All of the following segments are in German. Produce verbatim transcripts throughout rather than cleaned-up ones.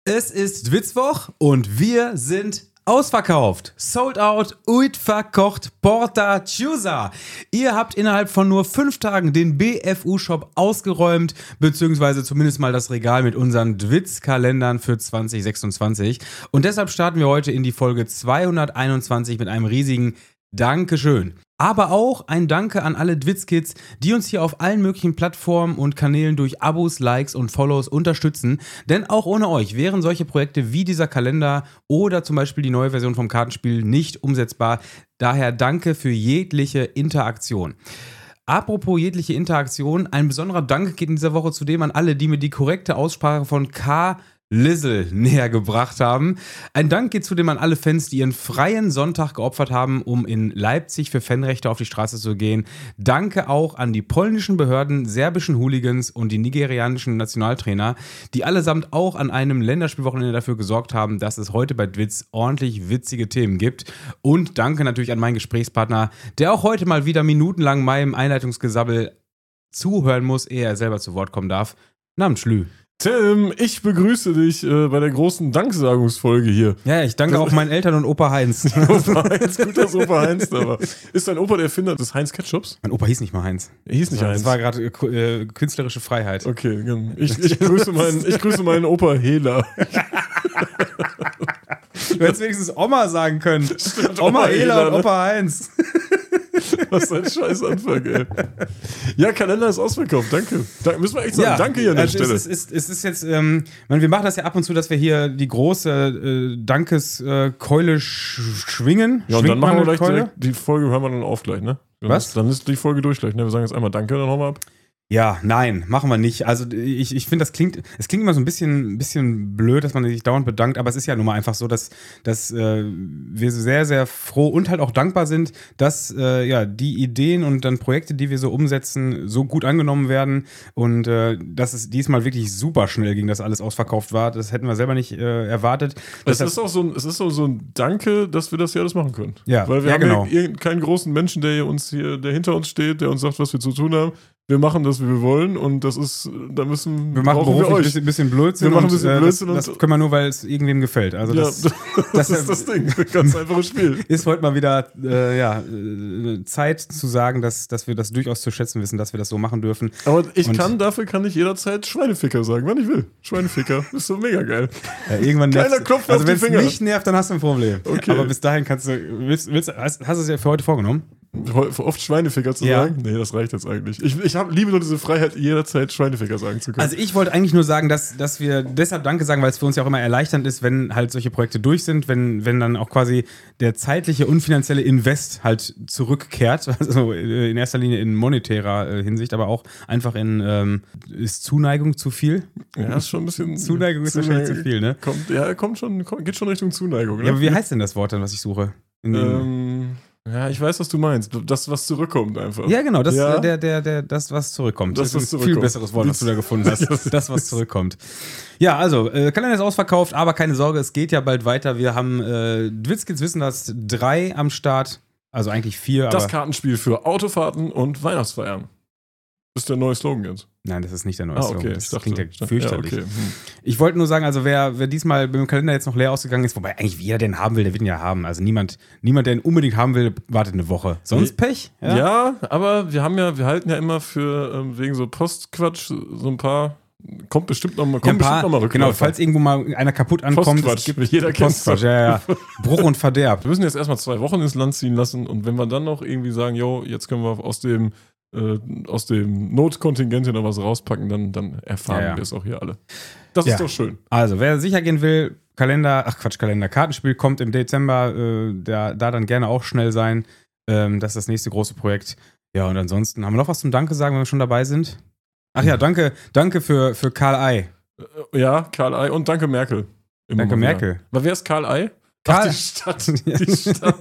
Es ist Witzwoch und wir sind ausverkauft. Sold out, uitverkocht, Porta Chiusa. Ihr habt innerhalb von nur fünf Tagen den B F U-Shop ausgeräumt, beziehungsweise zumindest mal das Regal mit unseren Dwitz-Kalendern für zwanzig sechsundzwanzig. Und deshalb starten wir heute in die Folge zweihunderteinundzwanzig mit einem riesigen Dankeschön. Aber auch ein Danke an alle Dwitz-Kids, die uns hier auf allen möglichen Plattformen und Kanälen durch Abos, Likes und Follows unterstützen. Denn auch ohne euch wären solche Projekte wie dieser Kalender oder zum Beispiel die neue Version vom Kartenspiel nicht umsetzbar. Daher danke für jegliche Interaktion. Apropos jegliche Interaktion, ein besonderer Dank geht in dieser Woche zudem an alle, die mir die korrekte Aussprache von K. Lizzle näher gebracht haben. Ein Dank geht zudem an alle Fans, die ihren freien Sonntag geopfert haben, um in Leipzig für Fanrechte auf die Straße zu gehen. Danke auch an die polnischen Behörden, serbischen Hooligans und die nigerianischen Nationaltrainer, die allesamt auch an einem Länderspielwochenende dafür gesorgt haben, dass es heute bei Dwitz ordentlich witzige Themen gibt. Und danke natürlich an meinen Gesprächspartner, der auch heute mal wieder minutenlang meinem Einleitungsgesabbel zuhören muss, ehe er selber zu Wort kommen darf. Namens Schlü. Tim, ich begrüße dich äh, bei der großen Danksagungsfolge hier. Ja, ich danke auch meinen Eltern und Opa Heinz. Opa Heinz, gut, dass Opa Heinz da war. Ist dein Opa der Erfinder des Heinz-Ketchups? Mein Opa hieß nicht mal Heinz. Er hieß nicht das Heinz. Das war gerade äh, künstlerische Freiheit. Okay, ich, ich, grüße meinen, ich grüße meinen Opa Hela. Du hättest wenigstens Oma sagen können. Stimmt, Oma, Oma Hela und ne? Opa Heinz. Was ein scheiß Anfang, ey. Ja, Kalender ist ausverkauft, danke. Da müssen wir echt sagen, ja, danke hier an der also Stelle. Es ist, es ist jetzt, ähm, meine, wir machen das ja ab und zu, dass wir hier die große äh, Dankeskeule äh, sch schwingen. Ja, und Schwingt dann machen wir gleich Keule? direkt, die Folge hören wir dann auf gleich, ne? Was? Dann ist die Folge durch gleich, ne? Wir sagen jetzt einmal danke, dann hauen wir ab. Ja, nein, machen wir nicht. Also ich, ich finde, das klingt, es klingt immer so ein bisschen, ein bisschen blöd, dass man sich dauernd bedankt, aber es ist ja nun mal einfach so, dass, dass äh, wir sehr, sehr froh und halt auch dankbar sind, dass äh, ja, die Ideen und dann Projekte, die wir so umsetzen, so gut angenommen werden und äh, dass es diesmal wirklich super schnell ging, dass alles ausverkauft war. Das hätten wir selber nicht äh, erwartet. Es ist auch so ein, es ist auch so ein Danke, dass wir das hier alles machen können. Ja, weil wir ja, haben genau. ja keinen großen Menschen, der hier uns hier, der hinter uns steht, der uns sagt, was wir zu tun haben. Wir machen das, wie wir wollen und das ist, da müssen wir machen beruflich ein bisschen, bisschen Blödsinn. Wir machen ein und, bisschen Blödsinn äh, das, das können wir nur, weil es irgendwem gefällt. Also ja, das, das, das, das ist das Ding, ganz einfaches Spiel. Ist heute mal wieder äh, ja, äh, Zeit zu sagen, dass, dass wir das durchaus zu schätzen wissen, dass wir das so machen dürfen. Aber ich und kann, dafür kann ich jederzeit Schweineficker sagen, wann ich will. Schweineficker, ist so mega geil. Ja, irgendwann Keiner nervt, klopft also auf die wenn es Finger. nicht nervt, dann hast du ein Problem. Okay. Aber bis dahin kannst du, willst, willst, hast, hast du es ja für heute vorgenommen? Oft Schweineficker zu ja. sagen? Nee, das reicht jetzt eigentlich. Ich, ich hab, liebe nur diese Freiheit, jederzeit Schweineficker sagen zu können. Also ich wollte eigentlich nur sagen, dass, dass wir deshalb Danke sagen, weil es für uns ja auch immer erleichternd ist, wenn halt solche Projekte durch sind, wenn, wenn dann auch quasi der zeitliche und finanzielle Invest halt zurückkehrt. Also in erster Linie in monetärer Hinsicht, aber auch einfach in, ähm, ist Zuneigung zu viel? Ja, ist schon ein bisschen... Zuneigung ist Zuneigung wahrscheinlich zu viel, ne? Kommt, ja, kommt schon, kommt, geht schon Richtung Zuneigung. Ne? Ja, aber wie heißt denn das Wort dann, was ich suche? In ähm... Ja, ich weiß, was du meinst. Das, was zurückkommt einfach. Ja, genau, das, ja. Der, der, der, das was zurückkommt. Das, das ist ein viel besseres Wort, was du da gefunden hast. Das, was zurückkommt. Ja, also, äh, Kalender ist ausverkauft, aber keine Sorge, es geht ja bald weiter. Wir haben, äh, Dwitz-Kids wissen das, drei am Start. Also eigentlich vier. Das aber Kartenspiel für Autofahrten und Weihnachtsfeiern. Das ist der neue Slogan jetzt. Nein, das ist nicht der neue ah, Slogan. okay. Das ich dachte, klingt ja ich dachte, fürchterlich. Ja, okay. hm. Ich wollte nur sagen, also wer, wer diesmal beim Kalender jetzt noch leer ausgegangen ist, wobei eigentlich jeder, der den haben will, der wird ihn ja haben. Also niemand, niemand, der ihn unbedingt haben will, wartet eine Woche. Sonst Pech? Ja, ja aber wir haben ja, wir halten ja immer für ähm, wegen so Postquatsch so ein paar. Kommt bestimmt noch mal, kommt ja, paar, bestimmt noch mal Genau, falls irgendwo mal einer kaputt ankommt. Postquatsch, es gibt jeder kennt Postquatsch, ja, ja. Bruch und Verderb. Wir müssen jetzt erstmal zwei Wochen ins Land ziehen lassen und wenn wir dann noch irgendwie sagen, jo, jetzt können wir aus dem äh, aus dem Notkontingent hier noch was rauspacken, dann, dann erfahren ja, ja. wir es auch hier alle. Das ja. ist doch schön. Also, wer sicher gehen will, Kalender, ach Quatsch, Kalender, Kartenspiel kommt im Dezember, äh, da, da dann gerne auch schnell sein. Ähm, das ist das nächste große Projekt. Ja, und ansonsten haben wir noch was zum Danke sagen, wenn wir schon dabei sind? Ach ja, danke, danke für, für Karl Ei. Ja, Karl Ei und danke Merkel. Immer danke Merkel. Aber wer ist Karl Ei? Karl Ach, die Stadt. Die Stadt.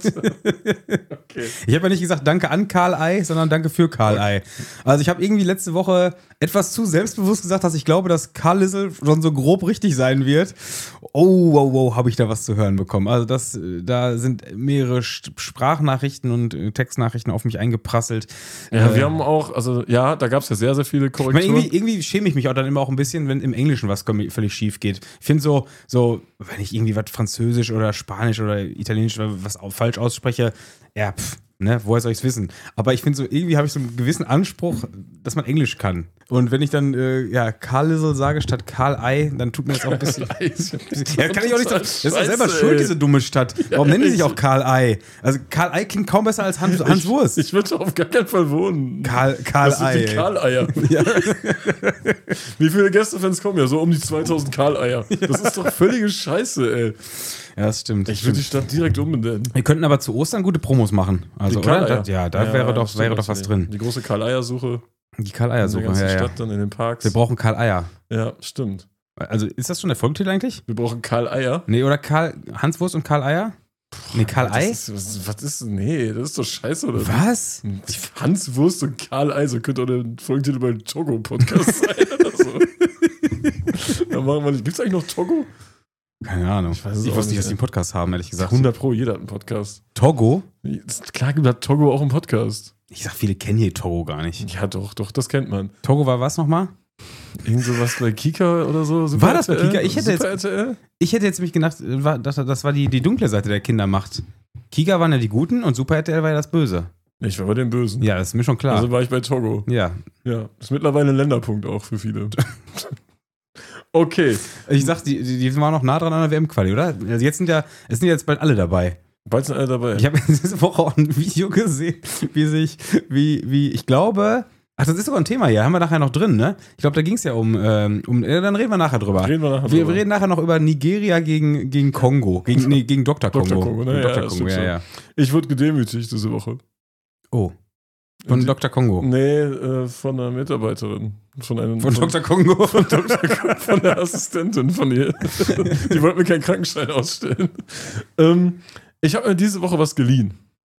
Okay. Ich habe ja nicht gesagt, danke an Karl Ei, sondern danke für Karl Ei. Also ich habe irgendwie letzte Woche etwas zu selbstbewusst gesagt, dass ich glaube, dass Karl Lizzle schon so grob richtig sein wird. Oh, wow, wow, habe ich da was zu hören bekommen. Also das, äh, da sind mehrere St- Sprachnachrichten und äh, Textnachrichten auf mich eingeprasselt. Ja, Äh, wir haben auch, also ja, da gab es ja sehr, sehr viele Ich meine, Korrekturen. irgendwie, irgendwie schäme ich mich auch dann immer auch ein bisschen, wenn im Englischen was kommi- völlig schief geht. Ich finde so, so, wenn ich irgendwie was Französisch oder Spanisch oder Italienisch oder was auch falsch ausspreche, ja, pff, ne, woher soll ich es wissen? Aber ich finde so, irgendwie habe ich so einen gewissen Anspruch, dass man Englisch kann. Und wenn ich dann, äh, ja, Karl Lissel sage statt Karl Ei, dann tut mir das auch ein bisschen. Ja, kann ich auch nicht sagen. Das ist doch selber schuld, diese dumme Stadt. Warum nennen die sich auch Karl Ei? Also Karl Ei klingt kaum besser als Hans, Hans Wurst. Ich, ich würde auf gar keinen Fall wohnen. Karl, Karl Das sind Ei. die Karl-Eier. Ja. Wie viele Gästefans kommen ja? So um die zweitausend Karl-Eier. Das ist doch völlige Scheiße, ey. Ja, das stimmt. Ich würde die Stadt direkt umbenennen. Wir könnten aber zu Ostern gute Promos machen. Also, Die oder? Karl-Eier. Da, ja, da wäre doch, stimmt wäre doch was natürlich. drin. Die große Karl-Eier-Suche. Die Karl-Eier-Suche. In der ganzen Ja, ja. Stadt, dann in den Parks. Wir brauchen Karl-Eier. Ja, stimmt. Also, ist das schon der Folgetitel eigentlich? Wir brauchen Karl-Eier. Nee, oder Karl, Hans Wurst und Karl-Eier? Nee, Karl-Ei? Das ist, was, was ist, nee, das ist doch scheiße, oder? Was? Hans Wurst und Karl-Ei, so könnte auch der Folgentitel bei Togo-Podcast sein oder so. Da machen wir nicht. Gibt's eigentlich noch Togo? Keine Ahnung. Ich weiß es Ich auch wusste nicht, nicht, dass die einen Podcast haben, ehrlich gesagt. hundert Pro, jeder hat einen Podcast. Togo? Klar gibt hat Togo auch einen Podcast. Ich sag, viele kennen hier Togo gar nicht. Ja, doch, doch, das kennt man. Togo war was nochmal? Irgend sowas bei Kika oder so. Super War das bei R T L? Kika? Ich hätte Super jetzt- R T L? Ich hätte jetzt nämlich gedacht, war- das, das war die, die dunkle Seite der Kindermacht. Kika waren ja die Guten und Super R T L war ja das Böse. Ich war bei den Bösen. Ja, das ist mir schon klar. Also war ich bei Togo. ja. Ja, ist mittlerweile ein Länderpunkt auch für viele. Okay. Ich sag, die, die, die waren noch nah dran an der W M-Quali, oder? Also jetzt sind ja, es sind jetzt bald alle dabei. Bald sind alle dabei. Ich habe diese Woche auch ein Video gesehen, wie sich, wie, wie, ich glaube, ach, das ist sogar ein Thema hier, haben wir nachher noch drin, ne? Ich glaube, da ging es ja um, ähm, um, ja, dann reden wir nachher drüber. Reden wir nachher wir, drüber. wir reden nachher noch über Nigeria gegen, gegen Kongo, gegen, nee, gegen Doktor Kongo. Doktor Kongo, ne? Ja, Doktor das Kongo, stimmt ja, schon. ja. Ich wurde gedemütigt diese Woche. Oh, von Die- Doktor Kongo. Nee, äh, von einer Mitarbeiterin. Von einem Von Doktor Kongo. Von, Doktor Kongo, von der Assistentin von ihr. Die wollte mir keinen Krankenschein ausstellen. Ähm, ich habe mir diese Woche was geliehen.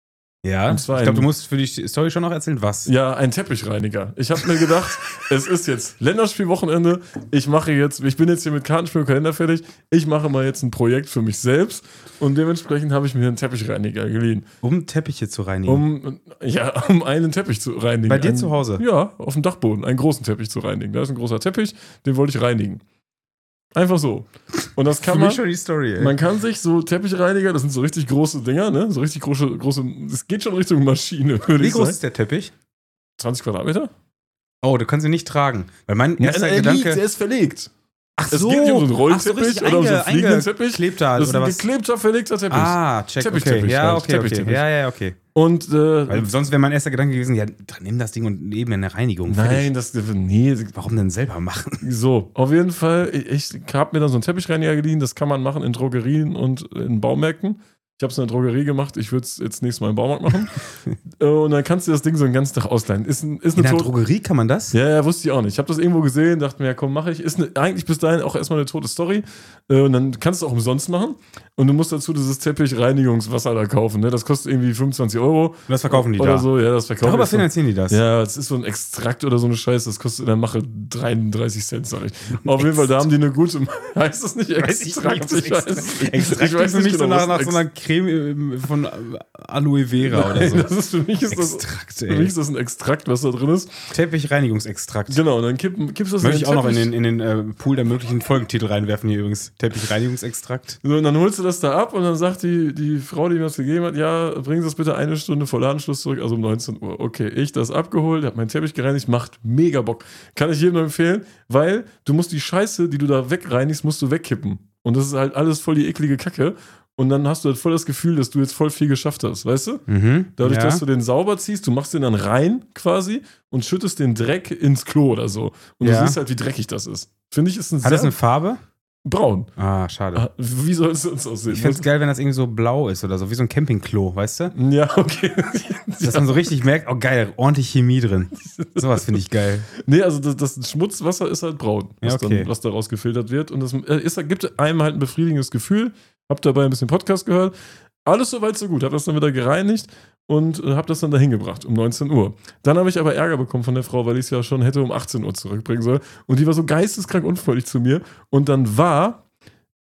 Ja, Und zwar ich glaube, du ein- musst für die Story schon noch erzählen, was. Ja, ein Teppichreiniger. Ich habe mir gedacht, es ist jetzt Länderspielwochenende. Ich mache jetzt, ich bin jetzt hier mit Kartenspiel und Kalender fertig. Ich mache mal jetzt ein Projekt für mich selbst und dementsprechend habe ich mir einen Teppichreiniger geliehen, Um Teppiche zu reinigen. um ja, um einen Teppich zu reinigen. Bei dir Ein- zu Hause? Ja, auf dem Dachboden, einen großen Teppich zu reinigen. Da ist ein großer Teppich, den wollte ich reinigen. Einfach so. Und das kann für man. mich schon die Story, ey. Man kann sich so Teppichreiniger, das sind so richtig große Dinger, ne? So richtig große, große, es geht schon Richtung Maschine, würde Wie ich groß sagen. ist der Teppich? zwanzig Quadratmeter? Oh, du kannst ihn nicht tragen. Weil mein erster er Gedanke. liegt, er ist verlegt. Ach Es geht nicht um so einen Rollteppich richtig oder um so einen einge- fliegenden Teppich. eingeklebt da, Das ist oder ein was? geklebter, verlegter Teppich. Ah, check, okay. Teppich-Teppich Ja, halt. okay, okay. Teppich-Teppich. Ja, ja, okay. Und, äh, Weil sonst wäre mein erster Gedanke gewesen, ja, dann nimm das Ding und neben eine Reinigung. nein, das, nee, Warum denn selber machen? so, auf jeden Fall, ich, ich habe mir dann so einen Teppichreiniger geliehen, das kann man machen in Drogerien und in Baumärkten. Ich habe es in der Drogerie gemacht, ich würde es jetzt nächstes Mal im Baumarkt machen. Äh, und dann kannst du das Ding so einen ganzen Tag ausleihen. Ist, ein, ist In eine der tot- Drogerie kann man das? Ja, ja, wusste ich auch nicht. Ich habe das irgendwo gesehen, dachte mir, ja, komm, mache ich. Ist ne, eigentlich bis dahin auch erstmal eine tote Story. Äh, und dann kannst du es auch umsonst machen. Und du musst dazu dieses Teppichreinigungswasser da kaufen. Ne? Das kostet irgendwie fünfundzwanzig Euro. Und das verkaufen die oder da. so. Ja, das verkaufen Darüber die so. finanzieren die das. Ja, das ist so ein Extrakt oder so eine Scheiße. Das kostet in der Mache dreiunddreißig Cent, sag ich. Auf jeden Fall, da haben die eine gute. Heißt das nicht Weiß ich nicht, ob Extrakt? das Ich weiß, Extrakt, ich Extrakt weiß klingt für mich so genau, nach, was nach so einer Creme ähm, von Aloe Vera oder Nein, so. das ist für mich ist das, Extrakt, für mich ey. ist das ein Extrakt, was da drin ist. Teppichreinigungsextrakt. Genau, und dann kipp, kippst du das Möchte ich auch noch in Teppich. den, in den äh, Pool der möglichen Folgentitel reinwerfen hier übrigens. Teppichreinigungsextrakt. So, und dann holst du das da ab und dann sagt die, die Frau, die mir das gegeben hat, ja, bringen Sie das bitte eine Stunde vor Ladenschluss zurück, also um neunzehn Uhr. Okay, ich das abgeholt, habe meinen Teppich gereinigt, macht mega Bock. Kann ich jedem nur empfehlen, weil du musst die Scheiße, die du da wegreinigst, musst du wegkippen. Und das ist halt alles voll die eklige Kacke. Und dann hast du halt voll das Gefühl, dass du jetzt voll viel geschafft hast, weißt du? Mhm. Dadurch, ja. dass du den sauber ziehst, du machst den dann rein quasi und schüttest den Dreck ins Klo oder so. Und Ja. du siehst halt, wie dreckig das ist. Finde ich, ist ein Hat sehr das eine Farbe? braun. Ah, schade. Ah, Wie soll es sonst aussehen? Ich fände es geil, wenn das irgendwie so blau ist oder so, wie so ein Campingklo, weißt du? Ja, okay. Dass man so richtig merkt, oh geil, ordentlich Chemie drin. Sowas finde ich geil. Nee, also das, das Schmutzwasser ist halt braun, was, Ja, okay. dann, was daraus gefiltert wird. Und das äh, ist, gibt einem halt ein befriedigendes Gefühl. Hab dabei ein bisschen Podcast gehört. Alles soweit so gut. Hab das dann wieder gereinigt und äh, hab das dann dahin gebracht um neunzehn Uhr. Dann habe ich aber Ärger bekommen von der Frau, weil ich es ja schon hätte um achtzehn Uhr zurückbringen sollen. Und die war so geisteskrank unfreundlich zu mir. Und dann war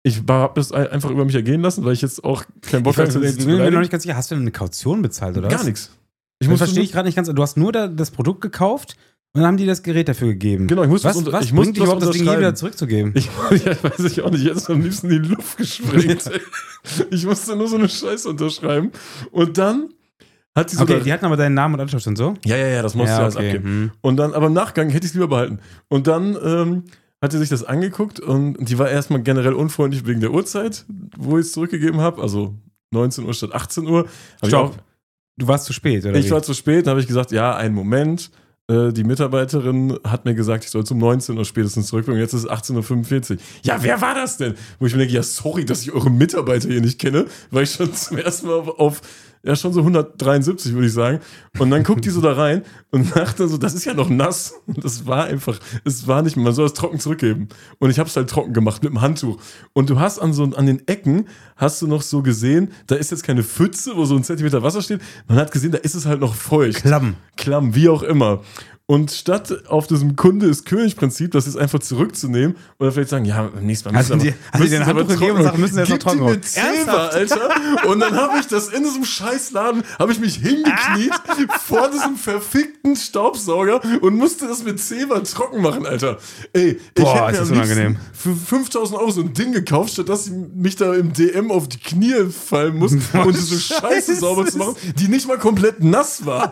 ich habe das einfach über mich ergehen lassen, weil ich jetzt auch keinen Bock hatte, ich bin mir noch nicht ganz sicher, hast du denn eine Kaution bezahlt oder was? Gar nichts. Ich das verstehe ich gerade nicht ganz. Du hast nur da, das Produkt gekauft und dann haben die das Gerät dafür gegeben. Genau, ich muss was, das unter, was ich muss bringt dich überhaupt das Ding hier wieder zurückzugeben? Ich, ja, weiß ich auch nicht. Jetzt am liebsten in die Luft gesprengt. Ich musste nur so eine Scheiße unterschreiben. Und dann hat sie so. Okay, die hatten aber deinen Namen und Anschrift und so? Ja, ja, ja, das musste ja, du alles okay. abgeben. Hm. Und dann, aber im Nachgang hätte ich es lieber behalten. Und dann ähm, hat sie sich das angeguckt und die war erstmal generell unfreundlich wegen der Uhrzeit, wo ich es zurückgegeben habe. Also neunzehn Uhr statt achtzehn Uhr. Hab Stopp. Ich, auch, du warst zu spät, oder? Ich wie? war zu spät, dann habe ich gesagt, ja, einen Moment. Die Mitarbeiterin hat mir gesagt, ich soll zum neunzehn Uhr spätestens zurückbringen. Jetzt ist es achtzehn Uhr fünfundvierzig. Ja, wer war das denn? Wo ich mir denke, ja, sorry, dass ich eure Mitarbeiter hier nicht kenne, weil ich schon zum ersten Mal auf, auf ja, schon so hundertdreiundsiebzig, würde ich sagen. Und dann guckt die so da rein und dachte so, das ist ja noch nass. Und das war einfach, es war nicht, man soll es trocken zurückgeben. Und ich habe es halt trocken gemacht mit dem Handtuch. Und du hast an so an den Ecken, hast du noch so gesehen, da ist jetzt keine Pfütze, wo so ein Zentimeter Wasser steht. Man hat gesehen, da ist es halt noch feucht. Klamm. Klamm, wie auch immer. Und statt auf diesem Kunde ist König-Prinzip, das ist einfach zurückzunehmen oder vielleicht sagen, ja, beim nächsten Mal müssen also wir also den Handtuch gegeben und sagen, müssen wir jetzt noch trocken holen. Alter. Und dann habe ich das in diesem Scheißladen, habe ich mich hingekniet vor diesem verfickten Staubsauger und musste das mit Zewa trocken machen, Alter. Ey, ich Boah, hätte ist mir das unangenehm. für fünftausend Euro so ein Ding gekauft, statt dass ich mich da im D M auf die Knie fallen muss und diese Scheiße sauber zu machen, die nicht mal komplett nass war.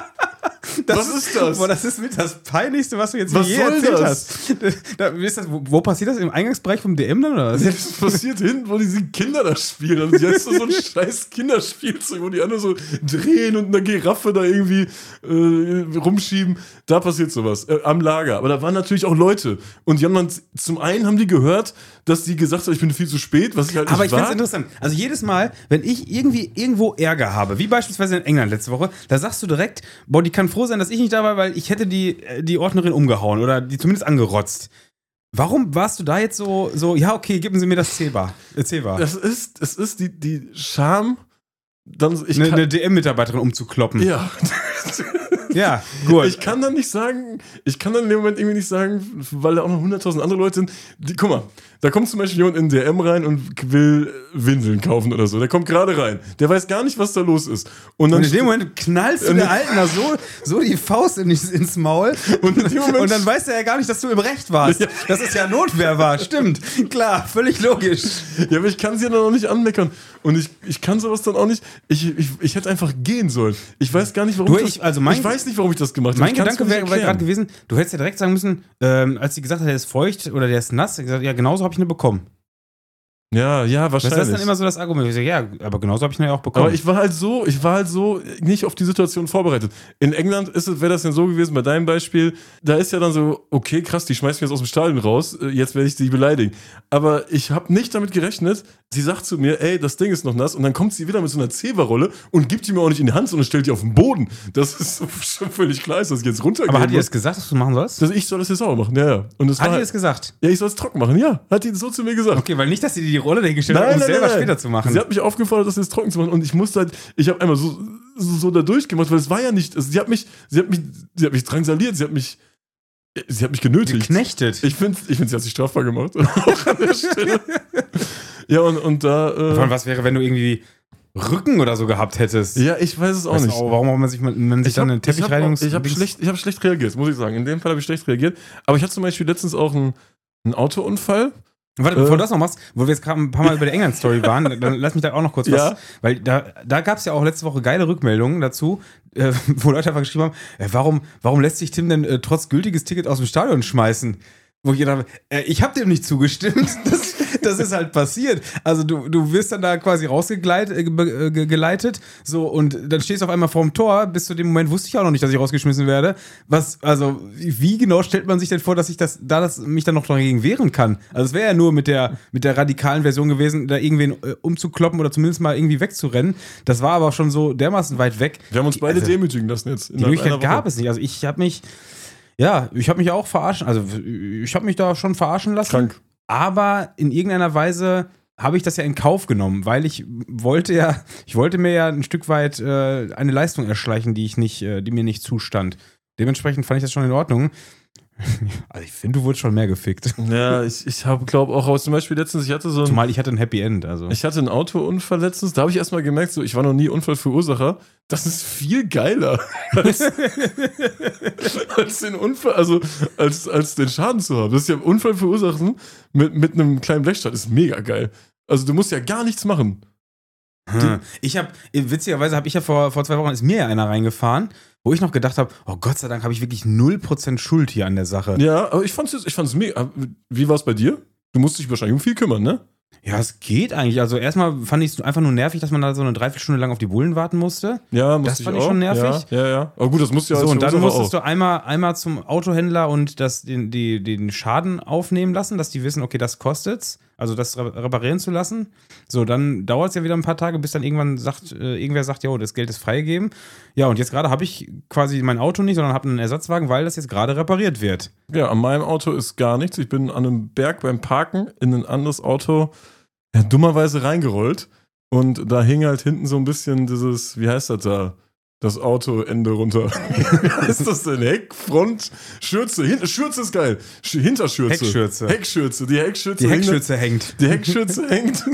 Das was ist das? Boah, das ist mit das Peinlichste, was du jetzt was je soll erzählt das? hast. Da, ist das, wo, wo passiert das? Im Eingangsbereich vom D M dann, oder was? Das passiert hinten, wo diese Kinder da spielen. Also jetzt so ein scheiß Kinderspielzeug, wo die anderen so drehen und eine Giraffe da irgendwie äh, rumschieben. Da passiert sowas. Äh, am Lager. Aber da waren natürlich auch Leute. Und die haben dann, zum einen haben die gehört, dass die gesagt haben, ich bin viel zu spät, was ich halt nicht Aber ich war. finde es interessant. Also jedes Mal, wenn ich irgendwie irgendwo Ärger habe, wie beispielsweise in England letzte Woche, da sagst du direkt, boah, die kann froh sein, dass ich nicht da war, weil ich hätte die, die Ordnerin umgehauen oder die zumindest angerotzt. Warum warst du da jetzt so, so ja, okay, geben Sie mir das Zebra. Äh, Zebra. Das ist, es ist die, die Scham, dann ich eine, kann, eine D M-Mitarbeiterin umzukloppen. Ja. Ja, gut. Ich kann dann nicht sagen, ich kann dann in dem Moment irgendwie nicht sagen, weil da auch noch hunderttausend andere Leute sind. Die, guck mal, da kommt zum Beispiel jemand in den D M rein und will Windeln kaufen oder so. Der kommt gerade rein. Der weiß gar nicht, was da los ist. Und, dann und in dem Moment knallst du der Alten da so, so die Faust in, ins Maul und, in dem Moment und dann weiß er ja gar nicht, dass du im Recht warst. Ja. Dass es ja Notwehr war. Stimmt. Klar, völlig logisch. Ja, aber ich kann sie ja dann auch nicht anmeckern. Und ich, ich kann sowas dann auch nicht. Ich, ich, ich hätte einfach gehen sollen. Ich weiß gar nicht, warum du, ich, ich das, also mein, ich weiß nicht, warum ich das gemacht habe. Mein Gedanke wäre wär gerade gewesen, du hättest ja direkt sagen müssen, ähm, als sie gesagt hat, der ist feucht oder der ist nass, gesagt, ja, genauso habe ich eine bekommen. Ja, ja, wahrscheinlich. Das ist dann immer so das Argument. Ich sage, ja, aber genauso habe ich ihn ja auch bekommen. Aber ich war halt so, ich war halt so nicht auf die Situation vorbereitet. In England ist es, wäre das ja so gewesen, bei deinem Beispiel, da ist ja dann so, okay, krass, die schmeißt mich jetzt aus dem Stadion raus, jetzt werde ich sie beleidigen. Aber ich habe nicht damit gerechnet, sie sagt zu mir, ey, das Ding ist noch nass und dann kommt sie wieder mit so einer Zewa-Rolle und gibt die mir auch nicht in die Hand, sondern stellt die auf den Boden. Das ist so, schon völlig klar, dass ich jetzt runtergehe. Aber hat die das gesagt, dass du machen sollst? Dass ich soll das jetzt sauber machen, ja, ja. Und das hat war die halt, das gesagt? Ja, ich soll es trocken machen, ja. Hat die so zu mir gesagt. Okay, weil nicht, dass sie die Rolle dahingestellt hat, um es selber nein, später zu machen. Sie hat mich aufgefordert, das jetzt trocken zu machen und ich musste halt, ich habe einmal so, so, so da durchgemacht, weil es war ja nicht, also sie hat mich, sie hat mich, sie hat mich drangsaliert, sie hat mich, sie hat mich genötigt. Geknechtet. Ich finde, ich find, sie hat sich strafbar gemacht. Auch an der Stelle. Ja, und, und da. Äh, Von was wäre, wenn du irgendwie Rücken oder so gehabt hättest? Ja, ich weiß es auch weißt nicht. Auch, warum man sich, man sich ich dann hab, einen Teppichreinigungs... Ich habe hab schlecht, ich hab schlecht reagiert, muss ich sagen. In dem Fall habe ich schlecht reagiert. Aber ich hatte zum Beispiel letztens auch einen, einen Autounfall. Warte, bevor äh, du das noch machst, wo wir jetzt gerade ein paar Mal über die England-Story waren, dann lass mich da auch noch kurz ja. was, weil da, da gab es ja auch letzte Woche geile Rückmeldungen dazu, äh, wo Leute einfach geschrieben haben, äh, warum, warum lässt sich Tim denn äh, trotz gültiges Ticket aus dem Stadion schmeißen? Wo ich gedacht habe, äh, ich habe dem nicht zugestimmt, das, das ist halt passiert. Also du, du wirst dann da quasi rausgeleitet, äh, geleitet, so, und dann stehst du auf einmal vorm Tor, bis zu dem Moment wusste ich auch noch nicht, dass ich rausgeschmissen werde. Was, also, wie genau stellt man sich denn vor, dass ich das, da das, mich dann noch dagegen wehren kann? Also es wäre ja nur mit der, mit der radikalen Version gewesen, da irgendwen äh, umzukloppen oder zumindest mal irgendwie wegzurennen. Das war aber schon so dermaßen weit weg. Wir haben uns beide also, demütigen lassen jetzt. Die Möglichkeit gab es nicht. Also ich habe mich Ja, ich habe mich auch verarschen, also ich habe mich da schon verarschen lassen. Krank. Aber in irgendeiner Weise habe ich das ja in Kauf genommen, weil ich wollte ja, ich wollte mir ja ein Stück weit äh, eine Leistung erschleichen, die ich nicht, äh, die mir nicht zustand. Dementsprechend fand ich das schon in Ordnung. Also ich finde, du wurdest schon mehr gefickt. Ja, ich, ich habe, glaube auch, zum Beispiel letztens, ich hatte so ein, Zumal ich hatte ein Happy End, also. ich hatte einen Autounfall letztens, da habe ich erstmal gemerkt, so, ich war noch nie Unfallverursacher, das ist viel geiler, als, als den Unfall, also als, als den Schaden zu haben. Das ist ja Unfall verursachen mit, mit einem kleinen Blechstart, ist mega geil. Also du musst ja gar nichts machen. Hm. Ich habe, witzigerweise habe ich ja vor, vor zwei Wochen, ist mir ja einer reingefahren, wo ich noch gedacht habe, oh Gott sei Dank habe ich wirklich null Prozent Schuld hier an der Sache. Ja, aber ich fand's, ich fand's mega. Wie war es bei dir? Du musst dich wahrscheinlich um viel kümmern, ne? Ja, es geht eigentlich. Also erstmal fand ich es einfach nur nervig, dass man da so eine Dreiviertelstunde lang auf die Bullen warten musste. Ja, musste das ich fand auch. ich schon nervig. Ja, ja, ja. Aber gut, das musst du ja So, als und dann Verursacher musstest auch. du einmal, einmal zum Autohändler und das, den, die, den Schaden aufnehmen lassen, dass die wissen, okay, das kostet's. Also das reparieren zu lassen. So, dann dauert es ja wieder ein paar Tage, bis dann irgendwann sagt, äh, irgendwer sagt, ja, das Geld ist freigegeben. Ja, und jetzt gerade habe ich quasi mein Auto nicht, sondern habe einen Ersatzwagen, weil das jetzt gerade repariert wird. Ja, an meinem Auto ist gar nichts. Ich bin an einem Berg beim Parken in ein anderes Auto ja, dummerweise reingerollt. Und da hing halt hinten so ein bisschen dieses, wie heißt das da? Das Autoende runter. Was ist das denn? Heck, Front, Schürze. Hin Schürze ist geil. Sch Hinterschürze. Heckschürze. Heckschürze. Die Heckschürze, Die Heckschürze hängt. Die Heckschürze hängt.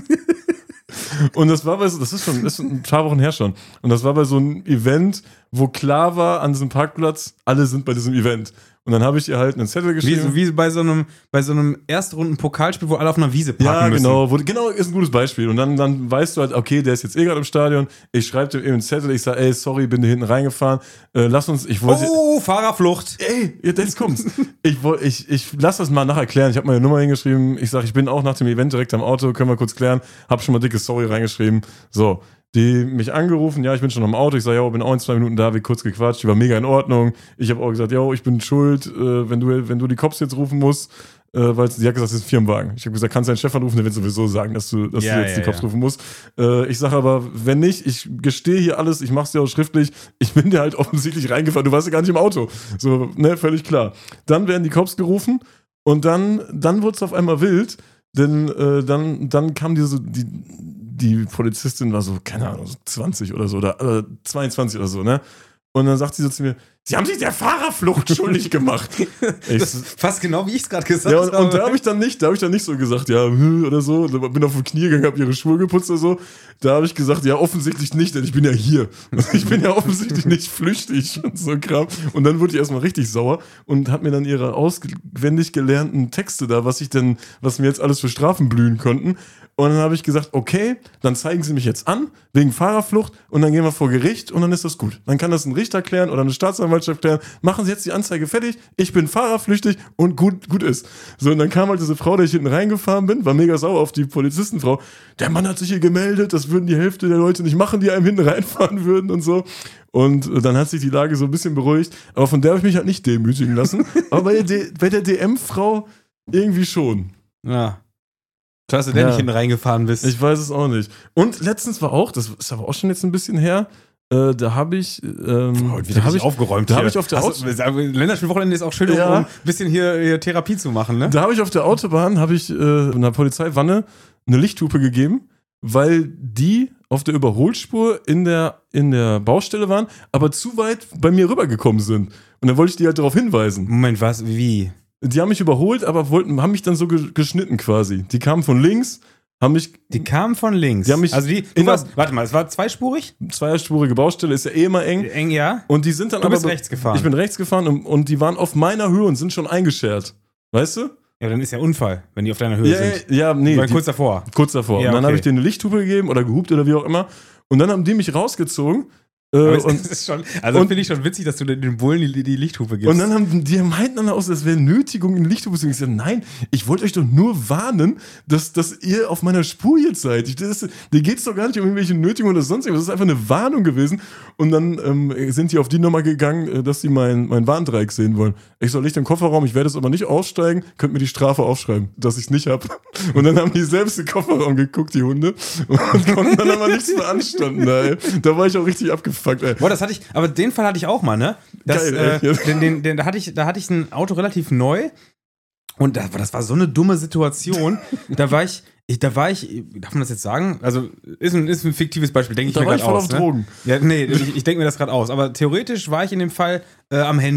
Und das war bei so, das ist schon, das ist ein paar Wochen her schon. Und das war bei so einem Event, wo klar war an diesem Parkplatz, alle sind bei diesem Event. Und dann habe ich ihr halt einen Zettel geschrieben. Wie, wie bei so einem, bei so einem Erstrunden-Pokalspiel, wo alle auf einer Wiese parken ja, müssen. genau, wo, genau, ist ein gutes Beispiel. Und dann, dann weißt du halt, okay, der ist jetzt eh gerade im Stadion. Ich schreibe dir eben einen Zettel, ich sage, ey, sorry, bin hier hinten reingefahren. Äh, lass uns, ich wollte. Oh, Fahrerflucht. Ey, jetzt kommt's. ich, wollt, ich, ich lass das mal nachher klären. Ich habe meine Nummer hingeschrieben. Ich sage, ich bin auch nach dem Event direkt am Auto, können wir kurz klären. Hab schon mal dickes Sorry reingeschrieben. So. Die mich angerufen, ja, ich bin schon am Auto. Ich sage, ja, bin auch in zwei Minuten da, wir kurz gequatscht, die war mega in Ordnung. Ich habe auch gesagt, ja, ich bin schuld, äh, wenn du wenn du die Cops jetzt rufen musst, äh, weil sie hat gesagt, das ist ein Firmenwagen. Ich habe gesagt, kannst du deinen Chef anrufen, der wird sowieso sagen, dass du, dass ja, du jetzt ja, die Cops ja. rufen musst. Äh, ich sage aber, wenn nicht, ich gestehe hier alles, ich mach's dir auch schriftlich, ich bin dir halt offensichtlich reingefahren, du warst ja gar nicht im Auto. So, ne, völlig klar. Dann werden die Cops gerufen und dann, dann wurde es auf einmal wild, denn äh, dann, dann kam diese, die, die Polizistin war so, keine Ahnung, zwanzig oder so, oder äh, zweiundzwanzig oder so, ne? Und dann sagt sie so zu mir, sie haben sich der Fahrerflucht schuldig gemacht. Ich, Fast genau, wie ich es gerade gesagt ja, und, habe. und da habe ich dann nicht, da habe ich dann nicht so gesagt, ja, hm, oder so, bin auf die Knie gegangen, habe ihre Schuhe geputzt oder so. Da habe ich gesagt, ja, offensichtlich nicht, denn ich bin ja hier. Ich bin ja offensichtlich nicht flüchtig und so Kram. Und dann wurde ich erstmal richtig sauer und habe mir dann ihre auswendig gelernten Texte da, was ich denn, was mir jetzt alles für Strafen blühen konnten. Und dann habe ich gesagt, okay, dann zeigen Sie mich jetzt an, wegen Fahrerflucht, und dann gehen wir vor Gericht und dann ist das gut. Dann kann das ein Richter klären oder eine Staatsanwaltschaft klären. Machen Sie jetzt die Anzeige fertig, ich bin fahrerflüchtig und gut, gut ist. So, und dann kam halt diese Frau, der ich hinten reingefahren bin, war mega sauer auf die Polizistenfrau. Der Mann hat sich hier gemeldet, das würden die Hälfte der Leute nicht machen, die einem hinten reinfahren würden und so. Und dann hat sich die Lage so ein bisschen beruhigt. Aber von der habe ich mich halt nicht demütigen lassen. Aber bei der, D- bei der D M-Frau irgendwie schon. Ja. Dass du denn Ja. nicht hinten reingefahren bist. Ich weiß es auch nicht. Und letztens war auch, das ist aber auch schon jetzt ein bisschen her, äh, da habe ich, ähm, Oh, da habe ich, aufgeräumt. da hier. hab ich auf der Hast du- Länderspielwochenende ist auch schön, um Ja. um ein bisschen hier, hier Therapie zu machen, ne? da habe ich auf der Autobahn, habe ich äh, einer Polizeiwanne eine Lichthupe gegeben, weil die auf der Überholspur in der, in der Baustelle waren, aber zu weit bei mir rübergekommen sind. Und dann wollte ich die halt darauf hinweisen. Moment, was? Wie? Die haben mich überholt, aber wollten, haben mich dann so ge- geschnitten quasi. Die kamen von links, haben mich, Die kamen von links. Die haben mich also die, du in warst, warte mal, es war zweispurig? zweispurige Baustelle, ist ja eh immer eng. Eng, ja. Und die sind dann Du aber. bist rechts gefahren. Ich bin rechts gefahren und, und die waren auf meiner Höhe und sind schon eingeschert. Weißt du? Ja, dann ist ja Unfall, wenn die auf deiner Höhe Ja, sind. ja, nee. Weil Die, kurz davor. kurz davor. Ja, und dann okay. habe ich denen eine Lichthupe gegeben oder gehupt oder wie auch immer. Und dann haben die mich rausgezogen. Äh, Aber es, und, es ist schon, also und- finde ich schon witzig, dass du den, den Bullen die, die Lichthupe gibst. und dann haben die meinten dann aus, das wäre Nötigung in Lichthupe zu geben. Ich gesagt, nein, ich wollte euch doch nur warnen, dass, dass ihr auf meiner Spur jetzt seid. Ich, das, dir geht es doch gar nicht um irgendwelche Nötigungen oder sonst irgendwas. Das ist einfach eine Warnung gewesen. Und dann ähm, sind die auf die Nummer gegangen, äh, dass sie mein, mein Warndreieck sehen wollen. Ich soll Licht im Kofferraum, ich werde es aber nicht aussteigen, könnt mir die Strafe aufschreiben, dass ich es nicht habe. Und dann haben die selbst im Kofferraum geguckt, die Hunde, und konnten dann aber nichts beanstanden. Da, ey. Da war ich auch richtig abgefuckt, ey. Boah, das hatte ich, aber den Fall hatte ich auch mal, ne? Das, Geil, äh, ey. den, den, den, da, hatte ich, da hatte ich ein Auto relativ neu und das, das war so eine dumme Situation. Da war ich, ich, da war ich, darf man das jetzt sagen? Also, ist ein, ist ein fiktives Beispiel, denke ich Da mir war gerade ich voll aus. auf ne? Drogen. Ja, nee, ich, ich denke mir das gerade aus. Aber theoretisch war ich in dem Fall äh, am Handy.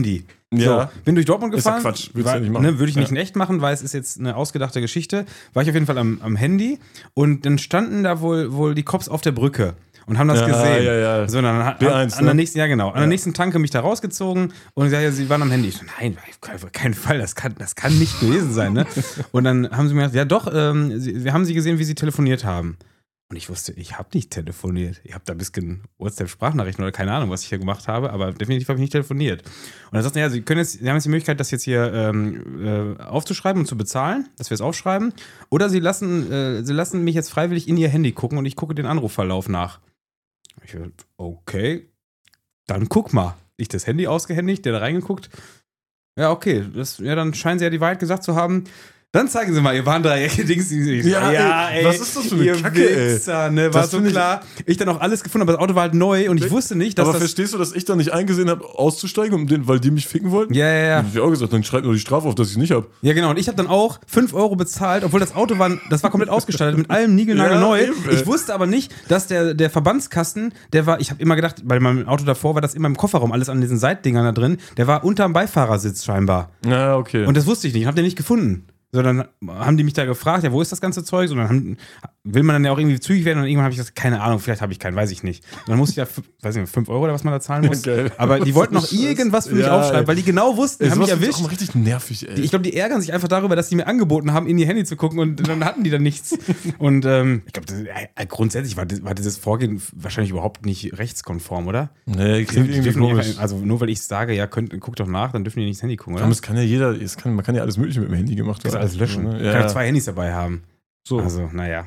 Ja. So, bin durch Dortmund Ist ja gefahren. Quatsch, willst du war, ja nicht machen. Ne, würde ich nicht Ja. in echt machen, weil es ist jetzt eine ausgedachte Geschichte. War ich auf jeden Fall am, am Handy und dann standen da wohl, wohl die Cops auf der Brücke und haben das Ja, gesehen. ja, ja. So, dann hat, B eins, an der ne? nächsten, ja genau, an der Ja. nächsten Tanke mich da rausgezogen und gesagt, ja, sie waren am Handy. Ich so, nein, auf keinen Fall, das kann, das kann nicht gewesen sein. Ne? Und dann haben sie mir gesagt, ja doch, ähm, sie, wir haben sie gesehen, wie sie telefoniert haben. Und ich wusste, ich habe nicht telefoniert. Ich habe da ein bisschen WhatsApp-Sprachnachrichten oder keine Ahnung, was ich hier gemacht habe, aber definitiv habe ich nicht telefoniert. Und dann sagten sie, ja, sie können jetzt, sie haben jetzt die Möglichkeit, das jetzt hier ähm, äh, aufzuschreiben und zu bezahlen, dass wir es aufschreiben. Oder sie lassen, äh, sie lassen mich jetzt freiwillig in ihr Handy gucken und ich gucke den Anrufverlauf nach. Ich dachte, okay, dann guck mal. Ich das Handy ausgehändigt, der da reingeguckt. Ja, okay, das, ja, dann scheinen sie ja die Wahrheit gesagt zu haben. Dann zeigen Sie mal, ihr Warndreieck-Dings. Ja, ja, ey, ey, was ist das für eine ihr Kacke, ey? Wichser, ne? War Das so find ich- klar. Ich dann auch alles gefunden, aber das Auto war halt neu und ich wusste nicht, dass Aber das... verstehst du, dass ich dann nicht eingesehen habe, auszusteigen, um den, weil die mich ficken wollten? Ja, ja, ja. Dann hab ich auch gesagt, dann schreibt nur die Strafe auf, dass ich es nicht habe. Ja, genau. Und ich habe dann auch fünf Euro bezahlt, obwohl das Auto war, das war komplett ausgestattet mit allem niegelnagelneu. Ja, eben, ey. Ich wusste aber nicht, dass der, der Verbandskasten, der war, ich habe immer gedacht, bei meinem Auto davor war das immer im Kofferraum, alles an diesen Seitdingern da drin, der war unterm Beifahrersitz scheinbar. Ja, okay. Und das wusste ich nicht, hab den nicht gefunden. So, dann haben die mich da gefragt, ja, wo ist das ganze Zeug? Und dann haben, will man dann ja auch irgendwie zügig werden und irgendwann habe ich gesagt, keine Ahnung, vielleicht habe ich keinen, weiß ich nicht. Und dann musste ich ja, f- weiß ich nicht, fünf Euro oder was man da zahlen muss. Ja, geil. Aber die wollten noch irgendwas für mich Ja, aufschreiben, ey. weil die genau wussten, die Ey, haben mich sowas ist erwischt. auch mal richtig nervig, ey. Die, ich glaube, die ärgern sich einfach darüber, dass die mir angeboten haben, in ihr Handy zu gucken und dann hatten die dann nichts. Und ähm, ich glaube, äh, grundsätzlich war, das- war dieses Vorgehen wahrscheinlich überhaupt nicht rechtskonform, oder? nee, Die klingt irgendwie dürfen komisch. nicht, also nur weil ich sage, ja, könnt, guckt doch nach, dann dürfen die nicht ins Handy gucken, oder? Aber es kann ja jeder, es kann, man kann ja alles Mögliche mit dem Handy gemacht Kannst haben. alles löschen. Ja, Kann ja. ja zwei Handys dabei haben. So. Also, naja.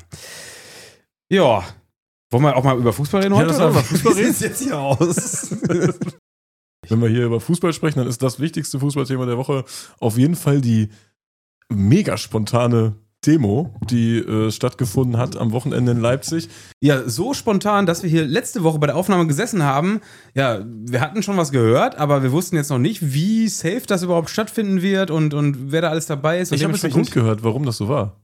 Ja. Wollen wir auch mal über Fußball reden Ja, heute? lass oder? mal über Fußball Wie reden. sieht's jetzt hier aus? Wenn wir hier über Fußball sprechen, dann ist das wichtigste Fußballthema der Woche auf jeden Fall die mega spontane Demo, die äh, stattgefunden hat am Wochenende in Leipzig. Ja, so spontan, dass wir hier letzte Woche bei der Aufnahme gesessen haben. Ja, wir hatten schon was gehört, aber wir wussten jetzt noch nicht, wie safe das überhaupt stattfinden wird und, und wer da alles dabei ist. Und Ich habe jetzt den Grund gehört, warum das so war.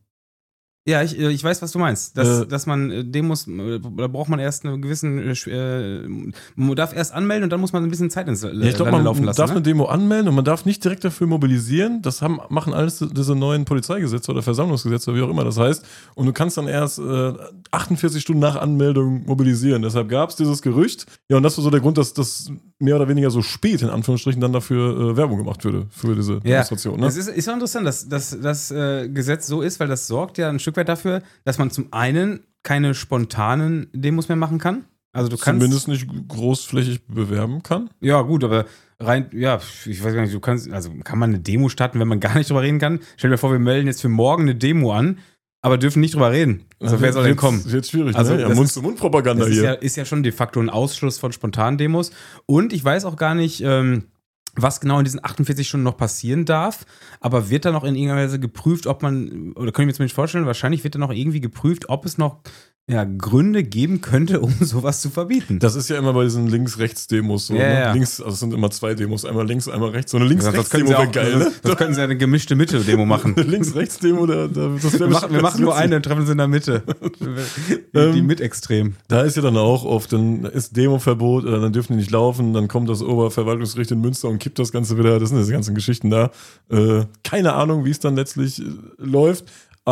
Ja, ich, ich weiß, was du meinst. Dass, Äh, dass man äh, Demos, äh, da braucht man erst einen gewissen, äh, man darf erst anmelden und dann muss man ein bisschen Zeit ins äh, Ja, ich glaube, Lande man laufen lassen. darf ne? eine Demo anmelden und man darf nicht direkt dafür mobilisieren. Das haben, machen alles diese neuen Polizeigesetze oder Versammlungsgesetze, wie auch immer das heißt. Und du kannst dann erst äh, achtundvierzig Stunden nach Anmeldung mobilisieren. Deshalb gab es dieses Gerücht. Ja, und das war so der Grund, dass das mehr oder weniger so spät, in Anführungsstrichen, dann dafür äh, Werbung gemacht würde für diese Ja, Demonstration. Ne? es ist, ist auch interessant, dass, dass das äh, Gesetz so ist, weil das sorgt ja ein Stück weit dafür, dass man zum einen keine spontanen Demos mehr machen kann. Also du kannst Zumindest nicht großflächig bewerben kann. ja gut, aber rein, ja, ich weiß gar nicht, du kannst, also kann man eine Demo starten, wenn man gar nicht drüber reden kann? Stell dir vor, wir melden jetzt für morgen eine Demo an, aber dürfen nicht drüber reden. Also wer soll denn Jetzt- kommen? Wird schwierig, Also, ne? Ja, das Mund-zu-Mund-Propaganda Das ist hier. ja, ist ja schon de facto ein Ausschluss von spontanen Demos. Und ich weiß auch gar nicht, ähm, was genau in diesen achtundvierzig Stunden noch passieren darf. Aber wird da noch in irgendeiner Weise geprüft, ob man, oder kann ich mir zumindest vorstellen, wahrscheinlich wird da noch irgendwie geprüft, ob es noch ja, Gründe geben könnte, um sowas zu verbieten. Das ist ja immer bei diesen Links-Rechts-Demos so. Ja, ne? ja. Links, also es sind immer zwei Demos, einmal links, einmal rechts. So eine Sonst können Links-Rechts-Demo sie wäre auch, geil, ne? sonst, sonst könnten sie eine gemischte Mitte-Demo machen. Eine Links-Rechts-Demo, da, da, das wäre Wir machen, wir machen nur eine und treffen sie in der Mitte. Die, die Ähm, Mitextrem. Da ist ja dann auch oft, dann ist Demoverbot, oder dann dürfen die nicht laufen, dann kommt das Oberverwaltungsgericht in Münster und kippt das Ganze wieder. Das sind diese ganzen Geschichten da. Äh, keine Ahnung, wie es dann letztlich äh, läuft,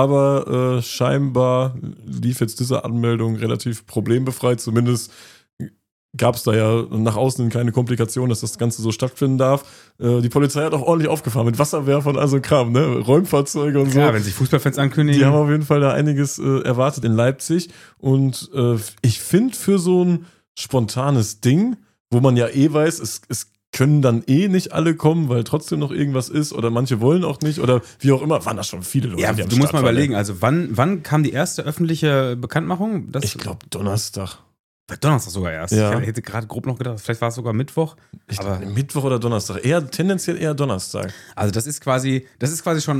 aber äh, scheinbar lief jetzt diese Anmeldung relativ problembefreit. Zumindest gab es da ja nach außen hin keine Komplikation, dass das Ganze so stattfinden darf. Äh, die Polizei hat auch ordentlich aufgefahren mit Wasserwerfern und all so Kram, ne? Räumfahrzeuge und so. Ja, wenn sich Fußballfans ankündigen. Die haben auf jeden Fall da einiges äh, erwartet in Leipzig. Und äh, ich finde für so ein spontanes Ding, wo man ja eh weiß, es, es können dann eh nicht alle kommen, weil trotzdem noch irgendwas ist oder manche wollen auch nicht oder wie auch immer, waren da schon viele Leute, ja, die am du musst Start mal waren, überlegen, ey. also wann, wann kam die erste öffentliche Bekanntmachung? Das Ich glaube Donnerstag. Donnerstag sogar erst. Ja. Ich hätte gerade grob noch gedacht, vielleicht war es sogar Mittwoch. Ich Aber- glaub, Mittwoch oder Donnerstag. Eher tendenziell eher Donnerstag. Also das ist quasi, das ist quasi schon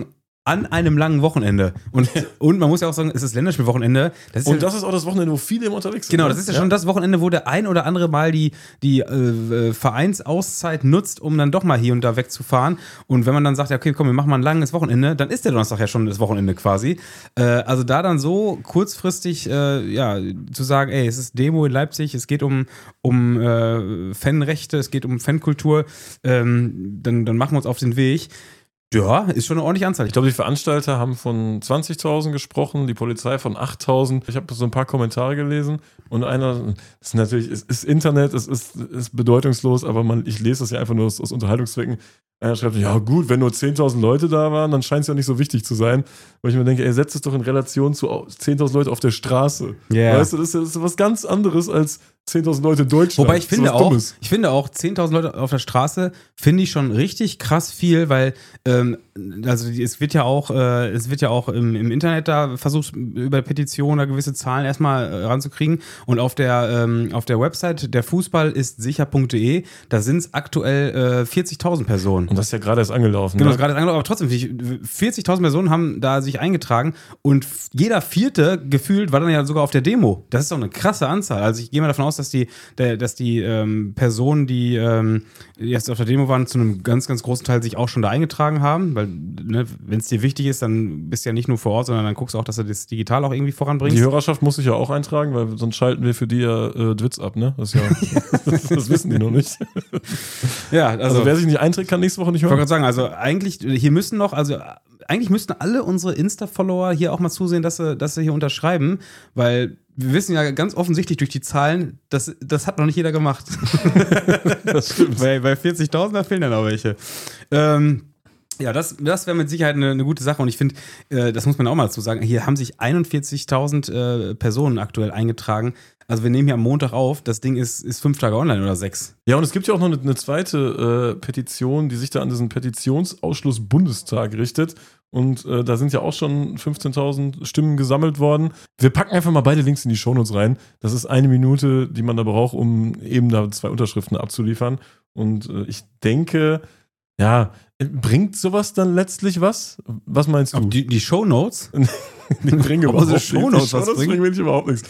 an einem langen Wochenende. Und, und man muss ja auch sagen, es ist Länderspielwochenende. Das ist Und ja, das ist auch das Wochenende, wo viele immer unterwegs sind. genau, das ist ja, ja schon das Wochenende, wo der ein oder andere mal die, die äh, Vereinsauszeit nutzt, um dann doch mal hier und da wegzufahren. Und wenn man dann sagt, ja, okay, komm, wir machen mal ein langes Wochenende, dann ist der Donnerstag ja schon das Wochenende quasi. Äh, also da dann so kurzfristig äh, ja, zu sagen, ey, es ist Demo in Leipzig, es geht um, um äh, Fanrechte, es geht um Fankultur, ähm, dann, dann machen wir uns auf den Weg. Ja, ist schon eine ordentliche Anzahl. Ich glaube, die Veranstalter haben von zwanzigtausend gesprochen, die Polizei von achttausend. Ich habe so ein paar Kommentare gelesen und einer, das ist natürlich, es ist Internet, es ist, ist bedeutungslos, aber man, ich lese das ja einfach nur aus, aus Unterhaltungszwecken. Einer schreibt, ja gut, wenn nur zehntausend Leute da waren, dann scheint es ja nicht so wichtig zu sein. Weil ich mir denke, ey, setzt es doch in Relation zu zehntausend Leute auf der Straße. Yeah. Weißt du, das ist, ja, das ist was ganz anderes als zehntausend Leute in Deutschland. Wobei ich finde so auch, Dummes. ich finde auch zehntausend Leute auf der Straße finde ich schon richtig krass viel, weil ähm, also es wird ja auch äh, es wird ja auch im, im Internet da versucht über Petitionen da gewisse Zahlen erstmal äh, ranzukriegen und auf der ähm, auf der Website der Fußball ist sicher punkt de, da sind es aktuell äh, vierzigtausend Personen. Und das ist ja gerade erst angelaufen. Genau, ne? das ist gerade erst angelaufen, aber trotzdem vierzigtausend Personen haben da sich eingetragen und jeder vierte gefühlt war dann ja sogar auf der Demo. Das ist doch eine krasse Anzahl. Also ich gehe mal davon aus, dass die, der, dass die ähm, Personen, die ähm, jetzt auf der Demo waren, zu einem ganz, ganz großen Teil sich auch schon da eingetragen haben, weil ne, wenn es dir wichtig ist, dann bist du ja nicht nur vor Ort, sondern dann guckst du auch, dass du das digital auch irgendwie voranbringst. Die Hörerschaft muss sich ja auch eintragen, weil sonst schalten wir für die ja äh, Dwitz ab, ne? Das, ist ja, das, das wissen die noch nicht. Ja, also, Also wer sich nicht einträgt, kann nächste Woche nicht ich wollte hören. gerade sagen, also eigentlich, hier müssen noch, also eigentlich müssten alle unsere Insta-Follower hier auch mal zusehen, dass sie, dass sie hier unterschreiben, weil wir wissen ja ganz offensichtlich durch die Zahlen, das, das hat noch nicht jeder gemacht. Das stimmt. Bei, bei vierzigtausend, da fehlen dann auch welche. Ähm, ja, das, das wäre mit Sicherheit eine, eine gute Sache und ich finde, äh, das muss man auch mal dazu sagen, hier haben sich einundvierzigtausend äh, Personen aktuell eingetragen. Also wir nehmen hier am Montag auf, das Ding ist, ist fünf Tage online oder sechs. Ja, und es gibt ja auch noch eine, eine zweite äh, Petition, die sich da an diesen Petitionsausschluss Bundestag richtet. Und äh, da sind ja auch schon fünfzehntausend Stimmen gesammelt worden. Wir packen einfach mal beide Links in die Shownotes rein. Das ist eine Minute, die man da braucht, um eben da zwei Unterschriften abzuliefern. Und äh, ich denke, ja, bringt sowas dann letztlich was? Was meinst du? Die, die Shownotes? Die bringen Warum überhaupt so Shownotes nichts. Die was Shownotes bringen? bringen wirklich überhaupt nichts.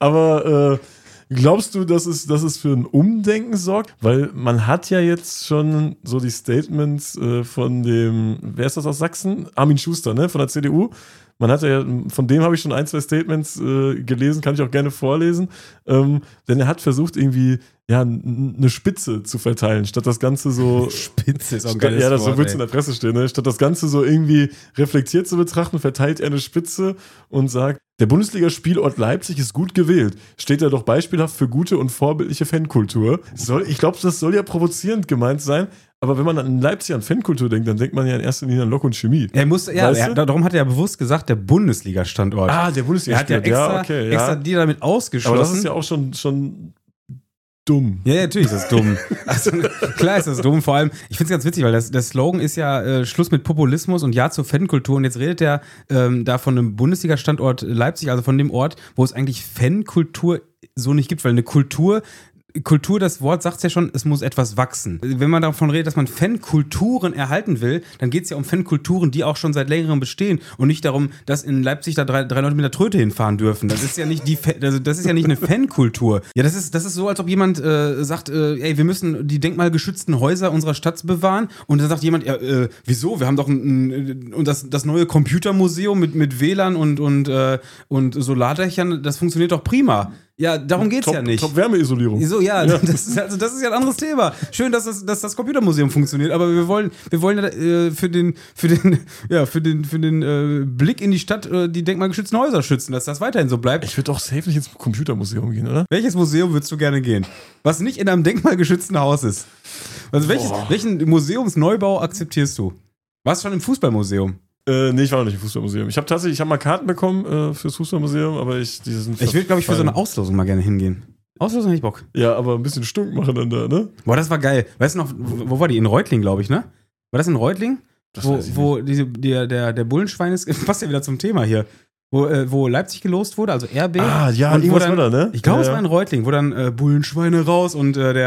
Aber äh, glaubst du, dass es, dass es für ein Umdenken sorgt? Weil man hat ja jetzt schon so die Statements äh, von dem, wer ist das aus Sachsen? Armin Schuster, ne? Von der C D U. Man hat ja, von dem habe ich schon ein, zwei Statements äh, gelesen, kann ich auch gerne vorlesen. Ähm, denn er hat versucht, irgendwie ja, n- eine Spitze zu verteilen, statt das Ganze so. Spitze ist auch ein Statt, geiles ja, das so Wort, wird es ey. in der Presse stehen, ne? Statt das Ganze so irgendwie reflektiert zu betrachten, verteilt er eine Spitze und sagt, der Bundesligaspielort Leipzig ist gut gewählt. Steht er doch beispielhaft für gute und vorbildliche Fankultur. Soll, ich glaube, das soll ja provozierend gemeint sein, aber wenn man an Leipzig an Fankultur denkt, dann denkt man ja in erster Linie an Lok und Chemie. Er muss, ja, Weißt er, du? darum hat er ja bewusst gesagt, der Bundesliga-Standort. Ah, der Er hat ja Bundesligaspielort, extra, ja, okay, extra ja. die damit ausgeschlossen. Aber das ist ja auch schon, schon dumm. Ja, ja, natürlich ist das dumm. Also, klar ist das dumm. Vor allem, ich finde es ganz witzig, weil das, der Slogan ist ja äh, Schluss mit Populismus und Ja zur Fankultur. Und jetzt redet er ähm, da von einem Bundesliga-Standort Leipzig, also von dem Ort, wo es eigentlich Fankultur so nicht gibt, weil eine Kultur. Kultur, das Wort sagt es ja schon, es muss etwas wachsen. Wenn man davon redet, dass man Fankulturen erhalten will, dann geht es ja um Fankulturen, die auch schon seit längerem bestehen und nicht darum, dass in Leipzig da drei, drei Leute mit der Tröte hinfahren dürfen. Das ist ja nicht die, Fa- also das ist ja nicht eine Fankultur. Ja, das ist, das ist so, als ob jemand äh, sagt, äh, ey, wir müssen die denkmalgeschützten Häuser unserer Stadt bewahren und dann sagt jemand, ja, äh, wieso? Wir haben doch ein, ein, und das, das neue Computermuseum mit, mit W L A N und, und, äh, und Solardächern, das funktioniert doch prima. Ja, darum geht's Top, ja nicht. Top Wärmeisolierung. So, ja, Ja. Das, ist, also das ist ja ein anderes Thema. Schön, dass das, dass das Computermuseum funktioniert, aber wir wollen, wir wollen ja, äh, für den, für den, ja, für den, für den äh, Blick in die Stadt äh, die denkmalgeschützten Häuser schützen, dass das weiterhin so bleibt. Ich würde doch safe nicht ins Computermuseum gehen, oder? Welches Museum würdest du gerne gehen? Was nicht in einem denkmalgeschützten Haus ist? Also welches, Boah. welchen Museumsneubau akzeptierst du? Warst du schon im Fußballmuseum? Äh, nee, ich war noch nicht im Fußballmuseum. Ich habe tatsächlich, ich habe mal Karten bekommen äh, fürs Fußballmuseum, aber ich, die sind Ich würde, glaube ich, für so eine verfallen. Auslosung mal gerne hingehen. Auslosung hätte ich Bock. Ja, aber ein bisschen Stunk machen dann da, ne? Boah, das war geil. Weißt du noch, wo wo war die? In Reutling, glaube ich, ne? War das in Reutling? Das wo weiß ich wo diese, der, der, der Bullenschwein ist, passt ja wieder zum Thema hier, wo, äh, wo Leipzig gelost wurde, also R B. Ah, ja, und wo irgendwas dann, war da, ne? Ich glaube, ja, es war in Reutling, wo dann äh, Bullenschweine raus und äh, der,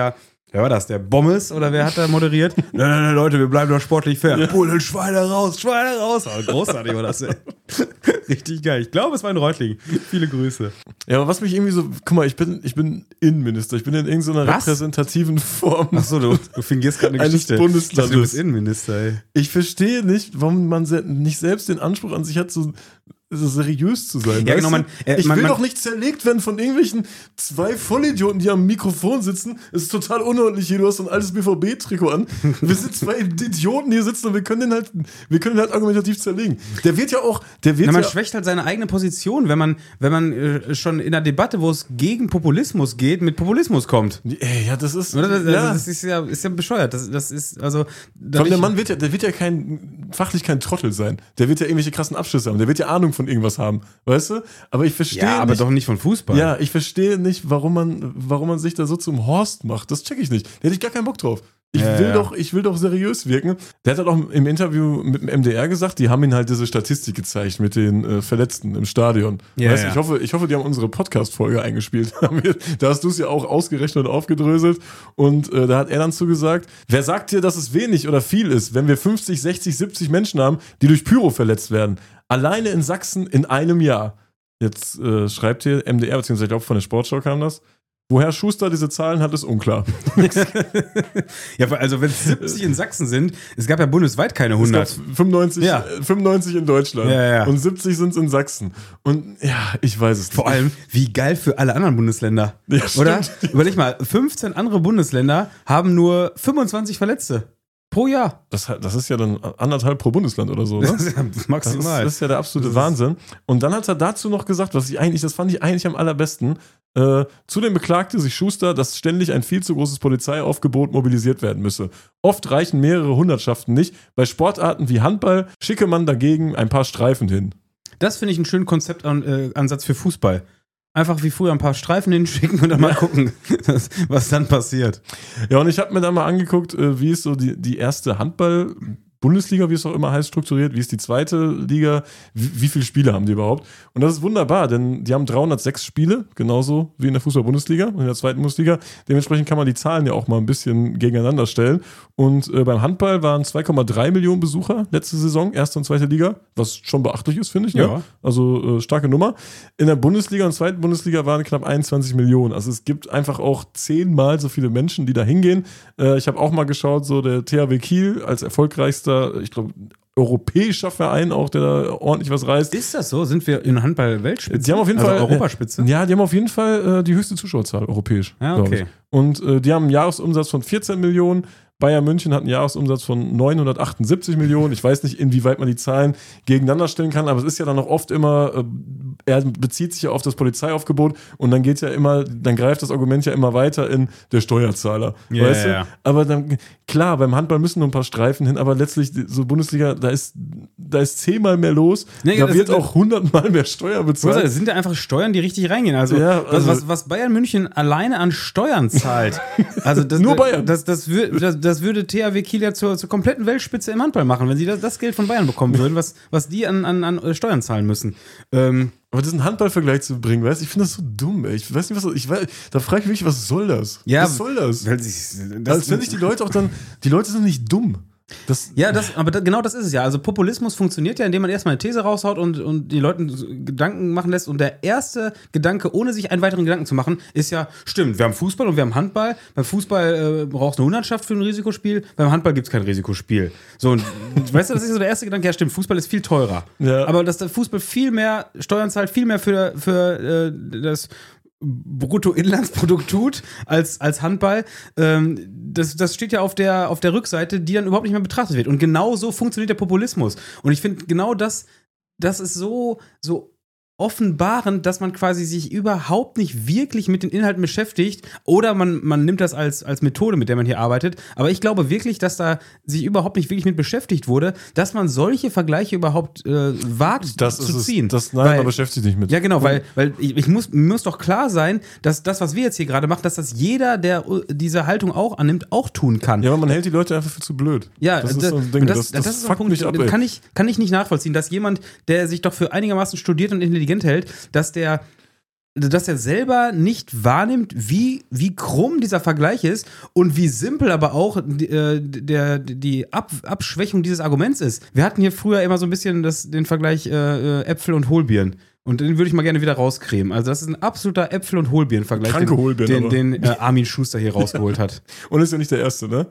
Wer war das? Der Bommes oder wer hat da moderiert? nein, nein, nein, Leute, wir bleiben doch sportlich fair. Ja. Bullen, Schweine raus, Schweine raus. Oh, großartig war das, ey. Richtig geil. Ich glaube, es war ein Reutling. Viele Grüße. Ja, aber was mich irgendwie so, guck mal, ich bin, ich bin Innenminister. Ich bin in irgendeiner Was? repräsentativen Form. Achso, du, du fingierst gerade eine eines Geschichte. Bundeslandes. Ich dachte, du bist Innenminister, ey. Ich verstehe nicht, warum man se- nicht selbst den Anspruch an sich hat, so, so seriös zu sein. Ja, weißt genau, du? man- äh, ich man- will man- doch nicht zerlegt werden von irgendwelchen zwei Vollidioten, die am Mikrofon sitzen. Es ist total unordentlich hier. Du hast so ein altes B V B-Trikot an. Wir sind zwei Idioten, die hier sitzen und wir können den halt, wir können den halt argumentativ zerlegen. Der wird ja auch, der wird Na, man ja, schwächt halt seine eigene Position, wenn man, wenn man äh, schon in einer Debatte, wo es gegen Populismus geht, mit Populismus kommt. ey, ja, das ist, Oder? Das, ja. also das ist ja, ist ja bescheuert. Das, das ist, also. da Vor allem bin der ich- Mann wird ja, der wird ja kein, fachlich kein Trottel sein. Der wird ja irgendwelche krassen Abschlüsse haben. Der wird ja Ahnung von irgendwas haben. Weißt du? Aber ich verstehe Ja, aber nicht. doch nicht von Fußball. Ja, ich verstehe nicht, warum man, warum man sich da so zum Horst macht. Das check ich nicht. Da hätte ich gar keinen Bock drauf. Ich Ja, will ja. doch, ich will doch seriös wirken. Der hat halt auch im Interview mit dem M D R gesagt, die haben ihn halt diese Statistik gezeigt mit den äh, Verletzten im Stadion. Ja, weißt du, ja. ich hoffe, ich hoffe, die haben unsere Podcast-Folge eingespielt. Da hast du es ja auch ausgerechnet und aufgedröselt. Und äh, da hat er dann zugesagt, wer sagt dir, dass es wenig oder viel ist, wenn wir fünfzig, sechzig, siebzig Menschen haben, die durch Pyro verletzt werden? Alleine in Sachsen in einem Jahr. Jetzt äh, schreibt hier M D R, beziehungsweise ich glaube von der Sportschau kam das. Woher Schuster diese Zahlen hat, ist unklar. Ja, also wenn es siebzig in Sachsen sind, es gab ja bundesweit keine Es hundert. gab fünfundneunzig, Ja. äh, fünfundneunzig in Deutschland Ja, ja. und siebzig sind es in Sachsen. Und ja, ich weiß es nicht. Vor allem, wie geil für alle anderen Bundesländer. Ja, Oder? stimmt. Überleg mal, fünfzehn andere Bundesländer haben nur fünfundzwanzig Verletzte. Pro Jahr. Das, das ist ja dann anderthalb pro Bundesland oder so, ne? Das ist ja Das ist, maximal. das ist ja der absolute Das ist- Wahnsinn. Und dann hat er dazu noch gesagt, was ich eigentlich, das fand ich eigentlich am allerbesten. Äh, zudem beklagte sich Schuster, dass ständig ein viel zu großes Polizeiaufgebot mobilisiert werden müsse. Oft reichen mehrere Hundertschaften nicht. Bei Sportarten wie Handball schicke man dagegen ein paar Streifen hin. Das finde ich einen schönen Konzeptansatz für Fußball. Einfach wie früher ein paar Streifen hinschicken und dann mal gucken, was, was dann passiert. Ja, und ich habe mir dann mal angeguckt, äh, wie ist so die, die erste Handball- Bundesliga, wie es auch immer heißt, strukturiert, wie ist die zweite Liga, wie, wie viele Spiele haben die überhaupt? Und das ist wunderbar, denn die haben dreihundertsechs Spiele, genauso wie in der Fußball-Bundesliga und in der zweiten Bundesliga. Dementsprechend kann man die Zahlen ja auch mal ein bisschen gegeneinander stellen. Und äh, beim Handball waren zwei Komma drei Millionen Besucher letzte Saison, erste und zweite Liga, was schon beachtlich ist, finde ich. Ne? Ja. Also äh, starke Nummer. In der Bundesliga und zweiten Bundesliga waren knapp einundzwanzig Millionen. Also es gibt einfach auch zehnmal so viele Menschen, die da hingehen. Äh, ich habe auch mal geschaut, so der T H W Kiel als erfolgreichster, ich glaube, europäischer Verein auch, der da ordentlich was reißt. Ist das so? Sind wir in Handball-Weltspitze? Die haben auf jeden also Fall Europaspitze? Ja, die haben auf jeden Fall äh, die höchste Zuschauerzahl europäisch. Ja, glaub okay. ich. Und äh, die haben einen Jahresumsatz von vierzehn Millionen. Bayern München hat einen Jahresumsatz von neunhundertachtundsiebzig Millionen. Ich weiß nicht, inwieweit man die Zahlen gegeneinander stellen kann, aber es ist ja dann auch oft immer, äh, er bezieht sich ja auf das Polizeiaufgebot und dann geht ja immer, dann greift das Argument ja immer weiter in der Steuerzahler. Ja, weißt du? ja, ja. Aber dann, klar, beim Handball müssen nur ein paar Streifen hin, aber letztlich, so Bundesliga, da ist, da ist zehnmal mehr los. Nee, da das wird ist- auch hundertmal mehr Steuer bezahlt. Das sind ja einfach Steuern, die richtig reingehen. Also, Ja, was, also- was, was Bayern München alleine an Steuern zahlt. Also das, Nur Bayern. Das, das, wür, das, das würde T H W Kiel ja zur, zur kompletten Weltspitze im Handball machen, wenn sie das, das Geld von Bayern bekommen würden, was, was die an, an, an Steuern zahlen müssen. Ähm, Aber diesen Handballvergleich zu bringen, weißt du, ich finde das so dumm, ey. Ich weiß nicht, was ich weiß, da frage ich mich, was soll das? Ja, was soll das? weil sie- das Als wenn sich die Leute auch dann, die Leute sind nicht dumm. Das, Ja, das, aber da, genau das ist es ja. Also Populismus funktioniert ja, indem man erstmal eine These raushaut und, und die Leuten so Gedanken machen lässt. Und der erste Gedanke, ohne sich einen weiteren Gedanken zu machen, ist ja, stimmt, wir haben Fußball und wir haben Handball. Beim Fußball äh, brauchst du eine Hundertschaft für ein Risikospiel, beim Handball gibt es kein Risikospiel. So, und weißt du, das ist so der erste Gedanke, ja stimmt, Fußball ist viel teurer. Ja. Aber dass der Fußball viel mehr Steuern zahlt, viel mehr für, für äh, das Bruttoinlandsprodukt tut als, als Handball, ähm, das, das steht ja auf der, auf der Rückseite, die dann überhaupt nicht mehr betrachtet wird. Und genau so funktioniert der Populismus. Und ich finde, genau das, das ist so, so offenbarend, dass man quasi sich überhaupt nicht wirklich mit den Inhalten beschäftigt oder man, man nimmt das als, als Methode, mit der man hier arbeitet. Aber ich glaube wirklich, dass da sich überhaupt nicht wirklich mit beschäftigt wurde, dass man solche Vergleiche überhaupt äh, wagt das zu ist ziehen. es. Das, nein, Weil- man beschäftigt sich nicht mit. Ja, genau, weil, weil ich, ich muss, mir muss doch klar sein, dass das, was wir jetzt hier gerade machen, dass das jeder, der uh, diese Haltung auch annimmt, auch tun kann. Ja, aber man hält die Leute einfach für zu blöd. Ja, das ist das, so ein Ding. und das, Das, das, das ist so ein fuckt Punkt, mich ab, ey. kann ich, kann ich nicht nachvollziehen, dass jemand, der sich doch für einigermaßen studiert und intelligent hält, dass der dass er selber nicht wahrnimmt, wie, wie krumm dieser Vergleich ist und wie simpel aber auch die, äh, der, die Ab, Abschwächung dieses Arguments ist. Wir hatten hier früher immer so ein bisschen das, den Vergleich äh, Äpfel und Hohlbeeren. Und den würde ich mal gerne wieder rauskremen. Also das ist ein absoluter Äpfel- und Hohlbeeren-Vergleich, Kranke den, Hohlbeeren, den, den äh, Armin Schuster hier rausgeholt hat. Und ist ja nicht der Erste, ne?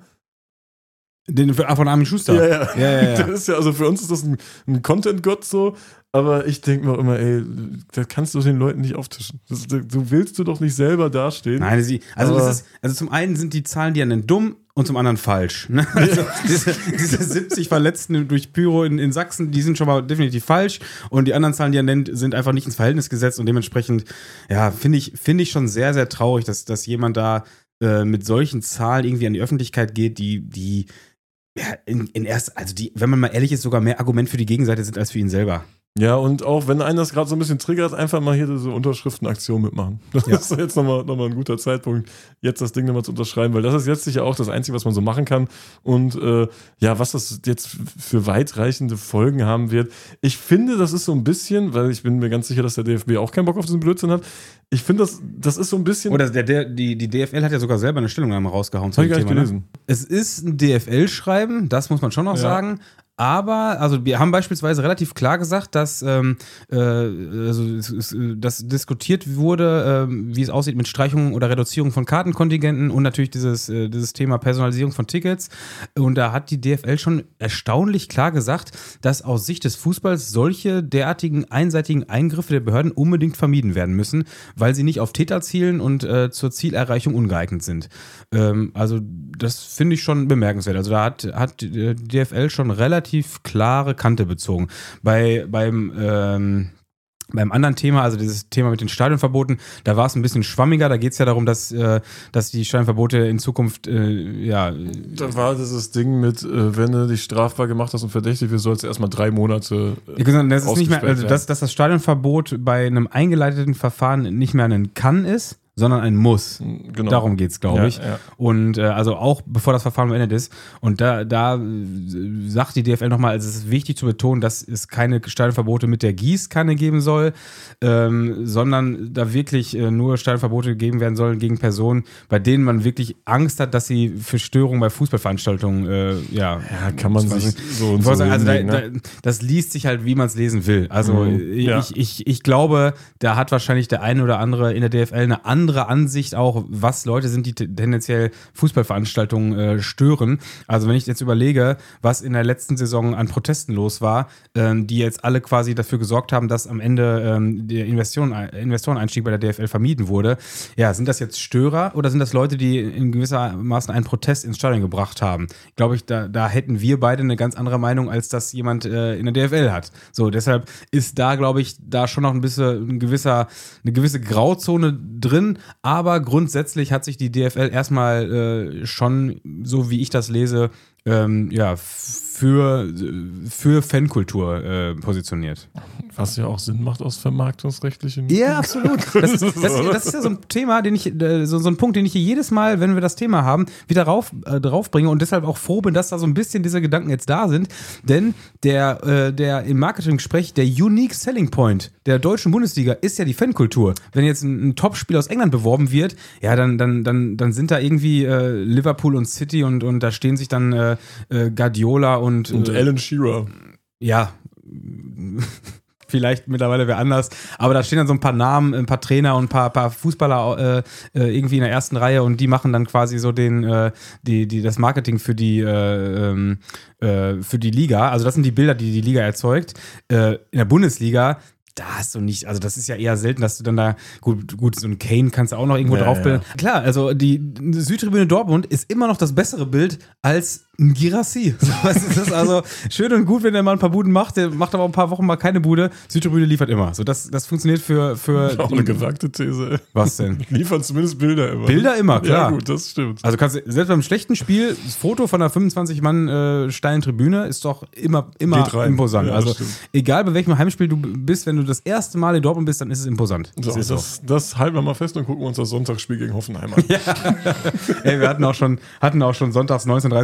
Den von Armin Schuster. Ja, ja. ja, ja, ja. Das ist ja, also für uns ist das ein, ein Content-Gott so, aber ich denke mir immer, ey, das kannst du den Leuten nicht auftischen. Das, du willst du doch nicht selber dastehen. Nein, sie, also, aber das ist, also zum einen sind die Zahlen, die er nennt, dumm und zum anderen falsch. Ne? Also diese, diese siebzig Verletzten durch Pyro in, in Sachsen, die sind schon mal definitiv falsch und die anderen Zahlen, die er nennt, sind einfach nicht ins Verhältnis gesetzt und dementsprechend, ja, finde ich, finde ich schon sehr, sehr traurig, dass, dass jemand da äh, mit solchen Zahlen irgendwie an die Öffentlichkeit geht, die, die ja, in, in erst, also die, wenn man mal ehrlich ist, sogar mehr Argument für die Gegenseite sind als für ihn selber. Ja, und auch wenn einen das gerade so ein bisschen triggert, einfach mal hier diese Unterschriftenaktion mitmachen. Das Ja. ist jetzt nochmal noch mal ein guter Zeitpunkt, jetzt das Ding nochmal zu unterschreiben, weil das ist jetzt sicher auch das Einzige, was man so machen kann. Und äh, ja, was das jetzt für weitreichende Folgen haben wird. Ich finde, das ist so ein bisschen, weil ich bin mir ganz sicher, dass der D F B auch keinen Bock auf diesen Blödsinn hat. Ich finde, das, das ist so ein bisschen. Oder der, der, die, die D F L hat ja sogar selber eine Stellungnahme rausgehauen zu Hab ich dem gar nicht Thema. Ne? gelesen. Es ist ein D F L-Schreiben, das muss man schon noch Ja. sagen. Aber, also wir haben beispielsweise relativ klar gesagt, dass ähm, äh, also, es, es, dass diskutiert wurde, ähm, wie es aussieht mit Streichung oder Reduzierung von Kartenkontingenten und natürlich dieses, äh, dieses Thema Personalisierung von Tickets. Und da hat die D F L schon erstaunlich klar gesagt, dass aus Sicht des Fußballs solche derartigen einseitigen Eingriffe der Behörden unbedingt vermieden werden müssen, weil sie nicht auf Täter zielen und äh, zur Zielerreichung ungeeignet sind. Ähm, also das finde ich schon bemerkenswert. Also da hat, hat die D F L schon relativ klare Kante bezogen. Bei, beim, ähm, beim anderen Thema, also dieses Thema mit den Stadionverboten, da war es ein bisschen schwammiger. Da geht es ja darum, dass, äh, dass die Stadionverbote in Zukunft, äh, ja. Da war dieses Ding mit, äh, wenn du dich strafbar gemacht hast und verdächtig wirst, sollst du erstmal drei Monate. Äh, das ist nicht mehr, also werden. dass, dass das Stadionverbot bei einem eingeleiteten Verfahren nicht mehr ein Kann ist, sondern ein Muss. Genau. Darum geht's, glaube Ja, ich. ja. Und äh, also auch bevor das Verfahren beendet ist. Und da, da äh, sagt die D F L nochmal, also es ist wichtig zu betonen, dass es keine Stadionverbote mit der Gießkanne geben soll, ähm, sondern da wirklich äh, nur Stadionverbote gegeben werden sollen gegen Personen, bei denen man wirklich Angst hat, dass sie für Störungen bei Fußballveranstaltungen, äh, ja. Ja, kann man sich so und Ich so wollte sagen, also da, hinlegen, ne? da, das liest sich halt, wie man es lesen will. Also Mhm, ich, ja. ich, ich glaube, da hat wahrscheinlich der eine oder andere in der D F L eine andere Ansicht auch, was Leute sind, die t- tendenziell Fußballveranstaltungen äh, stören. Also wenn ich jetzt überlege, was in der letzten Saison an Protesten los war, ähm, die jetzt alle quasi dafür gesorgt haben, dass am Ende ähm, der Investoren, Investoreneinstieg bei der D F L vermieden wurde. Ja, sind das jetzt Störer oder sind das Leute, die in gewissermaßen einen Protest ins Stadion gebracht haben? Glaube ich, da, da hätten wir beide eine ganz andere Meinung, als das jemand äh, in der D F L hat. So, deshalb ist da, glaube ich, da schon noch ein bisschen ein gewisser, eine gewisse Grauzone drin, aber grundsätzlich hat sich die D F L erstmal äh, schon, so wie ich das lese, ähm, ja, für, für Fankultur äh, positioniert. Was ja auch Sinn macht aus vermarktungsrechtlichen. Ja, absolut. Das ist, das, das ist ja so ein Thema, den ich, äh, so, so ein Punkt, den ich hier jedes Mal, wenn wir das Thema haben, wieder rauf, äh, draufbringe und deshalb auch froh bin, dass da so ein bisschen diese Gedanken jetzt da sind. Denn der, äh, der im Marketinggespräch, der Unique Selling Point der deutschen Bundesliga ist ja die Fankultur. Wenn jetzt ein, ein Top-Spiel aus England beworben wird, ja, dann, dann, dann, dann sind da irgendwie äh, Liverpool und City und, und da stehen sich dann äh, äh, Guardiola und, Und äh, Alan Shearer. ja, vielleicht mittlerweile wer anders, aber da stehen dann so ein paar Namen, ein paar Trainer und ein paar, paar Fußballer äh, äh, irgendwie in der ersten Reihe und die machen dann quasi so den, äh, die, die, das Marketing für die, äh, ähm, äh, für die Liga. Also das sind die Bilder, die die Liga erzeugt. Äh, in der Bundesliga, da hast du nicht, also das ist ja eher selten, dass du dann da, gut, gut so ein Kane kannst du auch noch irgendwo Ja, draufbilden. ja. Klar, also die Südtribüne Dortmund ist immer noch das bessere Bild als ein Girassi. So, das ist also schön und gut, wenn der mal ein paar Buden macht, der macht aber ein paar Wochen mal keine Bude. Südtribüne liefert immer. So, das, das funktioniert für, für Auch eine gewagte These. was denn? Liefern zumindest Bilder immer. Bilder immer, klar. Ja, gut, das stimmt. Also kannst du, selbst beim schlechten Spiel, das Foto von einer fünfundzwanzig Mann äh, steilen Tribüne ist doch immer, immer Geht rein. imposant. Ja, also stimmt. egal bei welchem Heimspiel du bist, wenn du das erste Mal in Dortmund bist, dann ist es imposant. So, ist das, das halten wir mal fest und gucken uns das Sonntagsspiel gegen Hoffenheim an. Ey, wir hatten auch schon, hatten auch schon sonntags neunzehn Uhr dreißig Spiel gegen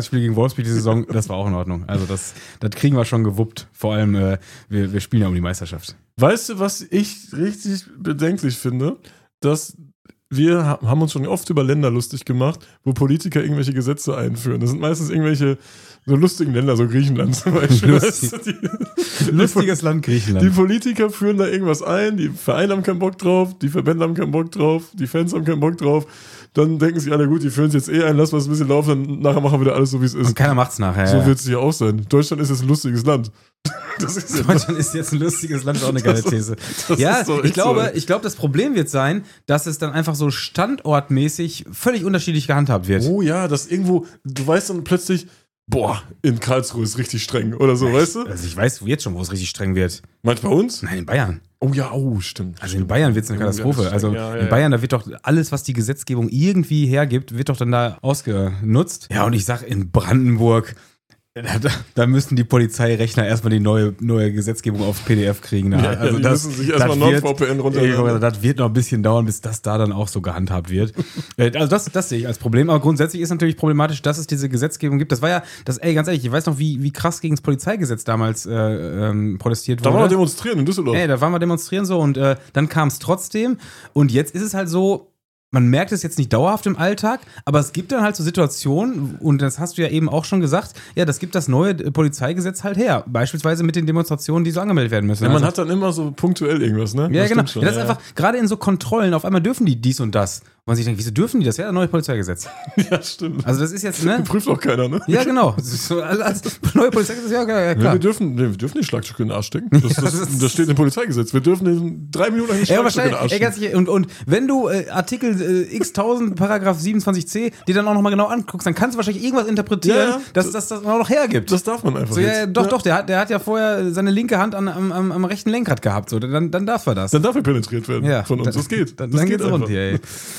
Wolfsburg die Saison, das war auch in Ordnung. Also das, das kriegen wir schon gewuppt. Vor allem, äh, wir, wir spielen ja um die Meisterschaft. Weißt du, was ich richtig bedenklich finde? Dass wir haben uns schon oft über Länder lustig gemacht, wo Politiker irgendwelche Gesetze einführen. Das sind meistens irgendwelche so lustigen Länder, so Griechenland zum Beispiel. Lustig. Weißt du, die, Lustiges Land Griechenland. Die Politiker führen da irgendwas ein, die Vereine haben keinen Bock drauf, die Verbände haben keinen Bock drauf, die Fans haben keinen Bock drauf. Dann denken sich alle, gut, die führen es jetzt eh ein, lassen wir es ein bisschen laufen, dann nachher machen wir wieder alles so, wie es ist. Und keiner macht's nachher. So ja. wird es hier auch sein. Deutschland ist jetzt ein lustiges Land. Das ist ja Deutschland ist jetzt ein lustiges Land, auch eine geile These. das ja, ist doch ich echt glaube, so. ich glaube, das Problem wird sein, dass es dann einfach so standortmäßig völlig unterschiedlich gehandhabt wird. Oh ja, das irgendwo, du weißt dann plötzlich, boah, in Karlsruhe ist richtig streng oder so, weißt du? Also ich weiß jetzt schon, wo es richtig streng wird. Meinst du bei uns? Nein, in Bayern. Oh ja, oh, stimmt. Also in Bayern wird es eine Ja, Katastrophe. ganz Also streng, ja, ja, in Bayern, da wird doch alles, was die Gesetzgebung irgendwie hergibt, wird doch dann da ausgenutzt. Ja, und ich sag, in Brandenburg, da, da, da müssen die Polizeirechner erstmal die neue, neue Gesetzgebung auf P D F kriegen. Da. Ja, also die das, müssen sich erstmal das wird- NordVPN runterladen. Das wird noch ein bisschen dauern, bis das da dann auch so gehandhabt wird. Äh, also das, das sehe ich als Problem. Aber grundsätzlich ist natürlich problematisch, dass es diese Gesetzgebung gibt. Das war ja, das, ey, ganz ehrlich, ich weiß noch, wie, wie krass gegen das Polizeigesetz damals äh, ähm, protestiert Da wurde. waren wir demonstrieren in Düsseldorf. Ey, da waren wir demonstrieren so und äh, dann kam es trotzdem. Und jetzt ist es halt so, man merkt es jetzt nicht dauerhaft im Alltag, aber es gibt dann halt so Situationen, und das hast du ja eben auch schon gesagt, ja, das gibt das neue Polizeigesetz halt her. Beispielsweise mit den Demonstrationen, die so angemeldet werden müssen. Ja, man Also- hat dann immer so punktuell irgendwas, ne? ja, Das genau. stimmt schon, Ja, das ist ja, einfach, gerade in so Kontrollen, auf einmal dürfen die dies und das. Und man sich denkt, wieso dürfen die das? Ja, das neue Polizeigesetz. ja, stimmt. Also das ist jetzt, ne? Prüft auch keiner, ne? Ja, genau. Das ist so, als, als neue Polizeigesetz, ja, ja, ja Ja, klar. wir dürfen, nee, wir dürfen den Schlagstück in den Arsch stecken. Das, Ja, das, das ist- das steht im Polizeigesetz. Wir dürfen den drei Minuten einen Ja, Schlagstück in den wahrscheinlich. Arsch Ey, ganz stecken. sicher. Und, und wenn du äh, Artikel äh, x tausend, Paragraph siebenundzwanzig c, die dann auch nochmal genau anguckst, dann kannst du wahrscheinlich irgendwas interpretieren, Ja, ja. dass das das auch noch hergibt. Das darf man einfach so, ja, jetzt. ja, doch, doch, der hat, der hat ja vorher seine linke Hand an, am, am, am rechten Lenkrad gehabt. So, dann, dann darf er das. Dann darf er penetriert werden ja, von uns. dann- Das geht. Dann, das dann geht geht's rund einfach. hier, ey.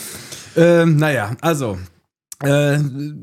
ähm, naja, also. Äh,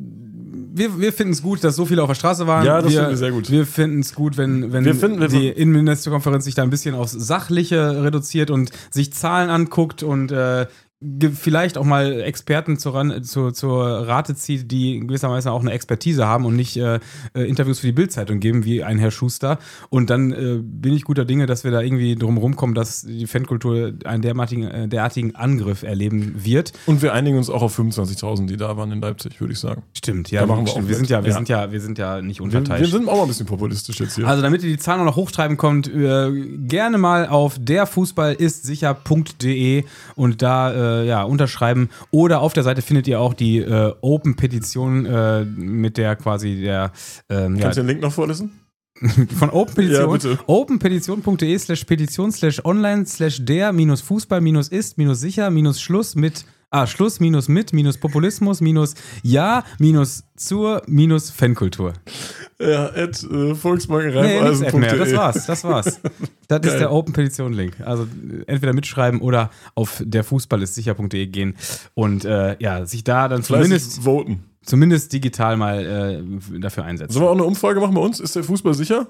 wir wir finden es gut, dass so viele auf der Straße waren. Ja, das wir, finden wir sehr gut. Wir finden es gut, wenn, wenn Wir finden- wir- die Innenministerkonferenz sich da ein bisschen aufs Sachliche reduziert und sich Zahlen anguckt und äh, ge- vielleicht auch mal Experten zur, Ran zur, zur Rate zieht, die in gewisser Weise auch eine Expertise haben und nicht äh, äh, Interviews für die Bild-Zeitung geben, wie ein Herr Schuster. Und dann äh, bin ich guter Dinge, dass wir da irgendwie drum rumkommen, dass die Fankultur einen derartigen, äh, derartigen Angriff erleben wird. Und wir einigen uns auch auf fünfundzwanzigtausend, die da waren in Leipzig, würde ich sagen. Stimmt, ja. Da machen wir stimmt. auch wir sind mit. ja, wir Ja. sind ja, wir sind ja nicht Wir, unparteiisch. wir sind auch mal ein bisschen populistisch jetzt hier. Also damit ihr die Zahlen auch noch hochtreiben könnt, äh, gerne mal auf derfußballistsicher punkt de und da äh, ja, unterschreiben. Oder auf der Seite findet ihr auch die äh, Open-Petition, äh, mit der quasi der ähm, ja, Kannst du den Link noch vorlesen? von Open Petition. Ja, bitte. openpetition.de slash petition slash online slash der minus Fußball minus ist minus sicher minus Schluss mit Ah, Schluss minus mit minus Populismus minus ja minus zur minus Fankultur. Ja, at äh, Nee, nichts volksbankenreifeisen App punkt mehr. de. Das war's, das war's. Das Geil. ist der Open Petition Link. Also äh, entweder mitschreiben oder auf derfußballistsicher punkt de gehen und äh, ja, sich da dann zumindest, Fleißig voten. zumindest digital mal äh, dafür einsetzen. Sollen wir auch eine Umfrage machen bei uns? Ist der Fußball sicher?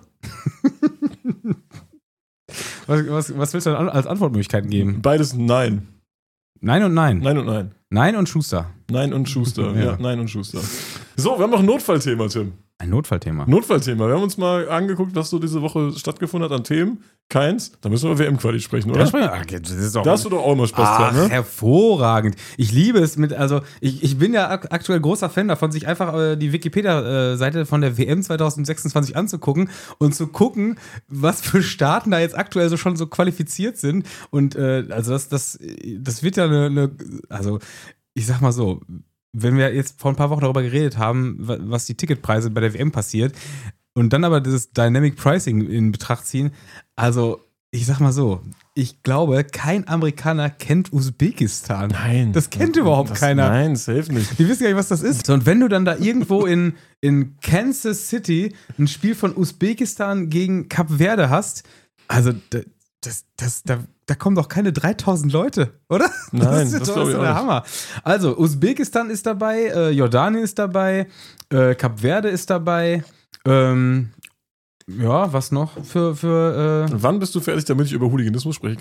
Was, was, was willst du dann als Antwortmöglichkeiten geben? Beides nein. Nein und nein. Nein und nein. Nein und Schuster. Nein und Schuster. Ja. ja, nein und Schuster. So, wir haben noch ein Notfallthema, Tim. Ein Notfallthema. Notfallthema. Wir haben uns mal angeguckt, was so diese Woche stattgefunden hat an Themen. Keins. Da müssen wir über W M-Quali sprechen, oder? Ja, sprechen wir- ach, das ist doch Da hast du doch auch immer Spaß Ach, dran, ne? hervorragend. Ich liebe es mit, also ich, ich bin ja ak aktuell großer Fan davon, sich einfach äh, die Wikipedia-Seite von der W M zwanzig sechsundzwanzig anzugucken und zu gucken, was für Staaten da jetzt aktuell so schon so qualifiziert sind. Und äh, also das, das, das wird ja eine, eine, also ich sag mal so, wenn wir jetzt vor ein paar Wochen darüber geredet haben, wa- was die Ticketpreise bei der W M passiert und dann aber dieses Dynamic Pricing in Betracht ziehen, also ich sag mal so, ich glaube, kein Amerikaner kennt Usbekistan. Nein. Das kennt überhaupt das, keiner. Nein, safe nicht. Die wissen gar nicht, was das ist. So, und wenn du dann da irgendwo in, in Kansas City ein Spiel von Usbekistan gegen Kap Verde hast, also da- das, das, da, da kommen doch keine dreitausend Leute, oder? Nein, ist das doch- glaub ich doch auch der nicht. Hammer. Also, Usbekistan ist dabei, äh, Jordanien ist dabei, äh, Kap Verde ist dabei, ähm, ja, was noch für, für äh, Wann bist du fertig, damit ich über Hooliganismus sprechen kann?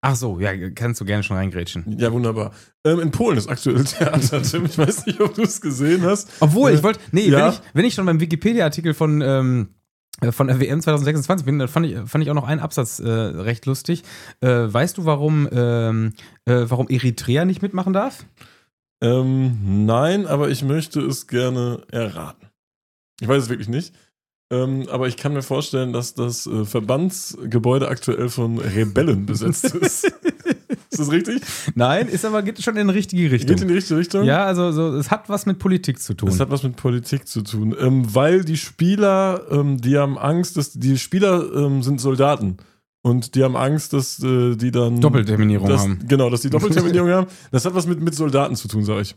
Ach so, ja, kannst du gerne schon reingrätschen. Ja, wunderbar. Ähm, in Polen ist aktuell Theater, Tim. Ich weiß nicht, ob du es gesehen hast. Obwohl, äh, ich wollte, nee, ja. wenn, ich, wenn ich schon beim Wikipedia-Artikel von, ähm, von der W M zwanzig sechsundzwanzig bin, dann fand ich, fand ich auch noch einen Absatz äh, recht lustig. Äh, weißt du, warum, ähm, äh, warum Eritrea nicht mitmachen darf? Ähm, nein, aber ich möchte es gerne erraten. Ich weiß es wirklich nicht. Ähm, aber ich kann mir vorstellen, dass das äh, Verbandsgebäude aktuell von Rebellen besetzt ist. Ist das richtig? Nein, ist aber geht schon in die richtige Richtung. Geht in die richtige Richtung? Ja, also so, es hat was mit Politik zu tun. Es hat was mit Politik zu tun. Ähm, weil die Spieler, ähm, die haben Angst, dass die Spieler ähm, sind Soldaten. Und die haben Angst, dass äh, die dann Doppelterminierung dass, haben. Genau, dass die Doppelterminierung haben. Das hat was mit, mit Soldaten zu tun, sag ich.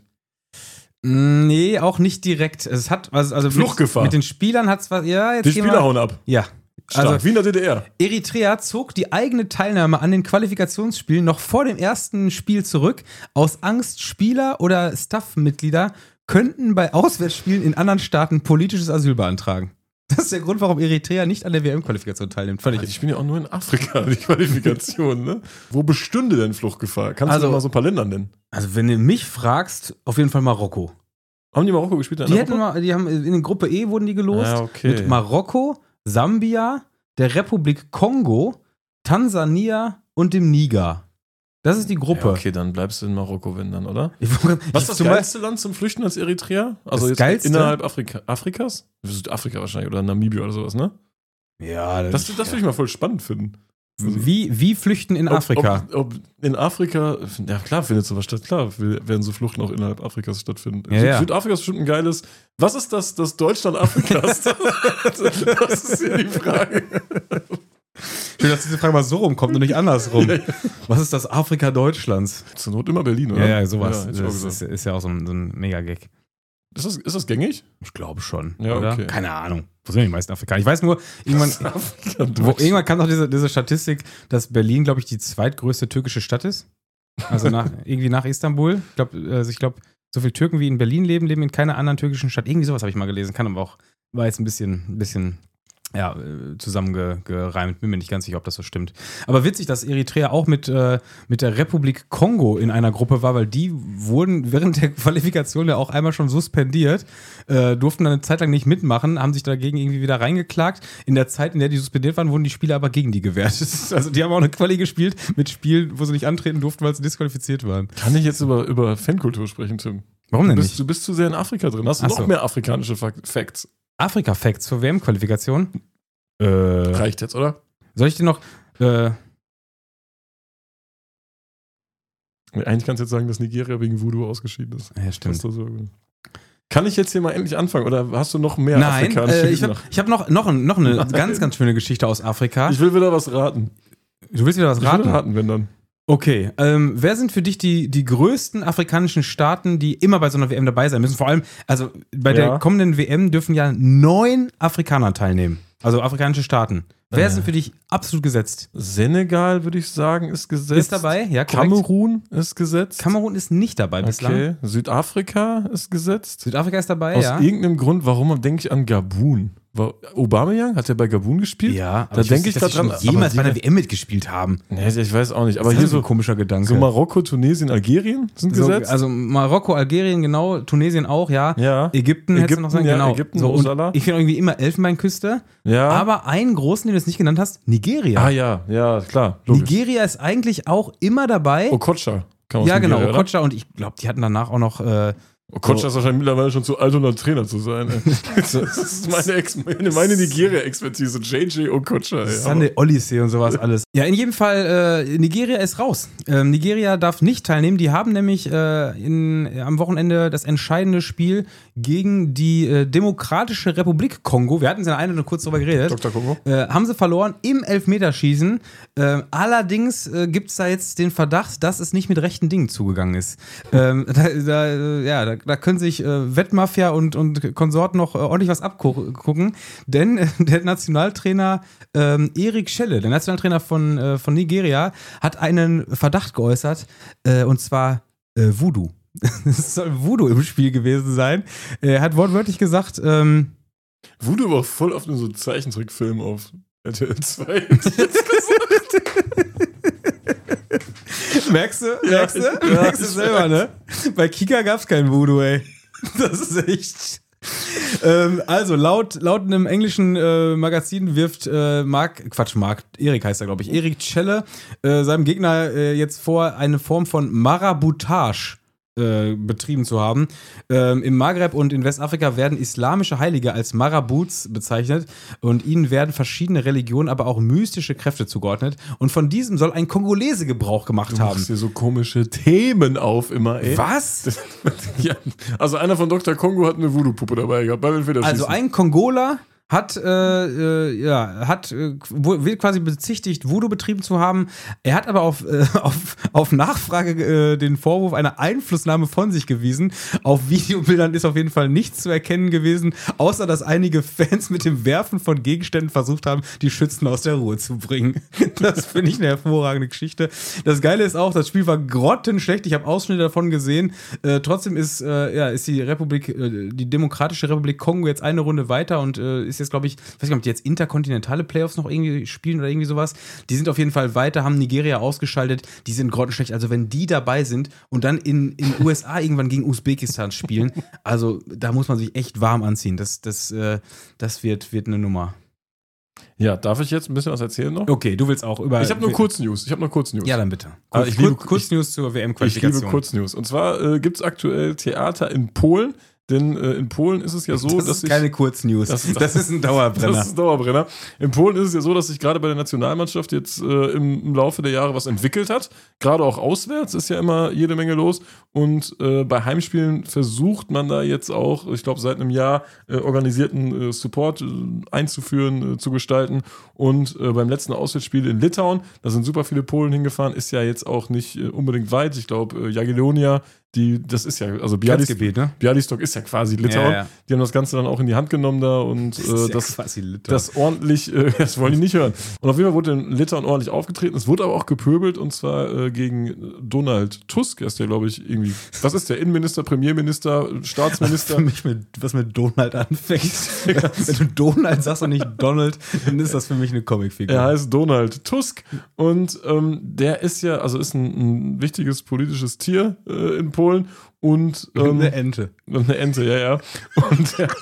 Nee, auch nicht direkt. Es hat was, also Fluchtgefahr. Mit, mit den Spielern hat es was. Ja, jetzt Die gehen Spieler wir- hauen ab. Ja. Stark. Also Wie in der D D R. Eritrea zog die eigene Teilnahme an den Qualifikationsspielen noch vor dem ersten Spiel zurück. Aus Angst, Spieler oder Staff-Mitglieder könnten bei Auswärtsspielen in anderen Staaten politisches Asyl beantragen. Das ist der Grund, warum Eritrea nicht an der W M-Qualifikation teilnimmt. Völlig. Also ich bin ja auch nur in Afrika, die Qualifikation, ne? Wo bestünde denn Fluchtgefahr? Kannst Also- du mal so ein paar Länder nennen? Also, wenn du mich fragst, auf jeden Fall Marokko. Haben die Marokko gespielt? in Die Europa? hätten mal, die haben in der Gruppe E wurden die gelost. Ja, okay. Mit Marokko, Sambia, der Republik Kongo, Tansania und dem Niger. Das ist die Gruppe. Ja, okay, dann bleibst du in Marokko, wenn dann, oder? Ich, Was ist das zum Beispiel- geilste Land zum Flüchten als Eritrea? Also Das jetzt geilste? innerhalb Afrika Afrikas? Südafrika wahrscheinlich oder Namibia oder sowas, ne? Ja, Das, das würde ich mal voll spannend finden. Wie, wie flüchten in Ob- Afrika? Ob, ob in Afrika, ja klar findet sowas statt, klar werden so Fluchten auch innerhalb Afrikas stattfinden. Ja, Süd- ja. Südafrika ist bestimmt ein geiles, was ist das, das Deutschland Afrikas? Das ist hier die Frage. Schön, dass diese Frage mal so rumkommt und nicht andersrum. Ja, ja. Was ist das Afrika Deutschlands? Zur Not immer Berlin, oder? Ja, ja, sowas. Ja, hätte ich auch das ist, gesagt. ist ja auch so ein, so ein Mega-Gag. Ist das, ist das gängig? Ich glaube schon. Ja, oder? okay. Keine Ahnung. Wo sind die meisten Afrikaner? Ich weiß nur, irgendwann, Afrika, wo, irgendwann kam doch diese, diese Statistik, dass Berlin, glaube ich, die zweitgrößte türkische Stadt ist. Also nach, irgendwie nach Istanbul. Ich glaube, also ich glaube, so viele Türken wie in Berlin leben, leben in keiner anderen türkischen Stadt. Irgendwie sowas habe ich mal gelesen. Kann aber auch, war jetzt ein bisschen, ein bisschen ja, äh, zusammengereimt. Bin mir nicht ganz sicher, ob das so stimmt. Aber witzig, dass Eritrea auch mit, äh, mit der Republik Kongo in einer Gruppe war, weil die wurden während der Qualifikation ja auch einmal schon suspendiert, äh, durften dann eine Zeit lang nicht mitmachen, haben sich dagegen irgendwie wieder reingeklagt. In der Zeit, in der die suspendiert waren, wurden die Spiele aber gegen die gewertet. Also die haben auch eine Quali gespielt mit Spielen, wo sie nicht antreten durften, weil sie disqualifiziert waren. Kann ich jetzt über, über Fankultur sprechen, Tim? Warum denn Du bist, nicht? du bist zu sehr in Afrika drin. Hast du Ach noch so. mehr afrikanische Fak- Facts? Afrika-Facts für W M-Qualifikation? Äh, Reicht jetzt, oder? soll ich dir noch äh, Eigentlich kannst du jetzt sagen, dass Nigeria wegen Voodoo ausgeschieden ist. ja, stimmt. Was da so- Kann ich jetzt hier mal endlich anfangen oder hast du noch mehr Nein, afrikanische äh, ich habe nach- ich hab noch, noch, noch eine Nein. ganz, ganz schöne Geschichte aus Afrika. Ich will wieder was raten. Du willst wieder was Ich will raten? raten, wenn dann. Okay, ähm, wer sind für dich die, die größten afrikanischen Staaten, die immer bei so einer W M dabei sein müssen? Vor allem, also bei Ja. der kommenden W M dürfen ja neun Afrikaner teilnehmen. Also afrikanische Staaten. Wer Äh. sind für dich absolut gesetzt? Senegal, würde ich sagen, ist gesetzt. Ist dabei? Ja, korrekt. Kamerun ist gesetzt. Kamerun ist nicht dabei bislang. Okay. Südafrika ist gesetzt. Südafrika ist dabei, Aus ja. irgendeinem Grund, warum denke ich an Gabun? War Aubameyang, hat er bei Gabun gespielt? Ja, Da ich denke wusste ich nicht, gerade dass die dran. schon jemals aber bei einer die- W M mitgespielt haben. Nee, ich weiß auch nicht. Aber Das hier ist so, ein komischer Gedanke. so Marokko, Tunesien, Algerien sind So, gesetzt. also Marokko, Algerien, genau, Tunesien auch, ja. ja. Ägypten, hättest du Ägypten, noch sagen, ja, genau. Ägypten, so, und Mosala. ich finde irgendwie immer Elfenbeinküste. ja. Aber einen großen, den du jetzt nicht genannt hast, Nigeria. ah ja, ja, klar. Logisch. Nigeria ist eigentlich auch immer dabei. Okocha. Kann man ja, aus genau, Nigeria, oder? Okocha. Und ich glaube, die hatten danach auch noch. Äh, Okocha So. ist wahrscheinlich mittlerweile schon zu alt, um ein Trainer zu sein. Ey. Das ist meine, Ex meine, meine Nigeria-Expertise. J J Okocha. Ey. Sunday Odyssey und sowas alles. Ja, in jedem Fall, äh, Nigeria ist raus. Ähm, Nigeria darf nicht teilnehmen. Die haben nämlich äh, in, am Wochenende das entscheidende Spiel gegen die äh, Demokratische Republik Kongo. Wir hatten es in der einen nur kurz drüber geredet. Doktor Kongo. Äh, haben sie verloren im Elfmeterschießen. Äh, allerdings äh, gibt es da jetzt den Verdacht, dass es nicht mit rechten Dingen zugegangen ist. Ähm, da, da, äh, ja, da, da können sich äh, Wettmafia und, und Konsorten noch äh, ordentlich was abgucken. Denn äh, der Nationaltrainer ähm, Erik Schelle, der Nationaltrainer von, äh, von Nigeria, hat einen Verdacht geäußert. Äh, und zwar äh, Voodoo. Es soll Voodoo im Spiel gewesen sein. Er hat wortwörtlich gesagt, ähm, Voodoo war voll oft in so Zeichentrickfilmen auf R T L zwei. Merkst du? Merkst du? Ja, Merkst du selber, ne? Bei Kika gab's kein Voodoo, ey. Das ist echt... ähm, also, laut, laut einem englischen äh, Magazin wirft äh, Mark, Quatsch, Mark, Erik heißt er, glaube ich, Erik Tschelle äh, seinem Gegner äh, jetzt vor, eine Form von Maraboutage äh, betrieben zu haben. Ähm, Im Maghreb und in Westafrika werden islamische Heilige als Marabouts bezeichnet und ihnen werden verschiedene Religionen, aber auch mystische Kräfte zugeordnet. Und von diesem soll ein Kongolese Gebrauch gemacht Du haben. machst dir so komische Themen auf immer, ey. Was? Ja, also einer von Doktor Kongo hat eine Voodoo-Puppe dabei gehabt. Beim Elfmeterschießen. Also ein Kongoler hat, äh, äh, ja, hat, äh, wird quasi bezichtigt, Voodoo betrieben zu haben. Er hat aber auf, äh, auf, auf Nachfrage äh, den Vorwurf einer Einflussnahme von sich gewiesen. Auf Videobildern ist auf jeden Fall nichts zu erkennen gewesen, außer dass einige Fans mit dem Werfen von Gegenständen versucht haben, die Schützen aus der Ruhe zu bringen. Das finde ich eine hervorragende Geschichte. Das Geile ist auch, das Spiel war grottenschlecht. Ich habe Ausschnitte davon gesehen. Äh, trotzdem ist, äh, ja, ist die Republik, äh, die Demokratische Republik Kongo jetzt eine Runde weiter und äh, ist jetzt, glaube ich, weiß nicht, ob die jetzt interkontinentale Playoffs noch irgendwie spielen oder irgendwie sowas. Die sind auf jeden Fall weiter, haben Nigeria ausgeschaltet. Die sind grottenschlecht. Also wenn die dabei sind und dann in in U S A irgendwann gegen Usbekistan spielen, also da muss man sich echt warm anziehen. Das, das, äh, das wird, wird eine Nummer. Ja, darf ich jetzt ein bisschen was erzählen noch? Okay, du willst auch über... Ich habe nur Kurznews. Ich habe nur Kurznews. Ja, dann bitte. Ah, Kurz, ich liebe- Kurz, Kurznews zur W Ich M-Qualifikation. liebe Kurznews. Und zwar äh, gibt es aktuell Theater in Polen. Denn äh, in Polen ist es ja so, das dass ist sich... keine Kurznews. Das Das, ist- das ist ein Dauerbrenner. Das ist ein Dauerbrenner. In Polen ist es ja so, dass sich gerade bei der Nationalmannschaft jetzt äh, im, im Laufe der Jahre was entwickelt hat. Gerade auch auswärts ist ja immer jede Menge los. Und äh, bei Heimspielen versucht man da jetzt auch, ich glaube seit einem Jahr, äh, organisierten äh, Support äh, einzuführen, äh, zu gestalten. Und äh, beim letzten Auswärtsspiel in Litauen, da sind super viele Polen hingefahren, ist ja jetzt auch nicht äh, unbedingt weit. Ich glaube, äh, Jagiellonia, die, das ist ja, also Bialystok, Grenzgebiet, ne? Bialystok ist ja quasi Litauen. Ja, ja. Die haben das Ganze dann auch in die Hand genommen da und Das äh, ist ja das, quasi Litauen. das ordentlich, äh, das wollen die nicht hören. Und auf jeden Fall wurde in Litauen ordentlich aufgetreten. Es wurde aber auch gepöbelt und zwar äh, gegen Donald Tusk, ist der, glaube ich, irgendwie, was ist der? Innenminister, Premierminister, Staatsminister? Für mich mit, was mit Donald anfängt. Wenn du Donald sagst und nicht Donald, dann ist das für mich eine Comicfigur. Er heißt Donald Tusk und ähm, der ist ja, also ist ein, ein wichtiges politisches Tier äh, in Polen und ähm, eine Ente. eine Ente, ja, ja. Und der,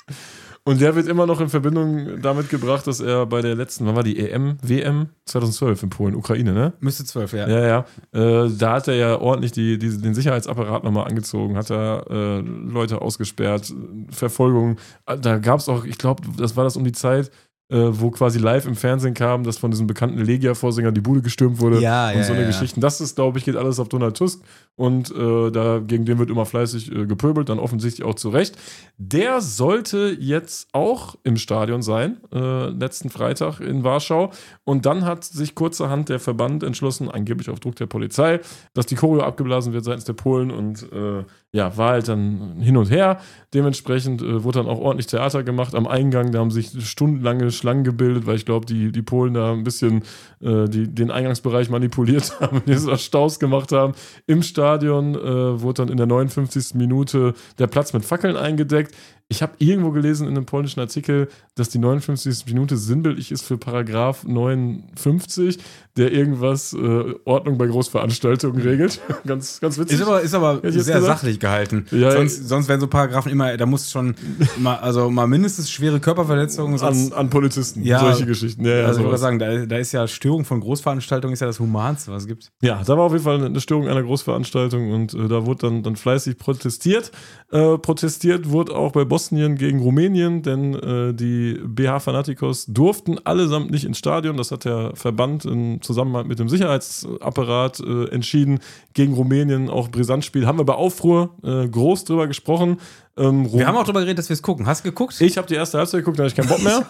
und der wird immer noch in Verbindung damit gebracht, dass er bei der letzten, wann war die E M, W M zweitausendzwölf in Polen, Ukraine, ne? Müsste zwölf, ja. Ja, ja. Äh, da hat er ja ordentlich die, die, den Sicherheitsapparat nochmal angezogen, hat er äh, Leute ausgesperrt, Verfolgung. Da gab es auch, ich glaube, das war das um die Zeit, äh, wo quasi live im Fernsehen kam, dass von diesem bekannten Legia-Vorsänger die Bude gestürmt wurde Ja, und ja, so eine ja. Geschichten. Das ist, glaube ich, geht alles auf Donald Tusk und äh, da, gegen den wird immer fleißig äh, gepöbelt, dann offensichtlich auch zu Recht. Der sollte jetzt auch im Stadion sein, äh, letzten Freitag in Warschau. Und dann hat sich kurzerhand der Verband entschlossen, angeblich auf Druck der Polizei, dass die Choreo abgeblasen wird seitens der Polen und äh, ja, war halt dann hin und her. Dementsprechend äh, wurde dann auch ordentlich Theater gemacht am Eingang. Da haben sich stundenlange Schlangen gebildet, weil ich glaube, die, die Polen da ein bisschen äh, die, den Eingangsbereich manipuliert haben, die so Staus gemacht haben. Im Stadion äh, wurde dann in der neunundfünfzigsten Minute der Platz mit Fackeln eingedeckt. Ich habe irgendwo gelesen in einem polnischen Artikel, dass die neunundfünfzigste Minute sinnbildlich ist für Paragraph neunundfünfzig, der irgendwas äh, Ordnung bei Großveranstaltungen regelt. ganz, ganz witzig. Ist aber, ist aber Hätte ich jetzt sehr gesagt. sachlich gehalten. Ja, sonst, sonst wären so Paragraphen immer, da muss schon mal, also mal mindestens schwere Körperverletzungen. Sonst, an, an Polizisten, Ja, solche Geschichten. Ja, ja, also ich würde sowas. sagen, da, da ist ja Störung von Großveranstaltungen ist ja das Humanste, was es gibt. Ja, da war auf jeden Fall eine Störung einer Großveranstaltung und äh, da wurde dann, dann fleißig protestiert. Äh, protestiert wurde auch bei Bosnien gegen Rumänien, denn äh, die B H Fanatikos durften allesamt nicht ins Stadion. Das hat der Verband im Zusammenhang mit dem Sicherheitsapparat äh, entschieden. Gegen Rumänien auch Brisanzspiel. Haben wir bei Aufruhr äh, groß drüber gesprochen. Ähm, Wir haben auch darüber geredet, dass wir es gucken. Hast du geguckt? Ich habe die erste Halbzeit geguckt, da hatte ich keinen Bock mehr.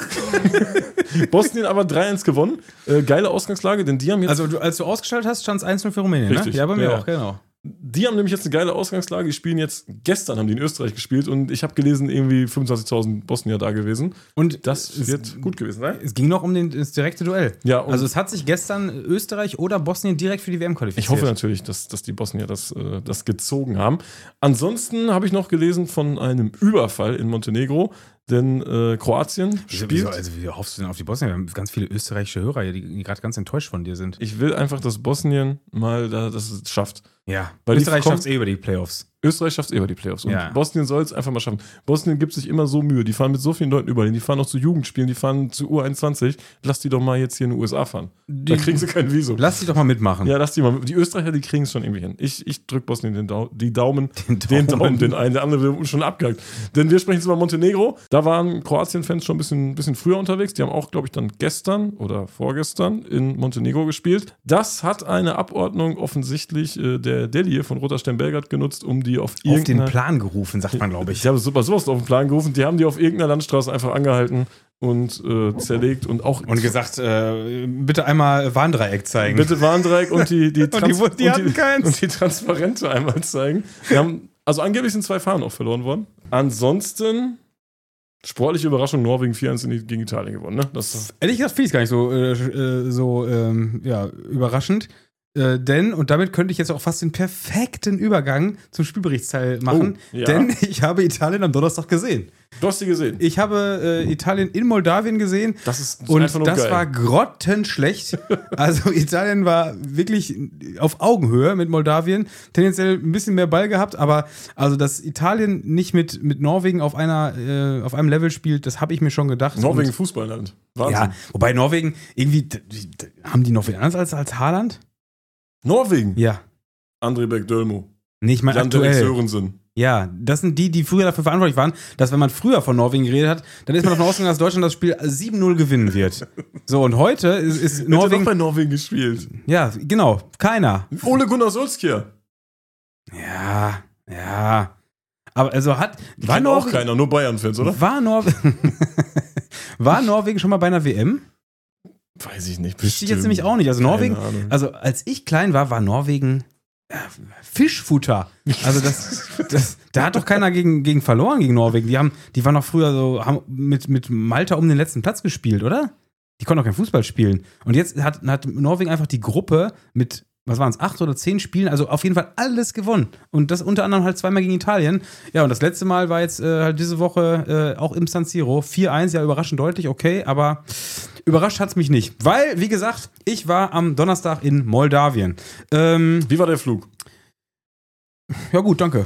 Bosnien aber drei eins gewonnen. Äh, geile Ausgangslage, denn die haben jetzt... Also du, als du ausgeschaltet hast, stand es eins null für Rumänien, Richtig. ne? Ja, bei mir Ja. auch, genau. Die haben nämlich jetzt eine geile Ausgangslage. Die spielen jetzt, gestern haben die in Österreich gespielt und ich habe gelesen, irgendwie fünfundzwanzigtausend Bosnier da gewesen. Und Das es, wird gut gewesen sein. es ging noch um den, das direkte Duell. Ja, und Also es hat sich gestern Österreich oder Bosnien direkt für die W M qualifiziert. ich hoffe natürlich, dass, dass die Bosnier das, äh, das gezogen haben. Ansonsten habe ich noch gelesen von einem Überfall in Montenegro. denn äh, Kroatien Wieso, spielt. wieso, also wie hoffst du denn auf die Bosnier? Wir haben ganz viele österreichische Hörer hier, die, die gerade ganz enttäuscht von dir sind. Ich will einfach, dass Bosnien mal da, das es schafft. Ja, Weil die Österreich kommt- schafft es eh über die Playoffs. Österreich schafft es eh über die Playoffs. Und Ja. Bosnien soll es einfach mal schaffen. Bosnien gibt sich immer so Mühe. Die fahren mit so vielen Leuten überall hin. Die fahren auch zu Jugendspielen, die fahren zu U einundzwanzig. Lass die doch mal jetzt hier in den U S A fahren. Da kriegen sie kein Visum. Lass die doch mal mitmachen. Ja, lass die mal. Die Österreicher, die kriegen es schon irgendwie hin. Ich, ich drück Bosnien den Dau die Daumen, Den den Daumen. Daumen, den einen. Der andere wird schon abgehakt. Denn wir sprechen jetzt über Montenegro. Da waren Kroatien-Fans schon ein bisschen, bisschen früher unterwegs. Die haben auch, glaube ich, dann gestern oder vorgestern in Montenegro gespielt. Das hat eine Abordnung offensichtlich äh, der Delie von Roter Stern Belgrad genutzt, um die auf Auf den irgendeiner... Plan gerufen, sagt man, glaube ich. Ich habe super sowas auf den Plan gerufen. Die haben die auf irgendeiner Landstraße einfach angehalten und äh, zerlegt und auch Und gesagt, äh, bitte einmal Warndreieck zeigen. bitte Warndreieck und die, die, Und die, Trans- wurden- die und hatten keins. und die Transparente einmal zeigen. Wir haben, also angeblich sind zwei Fahnen auch verloren worden. Ansonsten sportliche Überraschung, Norwegen vier eins in- gegen Italien gewonnen. Ne? Das, Ehrlich gesagt finde ich es gar nicht so, äh, äh, so ähm, ja, überraschend. Äh, denn, und damit könnte ich jetzt auch fast den perfekten Übergang zum Spielberichtsteil machen, Oh, ja. denn ich habe Italien am Donnerstag gesehen. du hast sie gesehen. Ich habe äh, Italien in Moldawien gesehen Das ist und einfach nur das geil. war grottenschlecht. Also Italien war wirklich auf Augenhöhe mit Moldawien, tendenziell ein bisschen mehr Ball gehabt, aber also dass Italien nicht mit, mit Norwegen auf einer äh, auf einem Level spielt, das habe ich mir schon gedacht. Norwegen Und, Fußballland. Wahnsinn. ja, wobei Norwegen irgendwie d- d- haben die noch wen anders als als Haaland? Norwegen. Ja. André Beck-Dölmo. Nee, ich meine Jan-Derek aktuell. Sörensen. Ja, das sind die, die früher dafür verantwortlich waren, dass wenn man früher von Norwegen geredet hat, dann ist man davon ausgegangen, dass Deutschland das Spiel sieben null gewinnen wird. So, und heute ist, ist Wer hat denn noch Norwegen. bei Norwegen gespielt? Ja, genau, keiner. Ole Gunnar Solskjaer. Ja, ja. Aber also hat. War Kennt auch Norwegen, keiner, nur Bayern-Fans, oder? war, Norwegen war Norwegen schon mal bei einer W M? Weiß ich nicht. Wüsste ich jetzt nämlich auch nicht. Also Norwegen, Keine Ahnung. also als ich klein war, war Norwegen äh, Fischfutter. Also das, das, da hat doch keiner gegen, gegen verloren gegen Norwegen. Die haben, die waren doch früher so, haben mit, mit Malta um den letzten Platz gespielt, oder? Die konnten doch kein Fußball spielen. Und jetzt hat, hat Norwegen einfach die Gruppe mit, was waren es, acht oder zehn Spielen, also auf jeden Fall alles gewonnen. Und das unter anderem halt zweimal gegen Italien. Ja, und das letzte Mal war jetzt äh, halt diese Woche äh, auch im San Siro. vier eins, ja, überraschend deutlich, okay, aber überrascht hat es mich nicht. Weil, wie gesagt, ich war am Donnerstag in Moldawien. Ähm, Wie war der Flug? ja gut, danke.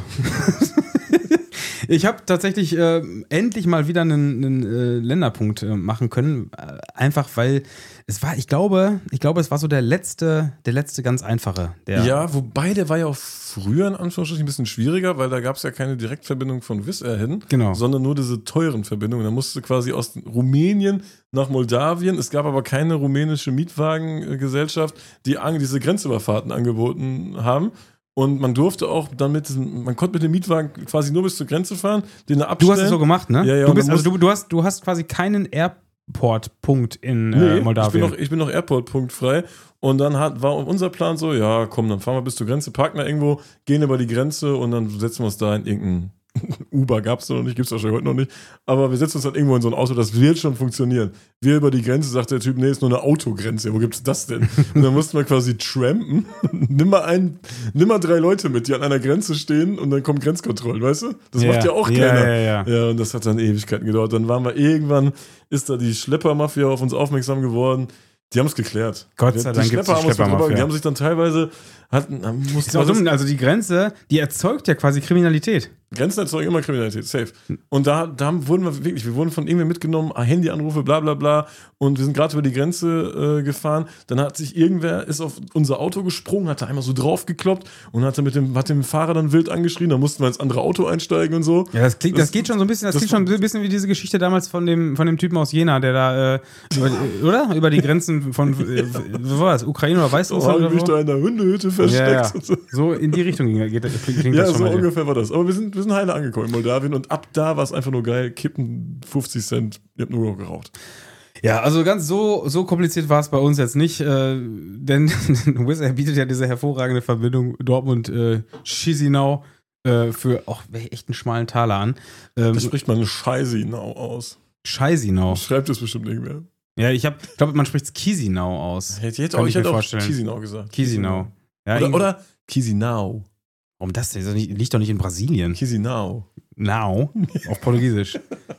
Ich habe tatsächlich äh, endlich mal wieder einen, einen äh, Länderpunkt äh, machen können. Äh, einfach weil es war, ich glaube, ich glaube, es war so der letzte, der letzte ganz einfache. Der, Ja, wobei der war ja auch früher in Anführungsstrichen ein bisschen schwieriger, weil da gab es ja keine Direktverbindung von Wizz Air hin, Genau. sondern nur diese teuren Verbindungen. Da musste quasi aus Rumänien nach Moldawien. Es gab aber keine rumänische Mietwagengesellschaft, die an, diese Grenzüberfahrten angeboten haben. Und man durfte auch dann mit diesem, man konnte mit dem Mietwagen quasi nur bis zur Grenze fahren, den da Du abstellen. hast es so gemacht, ne? Ja, ja, du, und bist, dann also du, du, hast, du hast quasi keinen Airport-Punkt in äh, Nee, ich Moldawien. bin noch, ich bin noch Airport-punktfrei. Und dann hat, war unser Plan so, ja, komm, dann fahren wir bis zur Grenze, parken da irgendwo, gehen über die Grenze und dann setzen wir uns da in irgendein Uber gab es noch nicht, gibt es wahrscheinlich heute noch nicht. Aber wir setzen uns dann irgendwo in so ein Auto, das wird schon funktionieren. Wir über die Grenze, sagt der Typ, nee, ist nur eine Autogrenze. Wo gibt es das denn? Und dann mussten wir quasi trampen. nimm, mal ein, nimm mal drei Leute mit, die an einer Grenze stehen und dann kommen Grenzkontrollen, weißt du? Das Ja, macht ja auch ja, keiner. ja, ja. Ja, und das hat dann Ewigkeiten gedauert. Dann waren wir irgendwann, ist da die Schleppermafia auf uns aufmerksam geworden. Die haben es geklärt. Gott sei Die Dank gibt's die Schlepper haben uns mit Schleppermafia. drüber- Die haben sich dann teilweise, hatten, mussten Ist auch dumm, also die Grenze, die erzeugt ja quasi Kriminalität. Grenzen erzeugen immer Kriminalität, safe. Und da, da haben- wurden wir wirklich, wir wurden von irgendwer mitgenommen, Handyanrufe, bla bla bla. Und wir sind gerade über die Grenze äh, gefahren. Dann hat sich irgendwer, ist auf unser Auto gesprungen, hat da einmal so drauf gekloppt und hat, mit dem, hat dem Fahrer dann wild angeschrien. Da mussten wir ins andere Auto einsteigen und so. Ja, das, klingt, das, Das- geht schon so ein bisschen, das, das- klingt schon ein bisschen wie diese Geschichte damals von dem, von dem Typen aus Jena, der da, äh, über, die- oder? Über die Grenzen von, äh, wo war das? Ukraine oder So Weißrussland habe ich oder mich so? da in der Hundehütte versteckt. Ja, ja. Und so. So in die Richtung ging, geht, klingt, klingt Ja, das schon so mal. ungefähr war das. Aber wir sind, wir sind heile angekommen in Moldawien und ab da war es einfach nur geil. Kippen fünfzig Cent, ihr habt nur noch geraucht. Ja, also ganz so, so kompliziert war es bei uns jetzt nicht, äh, denn Wizz Air bietet ja diese hervorragende Verbindung Dortmund-Chisinau äh, für auch echt einen schmalen Taler an. Ähm, Da spricht man Scheißinau aus. Chisinau. Schreibt es bestimmt nicht mehr. Ja, ich habe, ich glaube, man spricht Chisinau aus. Ich hätte, Kann auch, ich ich hätte mir auch vorstellen. Chisinau gesagt. Chisinau. Ja, Oder, irgendwie- oder Chisinau. Warum das denn? Das liegt doch nicht in Brasilien. Chisinau. Now, auf Portugiesisch.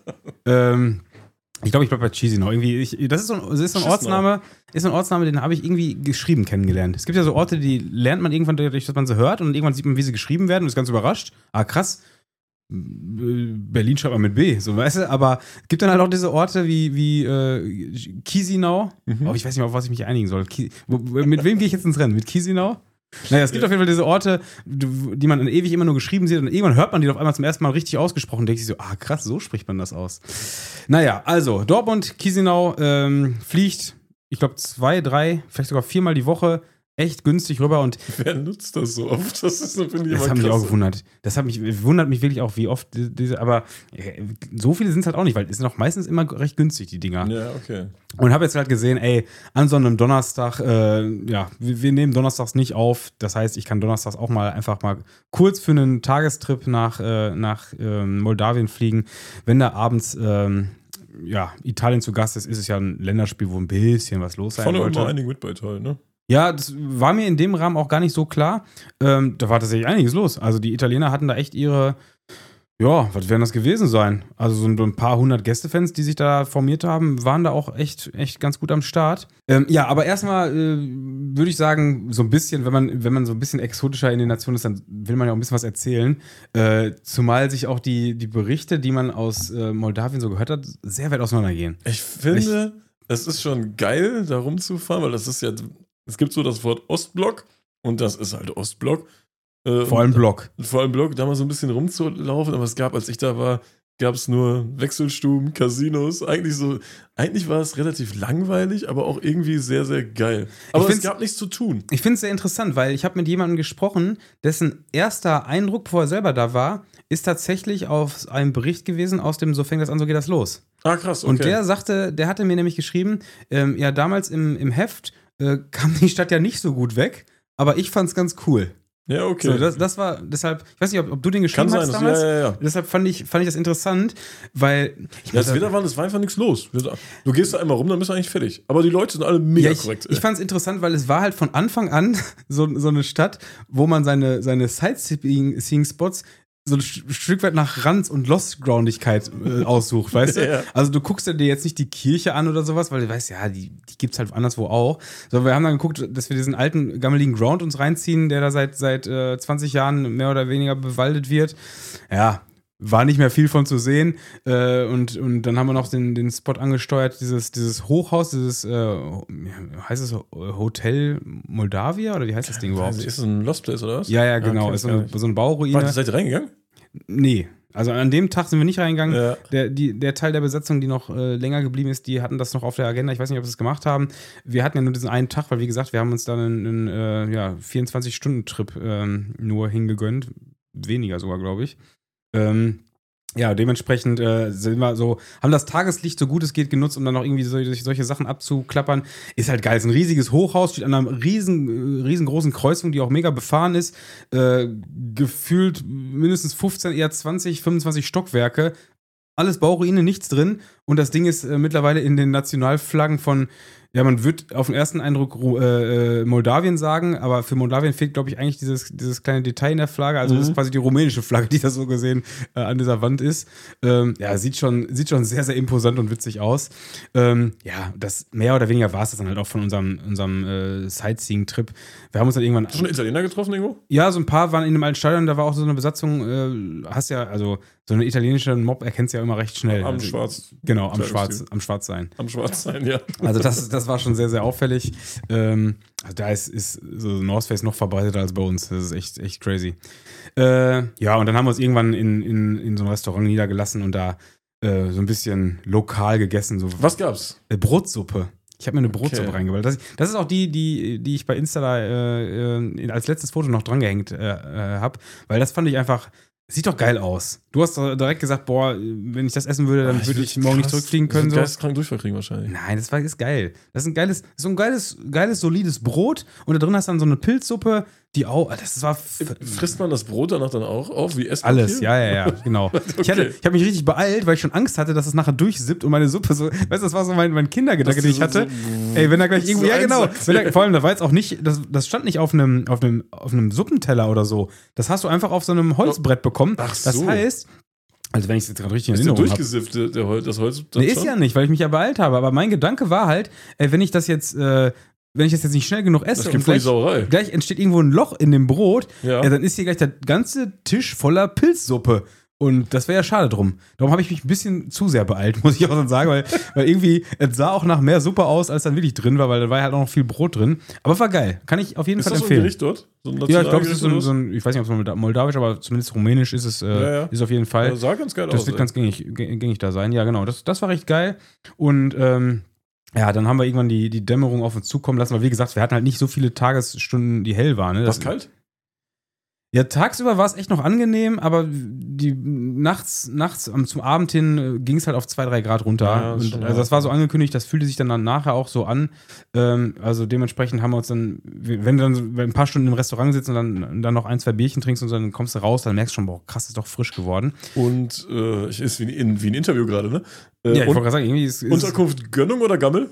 Ähm, ich glaube, ich bleibe bei Chisinau. Irgendwie, ich, das ist so ein, das ist so ein Ortsname, ist so ein Ortsname, den habe ich irgendwie geschrieben kennengelernt. Es gibt ja so Orte, die lernt man irgendwann dadurch, dass man sie hört und irgendwann sieht man, wie sie geschrieben werden und ist ganz überrascht. Ah, krass. Berlin schreibt man mit B, so weißt du, aber es gibt dann halt auch diese Orte wie, wie äh, Chisinau. Mhm. Oh, ich weiß nicht mal, auf was ich mich einigen soll. Ki- mit wem gehe ich jetzt ins Rennen? Mit Chisinau? Naja, es gibt ja auf jeden Fall diese Orte, die man dann ewig immer nur geschrieben sieht und irgendwann hört man die auf einmal zum ersten Mal richtig ausgesprochen und denkt sich so, ah krass, so spricht man das aus. Naja, also Dortmund, Chisinau ähm, fliegt, ich glaube zwei, drei, vielleicht sogar viermal die Woche echt günstig rüber und wer nutzt das so oft? Das ist so, finde ich, das hat mich auch gewundert. Das hat mich, wundert mich wirklich auch, wie oft diese, aber so viele sind es halt auch nicht, weil es sind auch meistens immer recht günstig, die Dinger. Ja, okay. Und habe jetzt halt gesehen, ey, an so einem Donnerstag, äh, ja, wir, wir nehmen Donnerstags nicht auf, das heißt, ich kann Donnerstags auch mal einfach mal kurz für einen Tagestrip nach, äh, nach ähm, Moldawien fliegen, wenn da abends ähm, ja, Italien zu Gast ist, ist es ja ein Länderspiel, wo ein bisschen was los sein Von sollte. immer einigen mit bei Italien, ne? Ja, das war mir in dem Rahmen auch gar nicht so klar. Ähm, da war tatsächlich einiges los. Also die Italiener hatten da echt ihre, ja, was werden das gewesen sein? Also so ein paar hundert Gästefans, die sich da formiert haben, waren da auch echt, echt ganz gut am Start. Ähm, ja, aber erstmal äh, würde ich sagen, so ein bisschen, wenn man, wenn man so ein bisschen exotischer in den Nationen ist, dann will man ja auch ein bisschen was erzählen. Äh, zumal sich auch die, die Berichte, die man aus äh, Moldawien so gehört hat, sehr weit auseinandergehen. Ich finde, es ist schon geil, da rumzufahren, weil das ist ja... Es gibt so das Wort Ostblock und das ist halt Ostblock. Äh, vor allem Block. Vor allem Block, da mal so ein bisschen rumzulaufen, aber es gab, als ich da war, gab es nur Wechselstuben, Casinos. Eigentlich so, eigentlich war es relativ langweilig, aber auch irgendwie sehr, sehr geil. Aber es gab nichts zu tun. Ich finde es sehr interessant, weil ich habe mit jemandem gesprochen, dessen erster Eindruck, bevor er selber da war, ist tatsächlich auf einem Bericht gewesen aus dem So fängt das an, so geht das los. Ah, krass, okay. Und der sagte, der hatte mir nämlich geschrieben, ähm, ja, damals im, im Heft äh, kam die Stadt ja nicht so gut weg, aber ich fand's ganz cool. Ja, okay. So, das, das war deshalb, ich weiß nicht, ob, ob du den geschrieben Kann hast sein, damals. Ja, ja, ja. Deshalb fand ich, fand ich das interessant, weil. Ich ja, das Wetter war, das war einfach nichts los. Du gehst da einmal rum, dann bist du eigentlich fertig. Aber die Leute sind alle mega ja, ich, korrekt. Ich fand es interessant, weil es war halt von Anfang an so, so eine Stadt, wo man seine, seine Sightseeing-Spots so ein Stück weit nach Ranz und Lost-Groundigkeit äh, aussucht, weißt du? Ja. Also du guckst dir jetzt nicht die Kirche an oder sowas, weil du weißt, ja, die, die gibt's halt anderswo auch. Sondern wir haben dann geguckt, dass wir diesen alten, gammeligen Ground uns reinziehen, der da seit, seit äh, zwanzig Jahren mehr oder weniger bewaldet wird. Ja, war nicht mehr viel von zu sehen. Äh, und, und dann haben wir noch den, den Spot angesteuert, dieses, dieses Hochhaus, dieses, äh, heißt es Hotel Moldawia oder wie heißt das Ding überhaupt? Ist das ein Lost Place oder was? Ja, ja, genau. Okay, ist so eine, so eine Bauruine. Warte, seid ihr reingegangen? Nee. Also an dem Tag sind wir nicht reingegangen. Ja. Der, die, der Teil der Besetzung, die noch äh, länger geblieben ist, die hatten das noch auf der Agenda. Ich weiß nicht, ob sie es gemacht haben. Wir hatten ja nur diesen einen Tag, weil wie gesagt, wir haben uns dann einen, einen äh, ja, vierundzwanzig-Stunden-Trip ähm, nur hingegönnt. Weniger sogar, glaube ich. Ähm, ja, dementsprechend äh, sind wir so, haben das Tageslicht so gut es geht genutzt, um dann noch irgendwie so, solche Sachen abzuklappern. Ist halt geil. Ist ein riesiges Hochhaus, steht an einer riesen, riesengroßen Kreuzung, die auch mega befahren ist. Äh, gefühlt mindestens fünfzehn, eher zwanzig, fünfundzwanzig Stockwerke. Alles Bauruine, nichts drin. Und das Ding ist äh, mittlerweile in den Nationalflaggen von, ja, man wird auf den ersten Eindruck äh, Moldawien sagen, aber für Moldawien fehlt, glaube ich, eigentlich dieses, dieses kleine Detail in der Flagge. Also, mhm. das ist quasi die rumänische Flagge, die da so gesehen äh, an dieser Wand ist. Ähm, ja, sieht schon, sieht schon sehr, sehr imposant und witzig aus. Ähm, ja, das mehr oder weniger war es das dann halt auch von unserem, unserem äh, Sightseeing-Trip. Wir haben uns dann irgendwann. Hast du schon Italiener getroffen irgendwo? Ja, so ein paar waren in dem alten Stadion, da war auch so eine Besatzung, äh, hast ja, also so eine italienische Mob erkennst du ja immer recht schnell. Am also, Schwarz. Genau, am Schwarz, am Schwarz sein. Am Schwarz sein, ja. Also das, das war schon sehr, sehr auffällig. Ähm, also da ist, ist so North Face noch verbreiteter als bei uns. Das ist echt, echt crazy. Äh, ja, und dann haben wir uns irgendwann in, in, in so ein Restaurant niedergelassen und da äh, so ein bisschen lokal gegessen. So Was gab's? Äh, Brotsuppe. Ich habe mir eine Brotsuppe Okay. reingeballt. Das, das ist auch die, die, die ich bei Insta da, äh, äh, als letztes Foto noch drangehängt äh, äh, habe, weil das fand ich einfach. Sieht doch geil aus. Du hast direkt gesagt, boah, wenn ich das essen würde, dann Ah, würde ich morgen nicht zurückfliegen können. So. Geisteskrank Durchfall kriegen wahrscheinlich. Nein, das war ist geil. Das ist ein geiles, so ein geiles, geiles, solides Brot und da drin hast du dann so eine Pilzsuppe, die auch, das war Frisst man das Brot danach dann auch auf, wie Esspapier? alles, ja, ja, ja, genau. Okay. Ich, hatte, ich habe mich richtig beeilt, weil ich schon Angst hatte, dass es nachher durchsippt und meine Suppe so, weißt du, das war so mein, mein Kindergedanke, den ich hatte. So, ey, wenn da gleich irgendwo, so ja genau, wenn da, vor allem, da war jetzt auch nicht, das, das stand nicht auf einem, auf einem, auf einem Suppenteller oder so. Das hast du einfach auf so einem Holzbrett bekommen. Ach so. Das heißt, Also wenn ich es jetzt gerade richtig in Ist der Erinnerung habe. durchgesifft, der, der Holz, das Holz? dann Nee, ist schon? ja nicht, weil ich mich ja beeilt habe. Aber mein Gedanke war halt, ey, wenn ich das jetzt, äh, wenn ich das jetzt nicht schnell genug esse Das und gibt voll die gleich, Sauerei. gleich entsteht irgendwo ein Loch in dem Brot, Ja. ja, dann ist hier gleich der ganze Tisch voller Pilzsuppe. Und das wäre ja schade drum. Darum habe ich mich ein bisschen zu sehr beeilt, muss ich auch so sagen, weil, weil irgendwie, es sah auch nach mehr Suppe aus, als dann wirklich drin war, weil da war halt auch noch viel Brot drin. Aber war geil. Kann ich auf jeden Ist Fall das so ein empfehlen. Gericht dort? So ein Ja, ich glaube, es ist so ein, Nationalgericht so ein, ich weiß nicht, ob es molda- moldawisch, aber zumindest rumänisch ist es, äh, Ja, ja. ist auf jeden oder Fall. so? Ja, sah ganz geil Das aus. wird ey. ganz gängig, gäng- gängig da sein. Ja, genau. Das, das war recht geil. Und ähm, ja, dann haben wir irgendwann die, die Dämmerung auf uns zukommen lassen, weil wie gesagt, wir hatten halt nicht so viele Tagesstunden, die hell waren. Ne? War Das, es kalt? Ja, tagsüber war es echt noch angenehm, aber die nachts, nachts am- zum Abend hin ging es halt auf zwei, drei Grad runter. Ja, das ist und, schon also das hart. war so angekündigt, das fühlte sich dann, dann nachher auch so an. Ähm, also dementsprechend haben wir uns dann, wenn du dann so ein paar Stunden im Restaurant sitzt und dann, dann noch ein, zwei Bierchen trinkst und dann kommst du raus, dann merkst du schon, boah, krass, ist doch frisch geworden. Und äh, ich ist wie, in, wie ein Interview gerade, ne? Äh, Ja, ich wollte und, gerade sagen, irgendwie ist, ist Unterkunft Gönnung oder Gammel?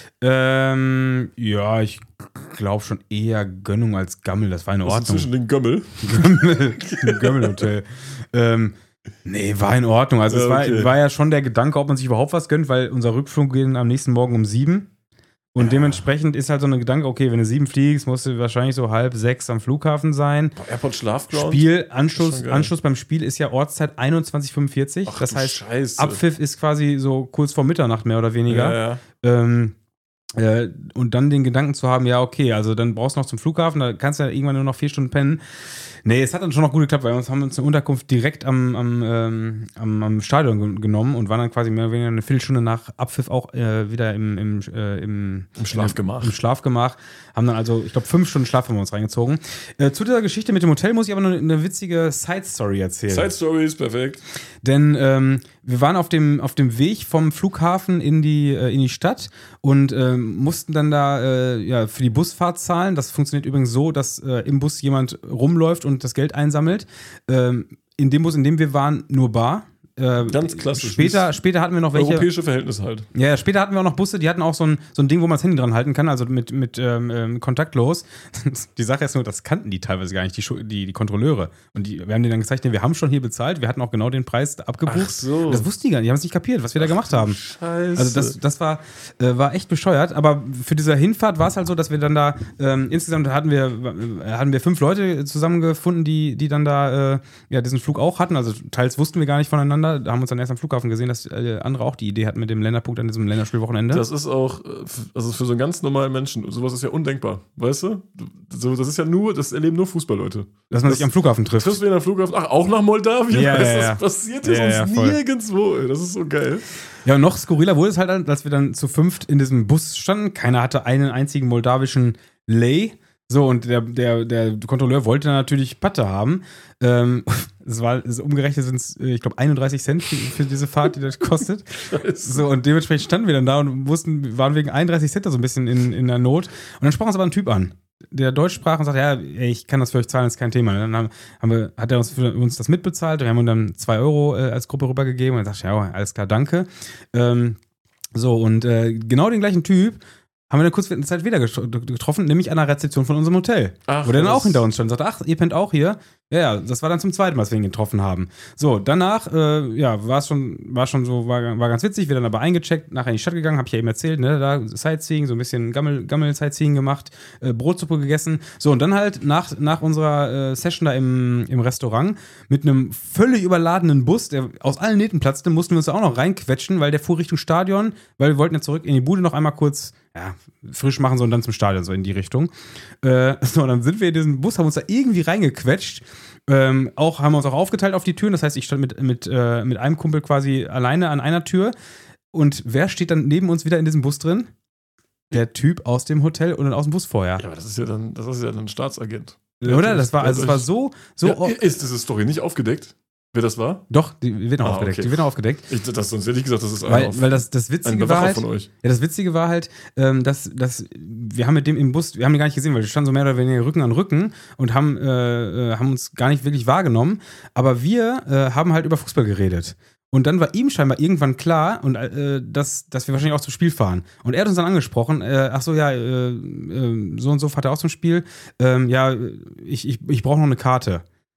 ähm, ja, ich glaube schon eher Gönnung als Gammel, das war in Was ist Ordnung. zwischen den Gömmel? Gömmel, Gömmelhotel. ähm, nee, war in Ordnung. Also Ja, es war, okay. war ja schon der Gedanke, ob man sich überhaupt was gönnt, weil unser Rückflug ging am nächsten Morgen um sieben. Und dementsprechend ist halt so ein Gedanke, okay, wenn du sieben fliegst, musst du wahrscheinlich so halb sechs am Flughafen sein. Boah, Airport Schlafground? Spiel, Das ist Anschluss, schon geil. Anschluss beim Spiel ist ja Ortszeit einundzwanzig Uhr fünfundvierzig. Ach, Das du heißt, Scheiße. Abpfiff ist quasi so kurz vor Mitternacht mehr oder weniger. Ja, ja. Ähm, äh, und dann den Gedanken zu haben, ja, okay, also dann brauchst du noch zum Flughafen, da kannst du ja irgendwann nur noch vier Stunden pennen. Nee, es hat dann schon noch gut geklappt, weil wir uns haben uns eine Unterkunft direkt am, am, ähm, am, am Stadion ge- genommen und waren dann quasi mehr oder weniger eine Viertelstunde nach Abpfiff auch äh, wieder im, im, äh, im, Im Schlafgemach. Im Schlafgemach. Haben dann also, ich glaube, fünf Stunden Schlaf haben wir uns reingezogen. Äh, zu dieser Geschichte mit dem Hotel muss ich aber noch eine witzige Side-Story erzählen. Side Stories, perfekt. Denn ähm, wir waren auf dem, auf dem Weg vom Flughafen in die, äh, in die Stadt und ähm, mussten dann da äh, ja, für die Busfahrt zahlen. Das funktioniert übrigens so, dass äh, im Bus jemand rumläuft und das Geld einsammelt. Ähm, in dem Bus, in dem wir waren, nur bar. Äh, Ganz klassisch. Später, später hatten wir noch welche. Europäische Verhältnisse halt. Ja, ja, später hatten wir auch noch Busse, die hatten auch so ein, so ein Ding, wo man das Handy dran halten kann, also mit, mit ähm, ähm, kontaktlos. Die Sache ist nur, das kannten die teilweise gar nicht, die, Schu- die, die Kontrolleure. Und die, wir haben denen dann gezeigt, nee, wir haben schon hier bezahlt, wir hatten auch genau den Preis abgebucht. Ach so. Das wussten die gar nicht, die haben es nicht kapiert, was wir da gemacht haben. Scheiße. Also das, das war, äh, war echt bescheuert, aber für diese Hinfahrt war es halt so, dass wir dann da, ähm, insgesamt hatten wir, äh, hatten wir fünf Leute zusammengefunden, die, die dann da äh, ja, diesen Flug auch hatten, also teils wussten wir gar nicht voneinander, da haben wir uns dann erst am Flughafen gesehen, dass äh, andere auch die Idee hatten mit dem Länderpunkt an diesem Länderspielwochenende. Das ist auch, äh, f- also für so einen ganz normalen Menschen, sowas ist ja undenkbar, weißt du? Du- So, das ist ja nur, das erleben nur Fußballleute. dass man das- sich am Flughafen trifft. Triffst du ihn am Flughafen? Ach, auch nach Moldawien? Ja, Weißt du, ja, ja. das passiert hier Ja, ja, sonst voll. nirgendwo, ey. Das ist so geil. Ja, und noch skurriler wurde es halt, dann, als wir dann zu fünft in diesem Bus standen. Keiner hatte einen einzigen moldawischen Lei. So, und der, der, der Kontrolleur wollte dann natürlich Patte haben. Ähm, es war es umgerechnet sind es, ich glaube, einunddreißig Cent für, für diese Fahrt, die das kostet. Scheiße. So, und dementsprechend standen wir dann da und wussten, waren wegen einunddreißig Cent da so ein bisschen in, in der Not. Und dann sprach uns aber ein Typ an, der Deutsch sprach und sagte, ja, ey, ich kann das für euch zahlen, ist kein Thema. Dann haben, haben wir, hat er uns für uns das mitbezahlt. Wir haben ihm dann zwei Euro äh, als Gruppe rübergegeben. Und er sagt, ja, alles klar, danke. Ähm, so, und äh, genau den gleichen Typ haben wir dann kurz in der Zeit wieder getro- getroffen, nämlich an der Rezeption von unserem Hotel. Ach, wo der dann was- auch hinter uns stand und sagte, ach, ihr pennt auch hier? Ja, ja, das war dann zum zweiten Mal, dass wir ihn getroffen haben. So, danach, äh, ja, war es schon, war schon so, war, war ganz witzig, wir dann aber eingecheckt, nachher in die Stadt gegangen, hab ich ja eben erzählt, ne, da Sightseeing, so ein bisschen Gammel, Gammel-Sightseeing gemacht, äh, Brotsuppe gegessen. So, und dann halt nach, nach unserer äh, Session da im, im Restaurant mit einem völlig überladenen Bus, der aus allen Nähten platzte, mussten wir uns da auch noch reinquetschen, weil der fuhr Richtung Stadion, weil wir wollten ja zurück in die Bude noch einmal kurz, ja, frisch machen, so und dann zum Stadion, so in die Richtung. Äh, so, und dann sind wir in diesen Bus, haben uns da irgendwie reingequetscht. Ähm, auch, haben wir uns auch aufgeteilt auf die Türen. Das heißt, ich stand mit, mit, äh, mit einem Kumpel quasi alleine an einer Tür. Und wer steht dann neben uns wieder in diesem Bus drin? Der Typ aus dem Hotel und aus dem Bus vorher. Ja, aber das ist ja dann, das ist ja dann ein Staatsagent. Oder? Das war, also es war so, so. Ja, ist diese Story nicht aufgedeckt? Wer das war? Doch, die wird noch Ah, aufgedeckt. okay. Die wird noch aufgedeckt. Ich, das, sonst hätte ich gesagt, das ist einer Weil, auf- weil das, das ein Witzige war Bewacher halt, von euch. ja, das Witzige war halt, ähm, dass, dass wir haben mit dem im Bus, wir haben ihn gar nicht gesehen, weil wir standen so mehr oder weniger Rücken an Rücken und haben, äh, äh, haben uns gar nicht wirklich wahrgenommen. Aber wir äh, haben halt über Fußball geredet. Und dann war ihm scheinbar irgendwann klar, und, äh, dass, dass wir wahrscheinlich auch zum Spiel fahren. Und er hat uns dann angesprochen, äh, ach so, ja, äh, äh, so und so fährt er auch zum Spiel. Ähm, ja, ich, ich, ich brauche noch eine Karte.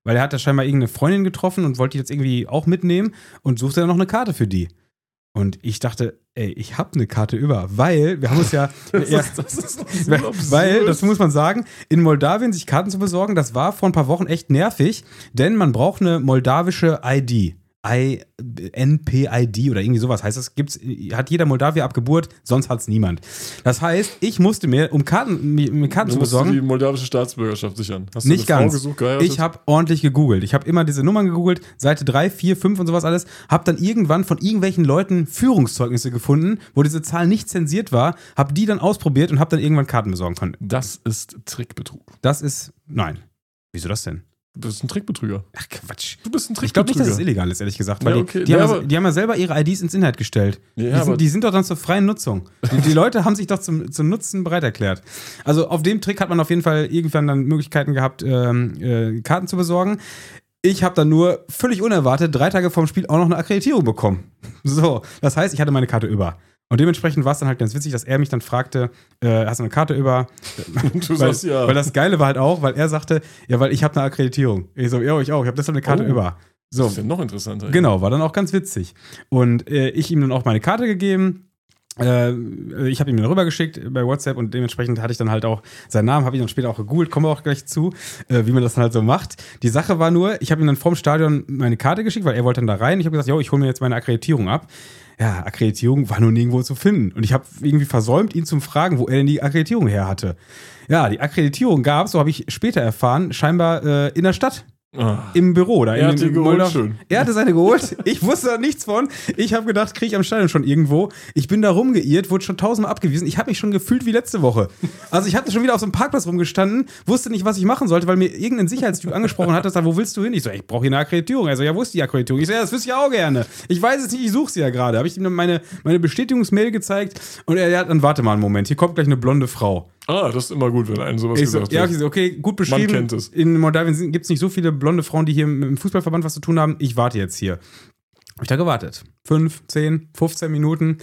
Weil er hat da scheinbar irgendeine Freundin getroffen und wollte die jetzt irgendwie auch mitnehmen und suchte dann noch eine Karte für die. Und ich dachte, ey, ich habe eine Karte über, weil wir haben uns ja, Das ja ist, das ist so weil, absurd. weil, das muss man sagen, in Moldawien sich Karten zu besorgen, das war vor ein paar Wochen echt nervig, denn man braucht eine moldawische I D. I, N P I D oder irgendwie sowas heißt das, gibt's, hat jeder Moldawier ab Geburt, sonst hat es niemand. Das heißt, ich musste mir, um Karten, mir, mir Karten Du zu musst besorgen, die moldawische Staatsbürgerschaft sichern. Hast nicht du eine ganz. Frau gesucht, geheiratet? Ich habe ordentlich gegoogelt. Ich habe immer diese Nummern gegoogelt, Seite drei, vier, fünf und sowas alles. Habe dann irgendwann von irgendwelchen Leuten Führungszeugnisse gefunden, wo diese Zahl nicht zensiert war. Habe die dann ausprobiert und habe dann irgendwann Karten besorgen können. Das ist Trickbetrug. Das ist, nein. Wieso das denn? Du bist ein Trickbetrüger. Ach Quatsch. Du bist ein Trickbetrüger. Ich glaube nicht, dass es illegal ist, ehrlich gesagt. Weil Ja, okay. die, die, haben Ja, ja, die haben ja selber ihre I Ds ins Internet gestellt. Ja, die, aber- sind, die sind doch dann zur freien Nutzung. Die, die Leute haben sich doch zum, zum Nutzen bereit erklärt. Also auf dem Trick hat man auf jeden Fall irgendwann dann Möglichkeiten gehabt, ähm, äh, Karten zu besorgen. Ich habe dann nur völlig unerwartet drei Tage vorm Spiel auch noch eine Akkreditierung bekommen. So, das heißt, ich hatte meine Karte über. Und dementsprechend war es dann halt ganz witzig, dass er mich dann fragte, äh, hast du eine Karte über? Du weil, sagst ja. weil das Geile war halt auch, weil er sagte, ja, weil ich habe eine Akkreditierung. Ich so, ja, ich auch, ich habe deshalb eine Karte Oh. über. So, Das ist ja noch interessanter. genau, war dann auch ganz witzig. Und äh, ich ihm dann auch meine Karte gegeben. Äh, ich habe ihm dann rübergeschickt bei WhatsApp und dementsprechend hatte ich dann halt auch seinen Namen, habe ich dann später auch gegoogelt, kommen wir auch gleich zu, äh, wie man das dann halt so macht. Die Sache war nur, ich habe ihm dann vorm Stadion meine Karte geschickt, weil er wollte dann da rein. Ich habe gesagt, jo, ich hole mir jetzt meine Akkreditierung ab. Ja, Akkreditierung war nur nirgendwo zu finden. Und ich habe irgendwie versäumt, ihn zu fragen, wo er denn die Akkreditierung her hatte. Ja, die Akkreditierung gab es, so habe ich später erfahren, scheinbar äh, in der Stadt. Ah. Im Büro. Da Er in, hat die in geholt Moldau- schon. Er hatte seine geholt. Ich wusste da nichts von. Ich habe gedacht, kriege ich am Stadion schon irgendwo. Ich bin da rumgeirrt, wurde schon tausendmal abgewiesen. Ich habe mich schon gefühlt wie letzte Woche. Also ich hatte schon wieder auf so einem Parkplatz rumgestanden, wusste nicht, was ich machen sollte, weil mir irgendein Sicherheitstyp angesprochen hat, dass er, wo willst du hin? Ich so, ich brauche hier eine Akkreditierung. Also ja, wo ist die Akkreditierung? Ich so, ja, das wüsste ich auch gerne. Ich weiß es nicht, ich suche sie ja gerade. Habe ich ihm dann meine, meine Bestätigungsmail gezeigt und er hat dann, warte mal einen Moment, hier kommt gleich eine blonde Frau. Ah, das ist immer gut, wenn einem sowas Ich so, gesagt ja, wird. okay, so, okay, gut beschrieben. Man kennt es. In Moldawien gibt es nicht so viele blonde Frauen, die hier mit dem Fußballverband was zu tun haben. Ich warte jetzt hier. Habe ich da gewartet. Fünf, zehn, fünfzehn Minuten.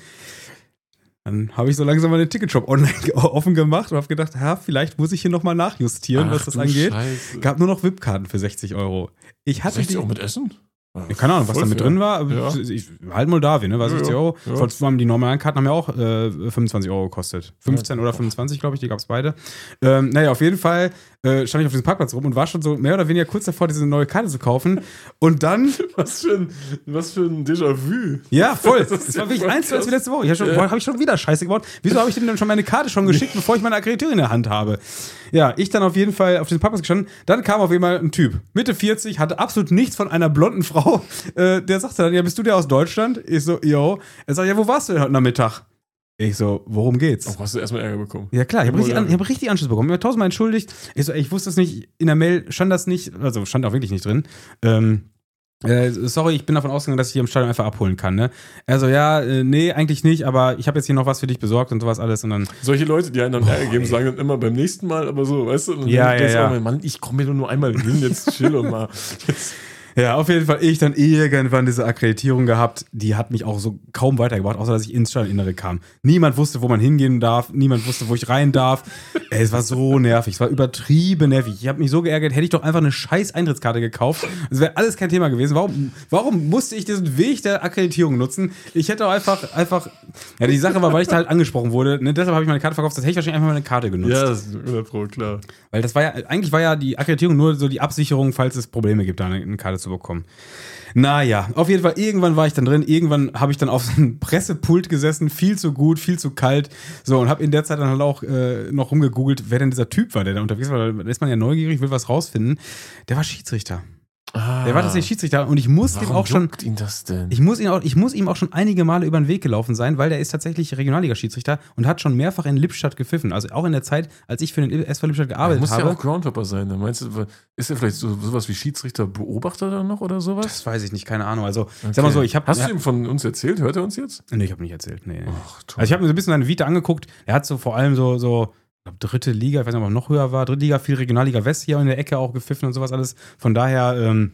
Dann habe ich so langsam meine Ticketshop online offen gemacht und habe gedacht, ja, vielleicht muss ich hier nochmal nachjustieren, Ach, was das du angeht. Scheiße. Gab nur noch V I P-Karten für sechzig Euro. Ich hatte sechzig die, auch mit Essen? ja, keine Ahnung, was da Voll mit fair. drin war. aber Ja. Ich, halt Moldawien, ne? War Ja, sechzig ja. Euro. Ja. Vor allem die normalen Karten haben ja auch äh, fünfundzwanzig Euro gekostet. fünfzehn Ja. oder fünfundzwanzig, glaube ich, die gab es beide. Ähm, naja, auf jeden Fall äh, stand ich auf diesem Parkplatz rum und war schon so mehr oder weniger kurz davor, diese neue Karte zu kaufen. Und dann, Was für ein, was für ein Déjà-vu. ja, voll. Das Das ist war ja wirklich voll eins zu eins wie krass. letzte Woche. Ich habe schon, Ja. hab ich schon wieder Scheiße gebaut. Wieso habe ich denn dann schon meine Karte schon geschickt, bevor ich meine Akkreditierung in der Hand habe? Ja, ich dann auf jeden Fall auf diesem Parkplatz gestanden. Dann kam auf jeden Fall ein Typ, Mitte vierzig, hatte absolut nichts von einer blonden Frau. Äh, der sagte dann, ja, bist du der aus Deutschland? Ich so, yo. Er sagt, ja, wo warst du denn heute Nachmittag? Ich so, worum geht's? Auch hast du erstmal Ärger bekommen. Ja klar, ich habe richtig, an- ich Moldawien. hab richtig Anschluss bekommen. Ich habe tausendmal entschuldigt. Ich so, ey, ich wusste das nicht, in der Mail stand das nicht, also stand auch wirklich nicht drin. Ähm, äh, sorry, ich bin davon ausgegangen, dass ich hier im Stadion einfach abholen kann, ne? Also ja, äh, nee, eigentlich nicht, aber ich habe jetzt hier noch was für dich besorgt und sowas alles und dann, Solche Leute, die einen dann Ärger geben, ey. sagen dann immer beim nächsten Mal, aber so, weißt du? Und dann Ja, denkst ja, du ja. auch mal, Mann, ich komme mir nur einmal hin, jetzt chill und mal. Jetzt. ja, auf jeden Fall, ich dann irgendwann diese Akkreditierung gehabt, die hat mich auch so kaum weitergebracht, außer dass ich ins Stadioninnere kam. Niemand wusste, wo man hingehen darf, niemand wusste, wo ich rein darf. Ey, es war so nervig, es war übertrieben nervig. Ich habe mich so geärgert, hätte ich doch einfach eine scheiß Eintrittskarte gekauft. Das wäre alles kein Thema gewesen. Warum, warum musste ich diesen Weg der Akkreditierung nutzen? Ich hätte auch einfach, einfach, ja, die Sache war, weil ich da halt angesprochen wurde, ne, deshalb habe ich meine Karte verkauft, das hätte ich wahrscheinlich einfach meine Karte genutzt. Ja, das ist hundert Pro, klar. Weil das war ja, eigentlich war ja die Akkreditierung nur so die Absicherung, falls es Probleme gibt, da eine, eine Karte zu bekommen. Naja, auf jeden Fall, irgendwann war ich dann drin, irgendwann habe ich dann auf so einem Pressepult gesessen, viel zu gut, viel zu kalt, so, und habe in der Zeit dann halt auch äh, noch rumgegoogelt, wer denn dieser Typ war, der da unterwegs war, da ist man ja neugierig, will was rausfinden. Der war Schiedsrichter. Ah, Der war tatsächlich Schiedsrichter und ich muss dem warum auch schon, juckt ihn das denn? ich muss, ihn auch, ich muss ihm auch schon einige Male über den Weg gelaufen sein, weil der ist tatsächlich Regionalliga-Schiedsrichter und hat schon mehrfach in Lippstadt gepfiffen. Also auch in der Zeit, als ich für den S V Lippstadt Er gearbeitet muss habe. ja auch Groundhopper sein. Da meinst du, ist er vielleicht so, sowas wie Schiedsrichter-Beobachter dann noch oder sowas? Das weiß ich nicht, keine Ahnung. Also, Okay. sag mal so, ich habe. Hast ja, du ihm von uns erzählt? Hört er uns jetzt? Nee, ich habe nicht erzählt. Nee, nee. Ach, toll. Also, ich habe mir so ein bisschen seine Vita angeguckt. Er hat so vor allem so, so ich glaub, dritte Liga, ich weiß nicht, ob er noch höher war, dritte Liga, viel Regionalliga West hier in der Ecke auch gepfiffen und sowas alles. Von daher, ähm,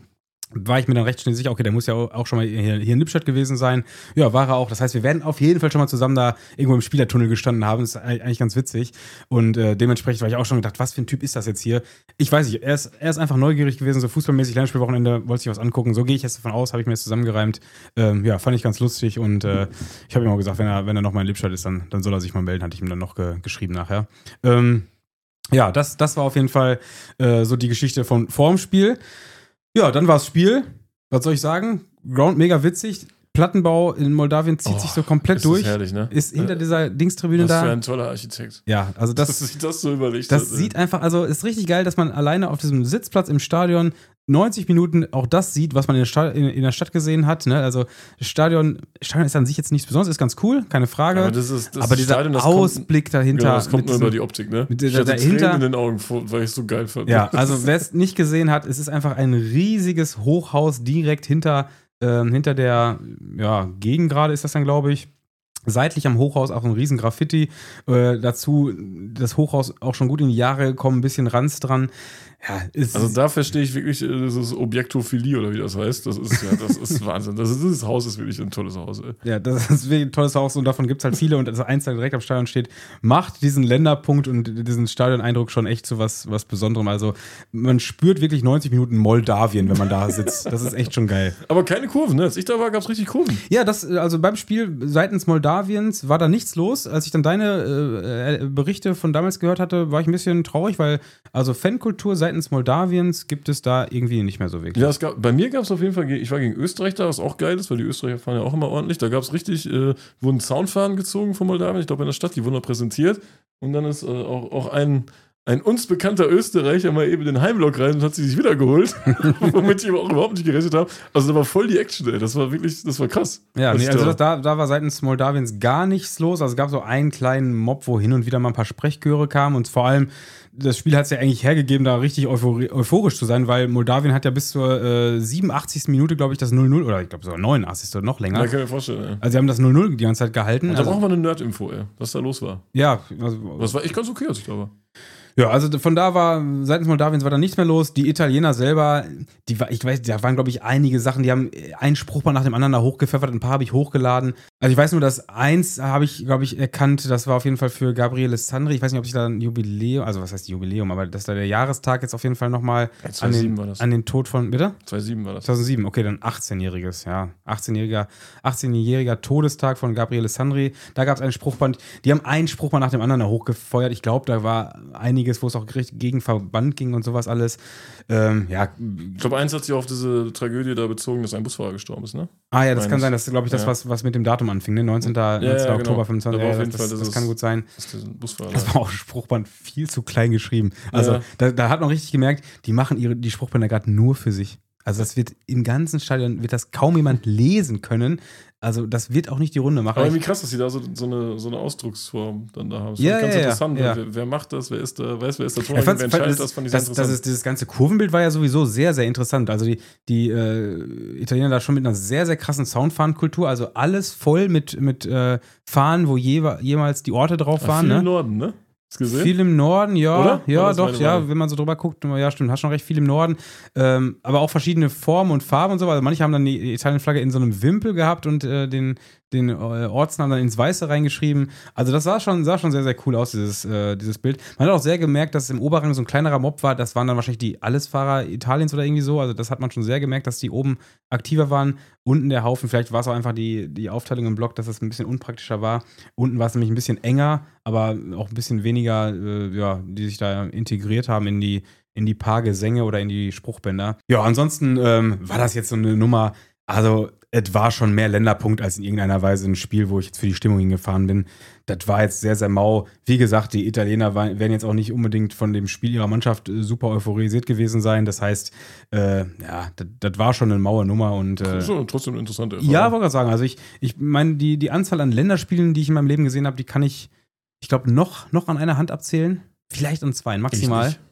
war ich mir dann recht schnell sicher, okay, der muss ja auch schon mal hier, hier in Lippstadt gewesen sein. Ja, war er auch. Das heißt, wir werden auf jeden Fall schon mal zusammen da irgendwo im Spielertunnel gestanden haben. Das ist eigentlich ganz witzig. Und äh, dementsprechend war ich auch schon gedacht, was für ein Typ ist das jetzt hier? Ich weiß nicht, er ist, er ist einfach neugierig gewesen, so fußballmäßig, Lernspielwochenende, wollte sich was angucken. So gehe ich jetzt davon aus, habe ich mir das zusammengereimt. Ähm, ja, fand ich ganz lustig und äh, ich habe ihm auch gesagt, wenn er, wenn er noch mal in Lippstadt ist, dann, dann soll er sich mal melden, hatte ich ihm dann noch ge- geschrieben nachher. Ähm, ja, das, das war auf jeden Fall äh, so die Geschichte von vorm Spiel. Ja, dann war das Spiel. Was soll ich sagen? Ground mega witzig. Plattenbau in Moldawien zieht Oh, sich so komplett ist durch. Das herrlich, ne? Ist hinter dieser Dingstribüne Was da. für ein toller Architekt. Ja, also das. Dass sich das so überlegt Das hat, sieht einfach, also ist richtig geil, dass man alleine auf diesem Sitzplatz im Stadion neunzig Minuten auch das sieht, was man in der Stadt, in, in der Stadt gesehen hat. Ne? Also das Stadion, Stadion ist an sich jetzt nichts Besonderes, ist ganz cool, keine Frage. Aber, das ist, das aber dieser Stadion, das Ausblick kommt, dahinter. Genau, das kommt nur diesem, über die Optik, ne? Mit, ich da, hatte dahinter, Tränen in den Augen, weil ich es so geil fand. Ja, also wer es nicht gesehen hat, es ist einfach ein riesiges Hochhaus direkt hinter, ähm, hinter der ja, Gegengrade ist das dann, glaube ich. Seitlich am Hochhaus auch ein riesen Graffiti. Äh, dazu das Hochhaus auch schon gut in die Jahre gekommen, ein bisschen Ranz dran. Ja, ist also da verstehe ich wirklich, das ist Objektophilie oder wie das heißt. Das ist ja, das ist Wahnsinn. Das ist, dieses Haus ist wirklich ein tolles Haus. Ey. Ja, das ist wirklich ein tolles Haus und davon gibt es halt viele und das eins, der direkt am Stadion steht, macht diesen Länderpunkt und diesen Stadioneindruck schon echt zu was, was Besonderem. Also man spürt wirklich neunzig Minuten Moldawien, wenn man da sitzt. Das ist echt schon geil. Aber keine Kurven, ne? Als ich da war, gab es richtig Kurven. Ja, das, also beim Spiel seitens Moldawiens war da nichts los. Als ich dann deine äh, Berichte von damals gehört hatte, war ich ein bisschen traurig, weil also Fankultur seitens Moldawiens gibt es da irgendwie nicht mehr so wirklich. Ja, es gab, bei mir gab es auf jeden Fall, ich war gegen Österreich da, was auch geil ist, weil die Österreicher fahren ja auch immer ordentlich. Da gab es richtig, äh, wurden Soundfahnen gezogen von Moldawien, ich glaube in der Stadt, die wurden noch präsentiert. Und dann ist äh, auch, auch ein, ein uns bekannter Österreicher mal eben in den Heimblock rein und hat sie sich wieder geholt, womit ich aber auch überhaupt nicht gerechnet habe. Also da war voll die Action, ey. Das war wirklich, das war krass. Ja, nee, also das, da, da war seitens Moldawiens gar nichts los. Also es gab so einen kleinen Mob, wo hin und wieder mal ein paar Sprechchöre kamen und vor allem das Spiel hat es ja eigentlich hergegeben, da richtig euphori- euphorisch zu sein, weil Moldawien hat ja bis zur äh, siebenundachtzigsten Minute, glaube ich, das null null, oder ich glaube sogar neunundachtzigsten oder noch länger. Ja, kann ich mir vorstellen, ja. Also sie haben das null null die ganze Zeit gehalten. Und da also, brauchen wir eine Nerd-Info, ey, was da los war. Ja. Also, das war echt ganz okay, als ich da war. Ja, also von da war, seitens Moldawiens war da nichts mehr los. Die Italiener selber, die war, ich weiß, da waren, glaube ich, einige Sachen, die haben einen Spruchband nach dem anderen da hochgepfeffert, ein paar habe ich hochgeladen. Also ich weiß nur, dass eins habe ich, glaube ich, erkannt, das war auf jeden Fall für Gabriele Sandri. Ich weiß nicht, ob sich da ein Jubiläum, also was heißt Jubiläum, aber dass da der Jahrestag jetzt auf jeden Fall nochmal ja, an, den, war das. an den Tod von, bitte? zweitausendsieben war das. zweitausendsieben, okay, dann achtzehnjähriges, ja. achtzehnjähriger, achtzehnjähriger Todestag von Gabriele Sandri. Da gab es ein Spruchband, die haben einen Spruchband nach dem anderen da hochgefeuert. Ich glaube, da war einiges, wo es auch gegen Verband ging und sowas alles. Ähm, ja. Ich glaube, eins hat sich auf diese Tragödie da bezogen, dass ein Busfahrer gestorben ist, ne? Ah ja, das Meines. kann sein, das ist, glaube ich, das, ja. was, was mit dem Datum anfing, ne? neunzehnten Ja, ja, Oktober genau. fünfundzwanzig. Da war Ja, auf jeden das, Fall, das, das das kann ist- gut sein. Das ist ein Busfahrer. Das war auch Spruchband viel zu klein geschrieben. Also Ja. da, da hat man richtig gemerkt, die machen ihre, die Spruchbänder gerade nur für sich. Also das wird im ganzen Stadion, wird das kaum jemand lesen können. Also das wird auch nicht die Runde machen. Aber irgendwie krass, dass sie da so, so, eine, so eine Ausdrucksform dann da haben. Das Ja, fand ich ganz ja, ja, interessant. ja. Wer, wer macht das? Wer ist da? Weiß, wer ist der Ich Torwart? fand's- Wer entscheidet das, das? Fand ich sehr das, das interessant. ist, dieses ganze Kurvenbild war ja sowieso sehr, sehr interessant. Also die, die äh, Italiener da schon mit einer sehr, sehr krassen Soundfahnenkultur. Also alles voll mit, mit äh, Fahnen, wo je, jemals die Orte drauf Ah, waren. viel Ne? im Norden, ne? Hast du gesehen? Viel im Norden, ja, Oder? War ja, das doch, meine ja, Meinung? wenn man so drüber guckt, ja, stimmt, hast schon recht viel im Norden, ähm, aber auch verschiedene Formen und Farben und so, also manche haben dann die Italienflagge in so einem Wimpel gehabt und äh, den, den äh, Ortsnamen dann ins Weiße reingeschrieben, also das sah schon, sah schon sehr, sehr cool aus, dieses, äh, dieses Bild. Man hat auch sehr gemerkt, dass es im Oberrang so ein kleinerer Mob war, das waren dann wahrscheinlich die Allesfahrer Italiens oder irgendwie so, also das hat man schon sehr gemerkt, dass die oben aktiver waren, unten der Haufen, vielleicht war es auch einfach die, die Aufteilung im Block, dass das ein bisschen unpraktischer war, unten war es nämlich ein bisschen enger, aber auch ein bisschen weniger, äh, ja, die sich da integriert haben in die, in die paar Gesänge oder in die Spruchbänder. Ja, ansonsten ähm, war das jetzt so eine Nummer, also es war schon mehr Länderpunkt als in irgendeiner Weise ein Spiel, wo ich jetzt für die Stimmung hingefahren bin. Das war jetzt sehr, sehr mau. Wie gesagt, die Italiener waren, werden jetzt auch nicht unbedingt von dem Spiel ihrer Mannschaft äh, super euphorisiert gewesen sein. Das heißt, äh, ja, das war schon eine maue Nummer. Und, äh, So, trotzdem eine interessante ja, Erfahrung. wollte gerade sagen. Also ich, ich meine, die, die Anzahl an Länderspielen, die ich in meinem Leben gesehen habe, die kann ich, ich glaube, noch, noch an einer Hand abzählen. Vielleicht an zwei, maximal. Ich nicht.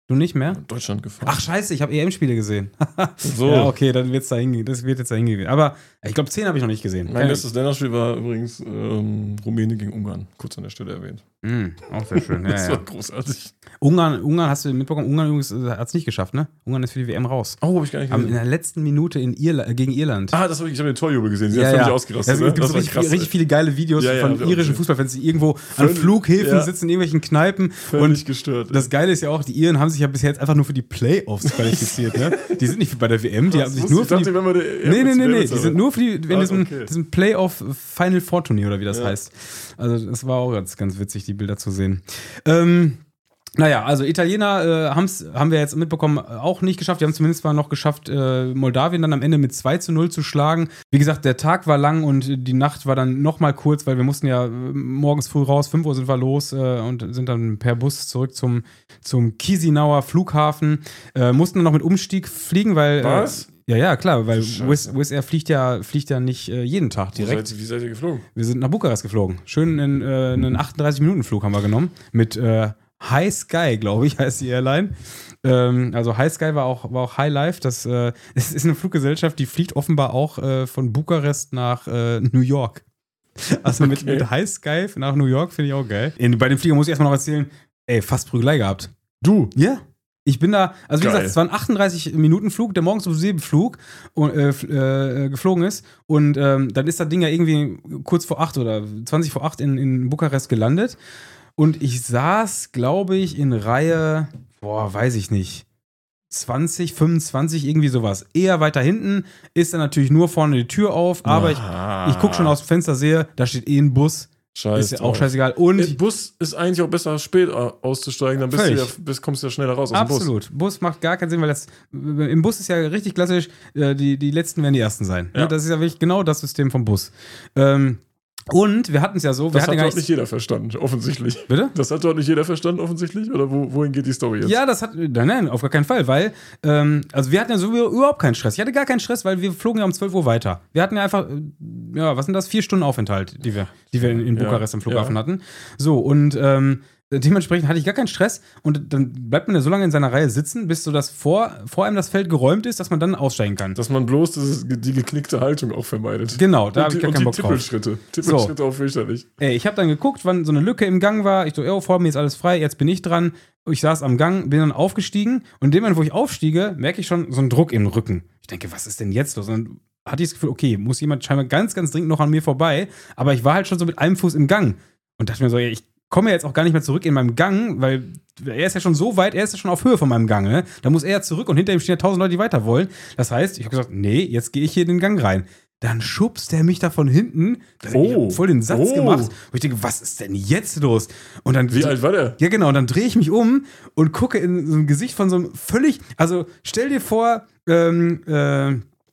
Du nicht mehr? Deutschland gefahren. Ach scheiße, ich habe E M-Spiele gesehen. So. Ja, okay, dann wird's da hingehen. Das wird jetzt da hingehen. Aber ich glaube, zehn habe ich noch nicht gesehen. Mein letztes Länderspiel war übrigens ähm, Rumänien gegen Ungarn. Kurz an der Stelle erwähnt. Mm, auch sehr schön. Ja, das ja. war großartig. Ungarn, Ungarn, hast du mitbekommen? Ungarn übrigens hat es nicht geschafft, ne? Ungarn ist für die W M raus. Oh, hab ich gar nicht Haben gesehen. in der letzten Minute in Irla äh, gegen Irland. Ah, das hab ich, ich habe den Torjubel gesehen. Sie ja, hat völlig ja. ausgerastet. Es Ne? gibt Das so war richtig, krass. richtig viele geile Videos Ja, ja, von hab ich auch irischen gesehen. Fußballfans, die irgendwo an Völlig- Flughäfen ja. sitzen, in irgendwelchen Kneipen. Völlig Und gestört. das Geile ist ja auch, die Iren haben sich ja bisher jetzt einfach nur für die Playoffs qualifiziert. Ne? Die sind nicht bei der W M, die Was, haben sich wusste nur ich für die... dachte, wenn man der E M Nee, nee, nee, nee, jetzt die sind nur für die, in Ah, diesem, okay. diesem Playoff-Final Four Turnier oder wie das Ja. heißt. Also das war auch ganz, ganz witzig, die Bilder zu sehen. Ähm, naja, also Italiener äh, haben's, haben wir jetzt mitbekommen, äh, auch nicht geschafft. Die haben zumindest mal noch geschafft, äh, Moldawien dann am Ende mit zwei zu null zu schlagen. Wie gesagt, der Tag war lang und die Nacht war dann noch mal kurz, weil wir mussten ja äh, morgens früh raus, fünf Uhr sind wir los äh, und sind dann per Bus zurück zum, zum Kiesinauer Flughafen. Äh, mussten dann noch mit Umstieg fliegen, weil... Was? Äh, ja, ja, klar, weil Scheiße. Wizz Wizz Air fliegt ja, fliegt ja nicht äh, jeden Tag Wo direkt. seid, wie seid ihr geflogen? Wir sind nach Bukarest geflogen. Schön in, äh, einen achtunddreißig-Minuten-Flug haben wir genommen. Mit äh, High Sky, glaube ich, heißt die Airline. Ähm, also High Sky war auch, war auch High Life. Das, äh, das ist eine Fluggesellschaft, die fliegt offenbar auch äh, von Bukarest nach äh, New York. Also mit, Okay. mit High Sky nach New York finde ich auch geil. In, bei dem Flieger muss ich erstmal noch erzählen, ey, fast Prügelei gehabt. Du? Ja. Ich bin da, also wie Geil. gesagt, es war ein achtunddreißig-Minuten-Flug, der morgens um sieben Flug und, äh, f- äh, geflogen ist. Und ähm, dann ist das Ding ja irgendwie kurz vor acht oder zwanzig vor acht in, in Bukarest gelandet. Und ich saß, glaube ich, in Reihe, boah, weiß ich nicht, zwanzig, fünfundzwanzig, irgendwie sowas. Eher weiter hinten, ist dann natürlich nur vorne die Tür auf, aber ich, Ah. ich gucke schon aus dem Fenster, sehe, da steht eh ein Bus. Scheiße. Ist ja auch scheißegal. Und Im Bus ist eigentlich auch besser, spät au- auszusteigen, dann bist du Völlig. ja, bist, kommst du ja schneller raus aus dem Bus. absolut. Bus. macht gar keinen Sinn, weil das im Bus ist ja richtig klassisch, äh, die, die letzten werden die ersten sein. Ja. Ne? Das ist ja wirklich genau das System vom Bus. Ähm, und wir hatten es ja so, wir Das hatten hat ja gar dort nicht jeder verstanden, offensichtlich. Bitte? Das hat dort nicht jeder verstanden, offensichtlich? Oder wo, wohin geht die Story jetzt? Ja, das hat, nein, nein, auf gar keinen Fall, weil, ähm, also wir hatten ja sowieso überhaupt keinen Stress. Ich hatte gar keinen Stress, weil wir flogen ja um zwölf Uhr weiter. Wir hatten ja einfach, äh, ja, was sind das? Vier Stunden Aufenthalt, die wir, die wir in, in Ja, Bukarest am Flughafen ja. hatten. So, und ähm, dementsprechend hatte ich gar keinen Stress und dann bleibt man ja so lange in seiner Reihe sitzen, bis so das vor, vor einem das Feld geräumt ist, dass man dann aussteigen kann. Dass man bloß das, die geknickte Haltung auch vermeidet. Genau, da Und habe die, ich gar und keinen die Bock drauf. Tippelschritte. Tippelschritte auch fürchterlich. Ey, ich habe dann geguckt, wann so eine Lücke im Gang war. Ich so, oh, vor mir ist alles frei, jetzt bin ich dran. Ich saß am Gang, bin dann aufgestiegen und in dem Moment, wo ich aufstiege, merke ich schon so einen Druck im Rücken. Ich denke, was ist denn jetzt los? Und dann hatte ich das Gefühl, okay, muss jemand scheinbar ganz, ganz dringend noch an mir vorbei. Aber ich war halt schon so mit einem Fuß im Gang und dachte mir so, ey, ich komme jetzt auch gar nicht mehr zurück in meinem Gang, weil er ist ja schon so weit, er ist ja schon auf Höhe von meinem Gang. Ne? Da muss er ja zurück und hinter ihm stehen ja tausend Leute, die weiter wollen. Das heißt, ich habe gesagt, nee, jetzt gehe ich hier in den Gang rein. Dann schubst er mich da von hinten. Da hab Oh. ich voll den Satz Oh. gemacht. Wo ich denke, was ist denn jetzt los? Und dann, Wie alt war der? ja, genau. Und dann drehe ich mich um und gucke in so ein Gesicht von so einem völlig. Also stell dir vor, ähm, äh,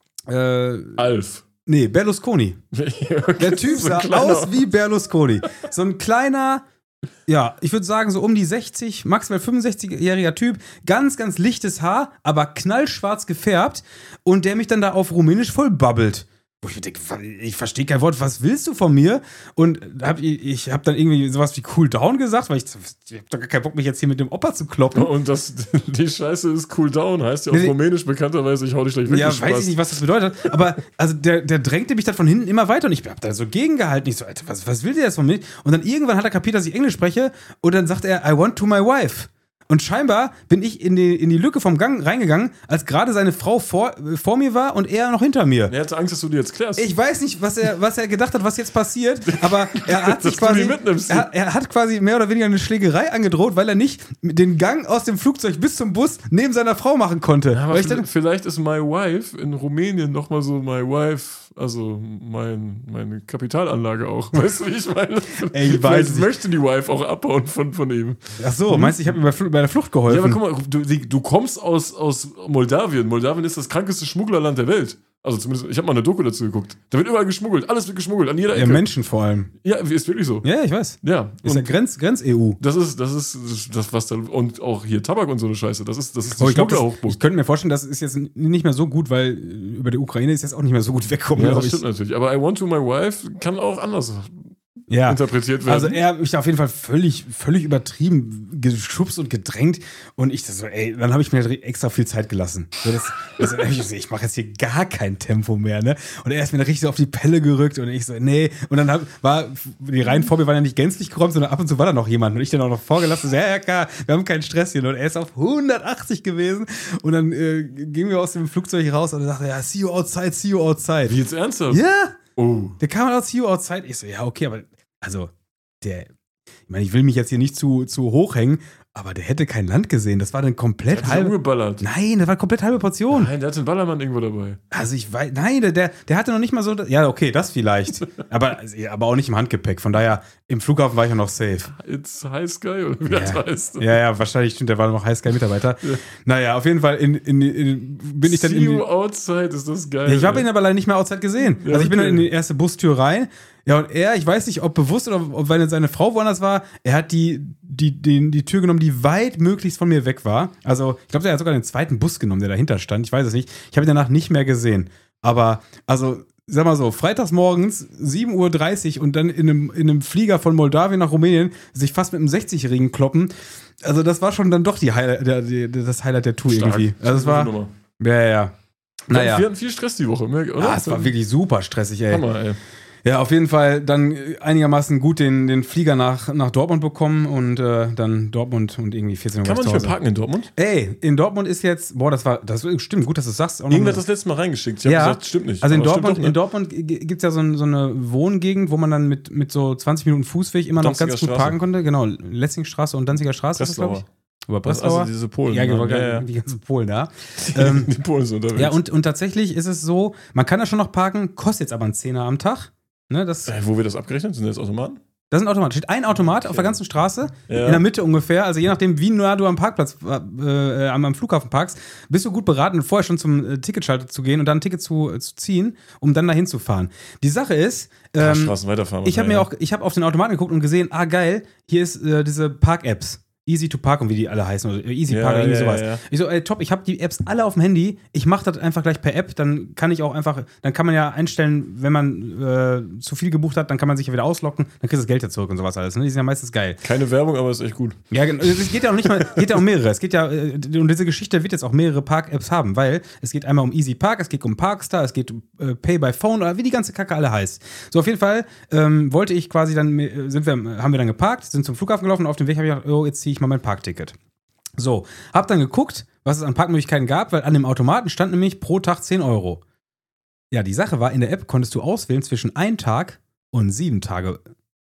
äh, Alf. nee, Berlusconi. Der Typ So ein sah kleiner- aus wie Berlusconi. So ein kleiner, ja, ich würde sagen, so um die sechzig, maximal fünfundsechzigjähriger Typ, ganz, ganz lichtes Haar, aber knallschwarz gefärbt und der mich dann da auf Rumänisch voll babbelt. Wo ich mir denke, ich verstehe kein Wort, was willst du von mir? Und hab, ich habe dann irgendwie sowas wie Cool Down gesagt, weil ich, ich habe doch gar keinen Bock, mich jetzt hier mit dem Opa zu kloppen. Und das, die Scheiße ist Cool Down, heißt ja auf Nee, nee. Rumänisch bekannterweise, ich hau dich gleich weg. Ja, du weiß Spaß. ich nicht, was das bedeutet. Aber also der, der drängte mich dann von hinten immer weiter und ich hab da so gegengehalten. Ich so, Alter, was, was will der jetzt von mir? Und dann irgendwann hat er kapiert, dass ich Englisch spreche und dann sagt er, I want to my wife. Und scheinbar bin ich in die, in die Lücke vom Gang reingegangen, als gerade seine Frau vor, äh, vor mir war und er noch hinter mir. Er hatte Angst, dass du die jetzt klärst. Ich weiß nicht, was er, was er gedacht hat, was jetzt passiert, aber er hat sich Dass du die quasi, mitnimmst. er, er hat quasi mehr oder weniger eine Schlägerei angedroht, weil er nicht den Gang aus dem Flugzeug bis zum Bus neben seiner Frau machen konnte. Aber weil ich vielleicht, dann, vielleicht ist My Wife in Rumänien nochmal so My Wife, also mein, meine Kapitalanlage auch. Weißt du, wie ich meine? Ey, ich weiß Vielleicht nicht. möchte die Wife auch abbauen von, von ihm. ach so, meinst du, ich habe ihm bei, Fl- bei der Flucht geholfen? Ja, aber guck mal, du, die, du kommst aus, aus Moldawien. Moldawien ist das krankeste Schmugglerland der Welt. Also zumindest, ich habe mal eine Doku dazu geguckt. Da wird überall geschmuggelt. Alles wird geschmuggelt, an jeder Ja, Ecke. Menschen vor allem. Ja, ist wirklich so. Ja, ich weiß. Ja. Ist ja Und Grenz, Grenz-E U. das ist, das ist das, was da. Und auch hier Tabak und so eine Scheiße. Das ist, das ist die Oh, ich, glaub, das, Schmugglerhochburg. ich könnte mir vorstellen, das ist jetzt nicht mehr so gut, weil über die Ukraine ist jetzt auch nicht mehr so gut wegkommen, Ja, glaub das ich. stimmt natürlich. Aber I Want to My Wife kann auch anders ja. interpretiert werden. Also er hat mich auf jeden Fall völlig, völlig übertrieben geschubst und gedrängt und ich so, ey, dann habe ich mir extra viel Zeit gelassen. So, das, das, ich ich mache jetzt hier gar kein Tempo mehr, ne? Und er ist mir richtig auf die Pelle gerückt und ich so, nee. Und dann hab, war, die Reihen vor mir waren ja nicht gänzlich geräumt, sondern ab und zu war da noch jemand und ich dann auch noch vorgelassen, so, ja, ja, klar, wir haben keinen Stress hier. Und er ist auf hundertachtzig gewesen und dann äh, gingen wir aus dem Flugzeug raus und er sagte, ja, see you outside, see you outside. Wie jetzt ernsthaft? Ja. Oh. Der kam out, see you outside. Ich so, ja, okay, aber, also, der, ich meine, ich will mich jetzt hier nicht zu, zu hoch hängen, aber der hätte kein Land gesehen. Das war dann komplett halbe. halbe. Umgeballert. Nein, das war komplett halbe Portion. Nein, der hatte einen Ballermann irgendwo dabei. Also ich weiß, nein, der, der hatte noch nicht mal so, ja, okay, das vielleicht. aber, aber auch nicht im Handgepäck. Von daher, im Flughafen war ich ja noch safe. It's High Sky oder wie ja. das heißt. Ja, ja, wahrscheinlich stimmt, der war noch High Sky-Mitarbeiter. Ja. Naja, auf jeden Fall in, in, in, bin ich dann See in. you outside, ist das geil. Ja, ich habe ihn aber leider nicht mehr outside gesehen. Ja, also ich bin okay. dann in die erste Bustür rein. Ja, und er, ich weiß nicht, ob bewusst oder ob weil seine Frau woanders war, er hat die, die, die, die Tür genommen, die weit möglichst von mir weg war. Also, ich glaube, er hat sogar den zweiten Bus genommen, der dahinter stand. Ich weiß es nicht. Ich habe ihn danach nicht mehr gesehen. Aber, also, sag mal so, freitags morgens, sieben Uhr dreißig und dann in einem, in einem Flieger von Moldawien nach Rumänien sich fast mit einem sechzigjährigen kloppen. Also, das war schon dann doch die Highlight, der, die, das Highlight der Tour Stark. irgendwie. Also, es war. Ja, ja, ja. Naja. Wir hatten viel Stress die Woche, oder? Ah, es war wirklich super stressig, ey. Hammer, ey. Ja, auf jeden Fall dann einigermaßen gut den, den Flieger nach, nach Dortmund bekommen und äh, dann Dortmund und irgendwie vierzehn Uhr. Kann man nicht mehr parken in Dortmund? Ey, in Dortmund ist jetzt, boah, das war, das stimmt, gut, dass du es sagst. Irgendwer hat das letzte Mal reingeschickt. Ich habe ja, gesagt, stimmt nicht. Also in Aber Dortmund, doch, ne? in Dortmund gibt es ja so, ein, so eine Wohngegend, wo man dann mit, mit so zwanzig Minuten Fußweg immer noch Danziger ganz gut Straße. parken konnte. Genau, Lessingstraße und Danziger Straße. Breslauer. Ist das, Aber Das, Breslauer. also diese Polen. Ja, genau, ja, ja. die ganzen Polen da. ähm, Die Polen sind unterwegs. ja, und, und tatsächlich ist es so, man kann da schon noch parken, kostet jetzt aber einen Zehner am Tag. Ne, das, äh, wo wird das abgerechnet? Sind das Automaten? Das ist ein Automat. Steht ein Automat okay. auf der ganzen Straße, ja. in der Mitte ungefähr. Also je nachdem, wie nah du am Parkplatz, äh, am, am Flughafen parkst, bist du gut beraten, vorher schon zum äh, Ticketschalter zu gehen und dann ein Ticket zu, zu ziehen, um dann dahin zu fahren. Die Sache ist, ähm, Straßen weiterfahren. ich habe mir auch, ich habe auf den Automaten geguckt und gesehen, ah geil, hier ist äh, diese Park-Apps. Easy to Park und wie die alle heißen, oder Easy Ja, Park oder irgendwie ja, sowas. ja, ja. Ich so, ey, top, ich habe die Apps alle auf dem Handy, ich mache das einfach gleich per App, dann kann ich auch einfach, dann kann man ja einstellen, wenn man äh, zu viel gebucht hat, dann kann man sich ja wieder auslocken, dann kriegst du das Geld ja zurück und sowas alles. Ne? Die sind ja meistens geil. Keine Werbung, aber ist echt gut. Ja, genau. Es geht ja auch nicht mal, geht ja um mehrere. Es geht ja, äh, und diese Geschichte wird jetzt auch mehrere Park-Apps haben, weil es geht einmal um Easy Park, es geht um Parkstar, es geht um äh, Pay by Phone oder wie die ganze Kacke alle heißt. So, auf jeden Fall ähm, wollte ich quasi dann, sind wir, haben wir dann geparkt, sind zum Flughafen gelaufen und auf dem Weg habe ich gedacht, oh, jetzt ziehe ich mal mein Parkticket. So, hab dann geguckt, was es an Parkmöglichkeiten gab, weil an dem Automaten stand nämlich pro Tag zehn Euro. Ja, die Sache war, in der App konntest du auswählen zwischen ein Tag und sieben Tage.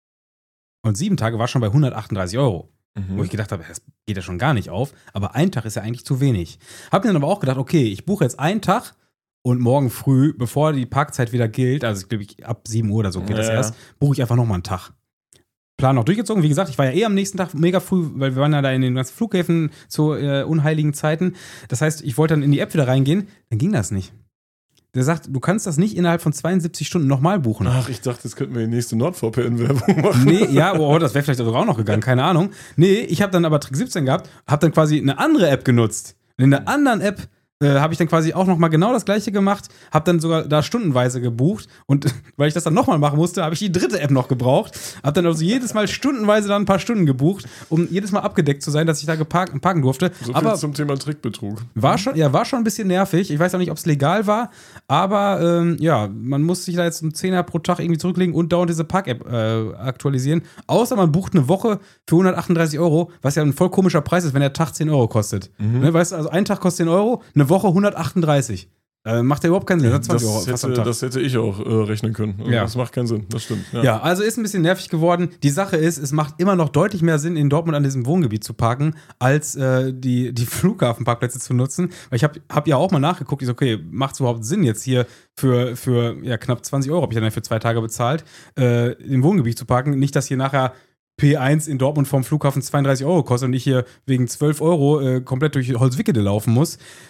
Und sieben Tage war schon bei hundertachtunddreißig Euro. Mhm. Wo ich gedacht habe, das geht ja schon gar nicht auf. Aber ein Tag ist ja eigentlich zu wenig. Hab mir dann aber auch gedacht, okay, ich buche jetzt einen Tag und morgen früh, bevor die Parkzeit wieder gilt, also ich glaube, ab sieben Uhr oder so geht das Ja. erst, buche ich einfach nochmal einen Tag. Plan noch durchgezogen. Wie gesagt, ich war ja eh am nächsten Tag mega früh, weil wir waren ja da in den ganzen Flughäfen zu äh, unheiligen Zeiten. Das heißt, ich wollte dann in die App wieder reingehen, dann ging das nicht. Der sagt, du kannst das nicht innerhalb von zweiundsiebzig Stunden nochmal buchen. Ach, ich dachte, jetzt könnten wir die nächste NordVPN-Werbung machen. Nee, ja, oh, das wäre vielleicht auch noch gegangen, keine Ahnung. Nee, ich habe dann aber Trick siebzehn gehabt, habe dann quasi eine andere App genutzt. Und in der anderen App äh, habe ich dann quasi auch nochmal genau das gleiche gemacht, habe dann sogar da stundenweise gebucht und weil ich das dann nochmal machen musste, habe ich die dritte App noch gebraucht, habe dann also jedes Mal stundenweise dann ein paar Stunden gebucht, um jedes Mal abgedeckt zu sein, dass ich da geparkt, parken durfte. So viel aber zum Thema Trickbetrug. war schon, ja, war schon ein bisschen nervig. Ich weiß auch nicht, ob es legal war, aber ähm, ja, man muss sich da jetzt einen Zehner pro Tag irgendwie zurücklegen und dauernd diese Park-App äh, aktualisieren. Außer man bucht eine Woche für hundertachtunddreißig Euro, was ja ein voll komischer Preis ist, wenn der Tag zehn Euro kostet. Mhm. Ne, weißt du, also ein Tag kostet zehn Euro, eine Woche hundertachtunddreißig. Äh, macht ja überhaupt keinen Sinn. Das, zwanzig Euro fast am hätte, Tag. das hätte ich auch äh, rechnen können. Also Ja. Das macht keinen Sinn, das stimmt. Ja. Ja, also ist ein bisschen nervig geworden. Die Sache ist, es macht immer noch deutlich mehr Sinn, in Dortmund an diesem Wohngebiet zu parken, als äh, die, die Flughafenparkplätze zu nutzen. Weil ich habe hab ja auch mal nachgeguckt, ich so, okay, macht es überhaupt Sinn, jetzt hier für, für ja, knapp zwanzig Euro, habe ich dann für zwei Tage bezahlt, äh, im Wohngebiet zu parken. Nicht, dass hier nachher P eins in Dortmund vom Flughafen zweiunddreißig Euro kostet und ich hier wegen zwölf Euro äh, komplett durch Holzwickede laufen muss.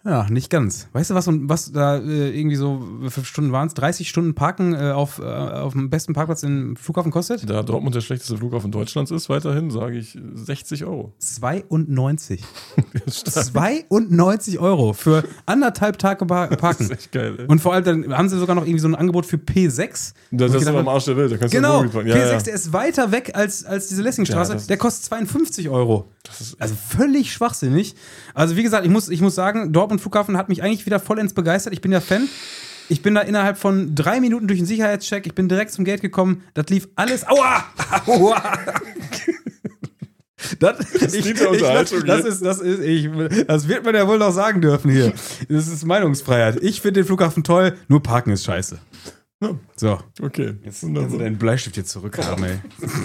Ja, nicht ganz. Weißt du, was, was da äh, irgendwie so, wie viele Stunden waren es? dreißig Stunden Parken äh, auf, äh, auf dem besten Parkplatz im Flughafen kostet? Da Dortmund der schlechteste Flughafen Deutschlands ist, weiterhin sage ich sechzig Euro. zweiundneunzig. zweiundneunzig Euro für anderthalb Tage parken. Das ist echt geil, ey. Und vor allem, dann haben sie sogar noch irgendwie so ein Angebot für P sechs. Das ist aber am Arsch der Welt, da kannst du Genau, ja P ja, sechs, ja. der ist weiter weg als, als diese Lessingstraße. Ja, das- der kostet zweiundfünfzig Euro. Das ist Also völlig schwachsinnig. Also wie gesagt, ich muss, ich muss sagen, Dortmund Flughafen hat mich eigentlich wieder vollends begeistert. Ich bin ja Fan. Ich bin da innerhalb von drei Minuten durch den Sicherheitscheck. Ich bin direkt zum Gate gekommen. Das lief alles. Aua! Aua! Das, Das ich, dient der ich, das, Unterhaltung das, hier. ist, das, ist, ich, das wird man ja wohl noch sagen dürfen hier. Das ist Meinungsfreiheit. Ich finde den Flughafen toll, nur Parken ist scheiße. Ja, So, okay. jetzt kannst du deinen Bleistift jetzt zurückhaben, ey.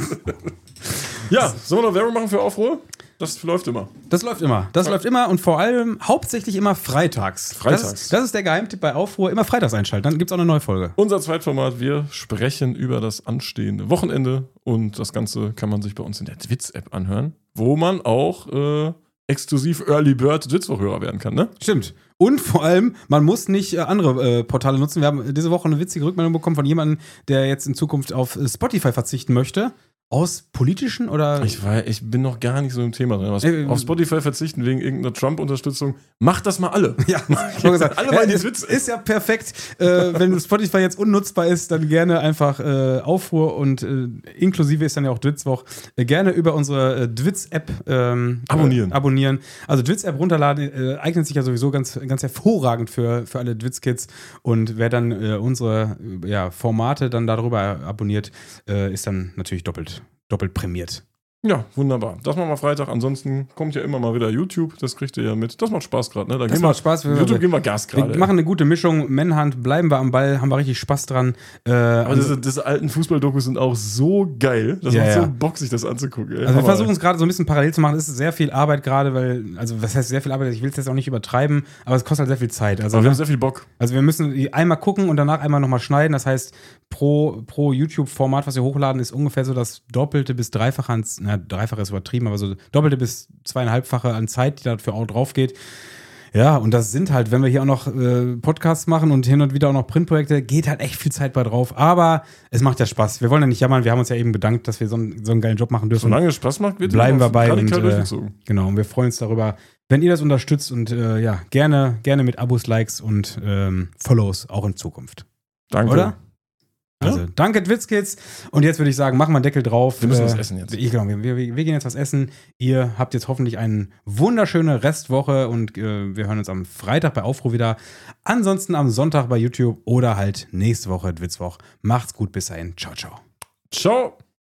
Ja, sollen wir noch Werbung machen für Aufruhr? Das läuft immer. Das läuft immer. Das läuft immer und vor allem hauptsächlich immer freitags. Freitags. Das ist, das ist der Geheimtipp bei Aufruhr. Immer freitags einschalten, dann gibt es auch eine neue Folge. Unser Zweitformat, wir sprechen über das anstehende Wochenende und das Ganze kann man sich bei uns in der Twitz-App anhören, wo man auch äh, exklusiv Early Bird Twitch-Hörer werden kann, ne? Stimmt. Und vor allem, man muss nicht äh, andere äh, Portale nutzen. Wir haben diese Woche eine witzige Rückmeldung bekommen von jemandem, der jetzt in Zukunft auf äh, Spotify verzichten möchte. Aus politischen oder. Ich, weiß, ich bin noch gar nicht so im Thema drin. Was, Äh, auf Spotify verzichten wegen irgendeiner Trump-Unterstützung. Macht das mal alle. Ja, ich gesagt, alle mal in die ist, Twitch. ist ja perfekt. Äh, wenn Spotify jetzt unnutzbar ist, dann gerne einfach äh, Aufruhr und äh, inklusive ist dann ja auch Dwitzwoch. Äh, gerne über unsere äh, Dwitz-App ähm, Abonnieren. Äh, abonnieren. Also Dwitz-App runterladen, äh, eignet sich ja sowieso ganz, ganz hervorragend für, für alle Dwitz-Kids. Und wer dann äh, unsere äh, ja, Formate dann darüber abonniert, äh, ist dann natürlich doppelt. doppelt prämiert. Ja, wunderbar. Das machen wir Freitag. Ansonsten kommt ja immer mal wieder YouTube. Das kriegt ihr ja mit. Das macht Spaß gerade, ne? Da Das gehen macht wir, Spaß. Wir- YouTube geben wir Gas Wir gerade. machen eine gute Mischung. Manhunt, bleiben wir am Ball, haben wir richtig Spaß dran. Äh, Aber also- diese, diese alten Fußball-Dokus sind auch so geil. Das Ja, macht ja. so Bock, sich das anzugucken. Ey. Also wir Hammer, versuchen es gerade so ein bisschen parallel zu machen. Es ist sehr viel Arbeit gerade, weil, also was heißt sehr viel Arbeit? Ich will es jetzt auch nicht übertreiben, aber es kostet halt sehr viel Zeit. Also, Aber wir haben sehr viel Bock. also wir müssen die einmal gucken und danach einmal nochmal schneiden. Das heißt, pro, pro YouTube-Format, was wir hochladen, ist ungefähr so das Doppelte bis Dreifache an, na, Dreifache ist übertrieben, aber so Doppelte bis zweieinhalbfache an Zeit, die dafür auch drauf geht. Ja, und das sind halt, wenn wir hier auch noch äh, Podcasts machen und hin und wieder auch noch Printprojekte, geht halt echt viel Zeit bei drauf. Aber es macht ja Spaß. Wir wollen ja nicht jammern. Wir haben uns ja eben bedankt, dass wir so einen, so einen geilen Job machen dürfen. Solange es Spaß macht, wird Bleiben wir auch bei und radikal äh, durchgezogen. genau. Und wir freuen uns darüber, wenn ihr das unterstützt und äh, ja, gerne, gerne mit Abos, Likes und ähm, Follows auch in Zukunft. Danke. Oder? Also, danke, Dwitzkids. Und jetzt würde ich sagen, machen wir einen Deckel drauf. Wir müssen Äh, was essen jetzt. Ich glaube, wir, wir, wir gehen jetzt was essen. Ihr habt jetzt hoffentlich eine wunderschöne Restwoche und äh, wir hören uns am Freitag bei Aufruhr wieder. Ansonsten am Sonntag bei YouTube oder halt nächste Woche Dwitzwoch. Macht's gut, bis dahin. Ciao, ciao. Ciao.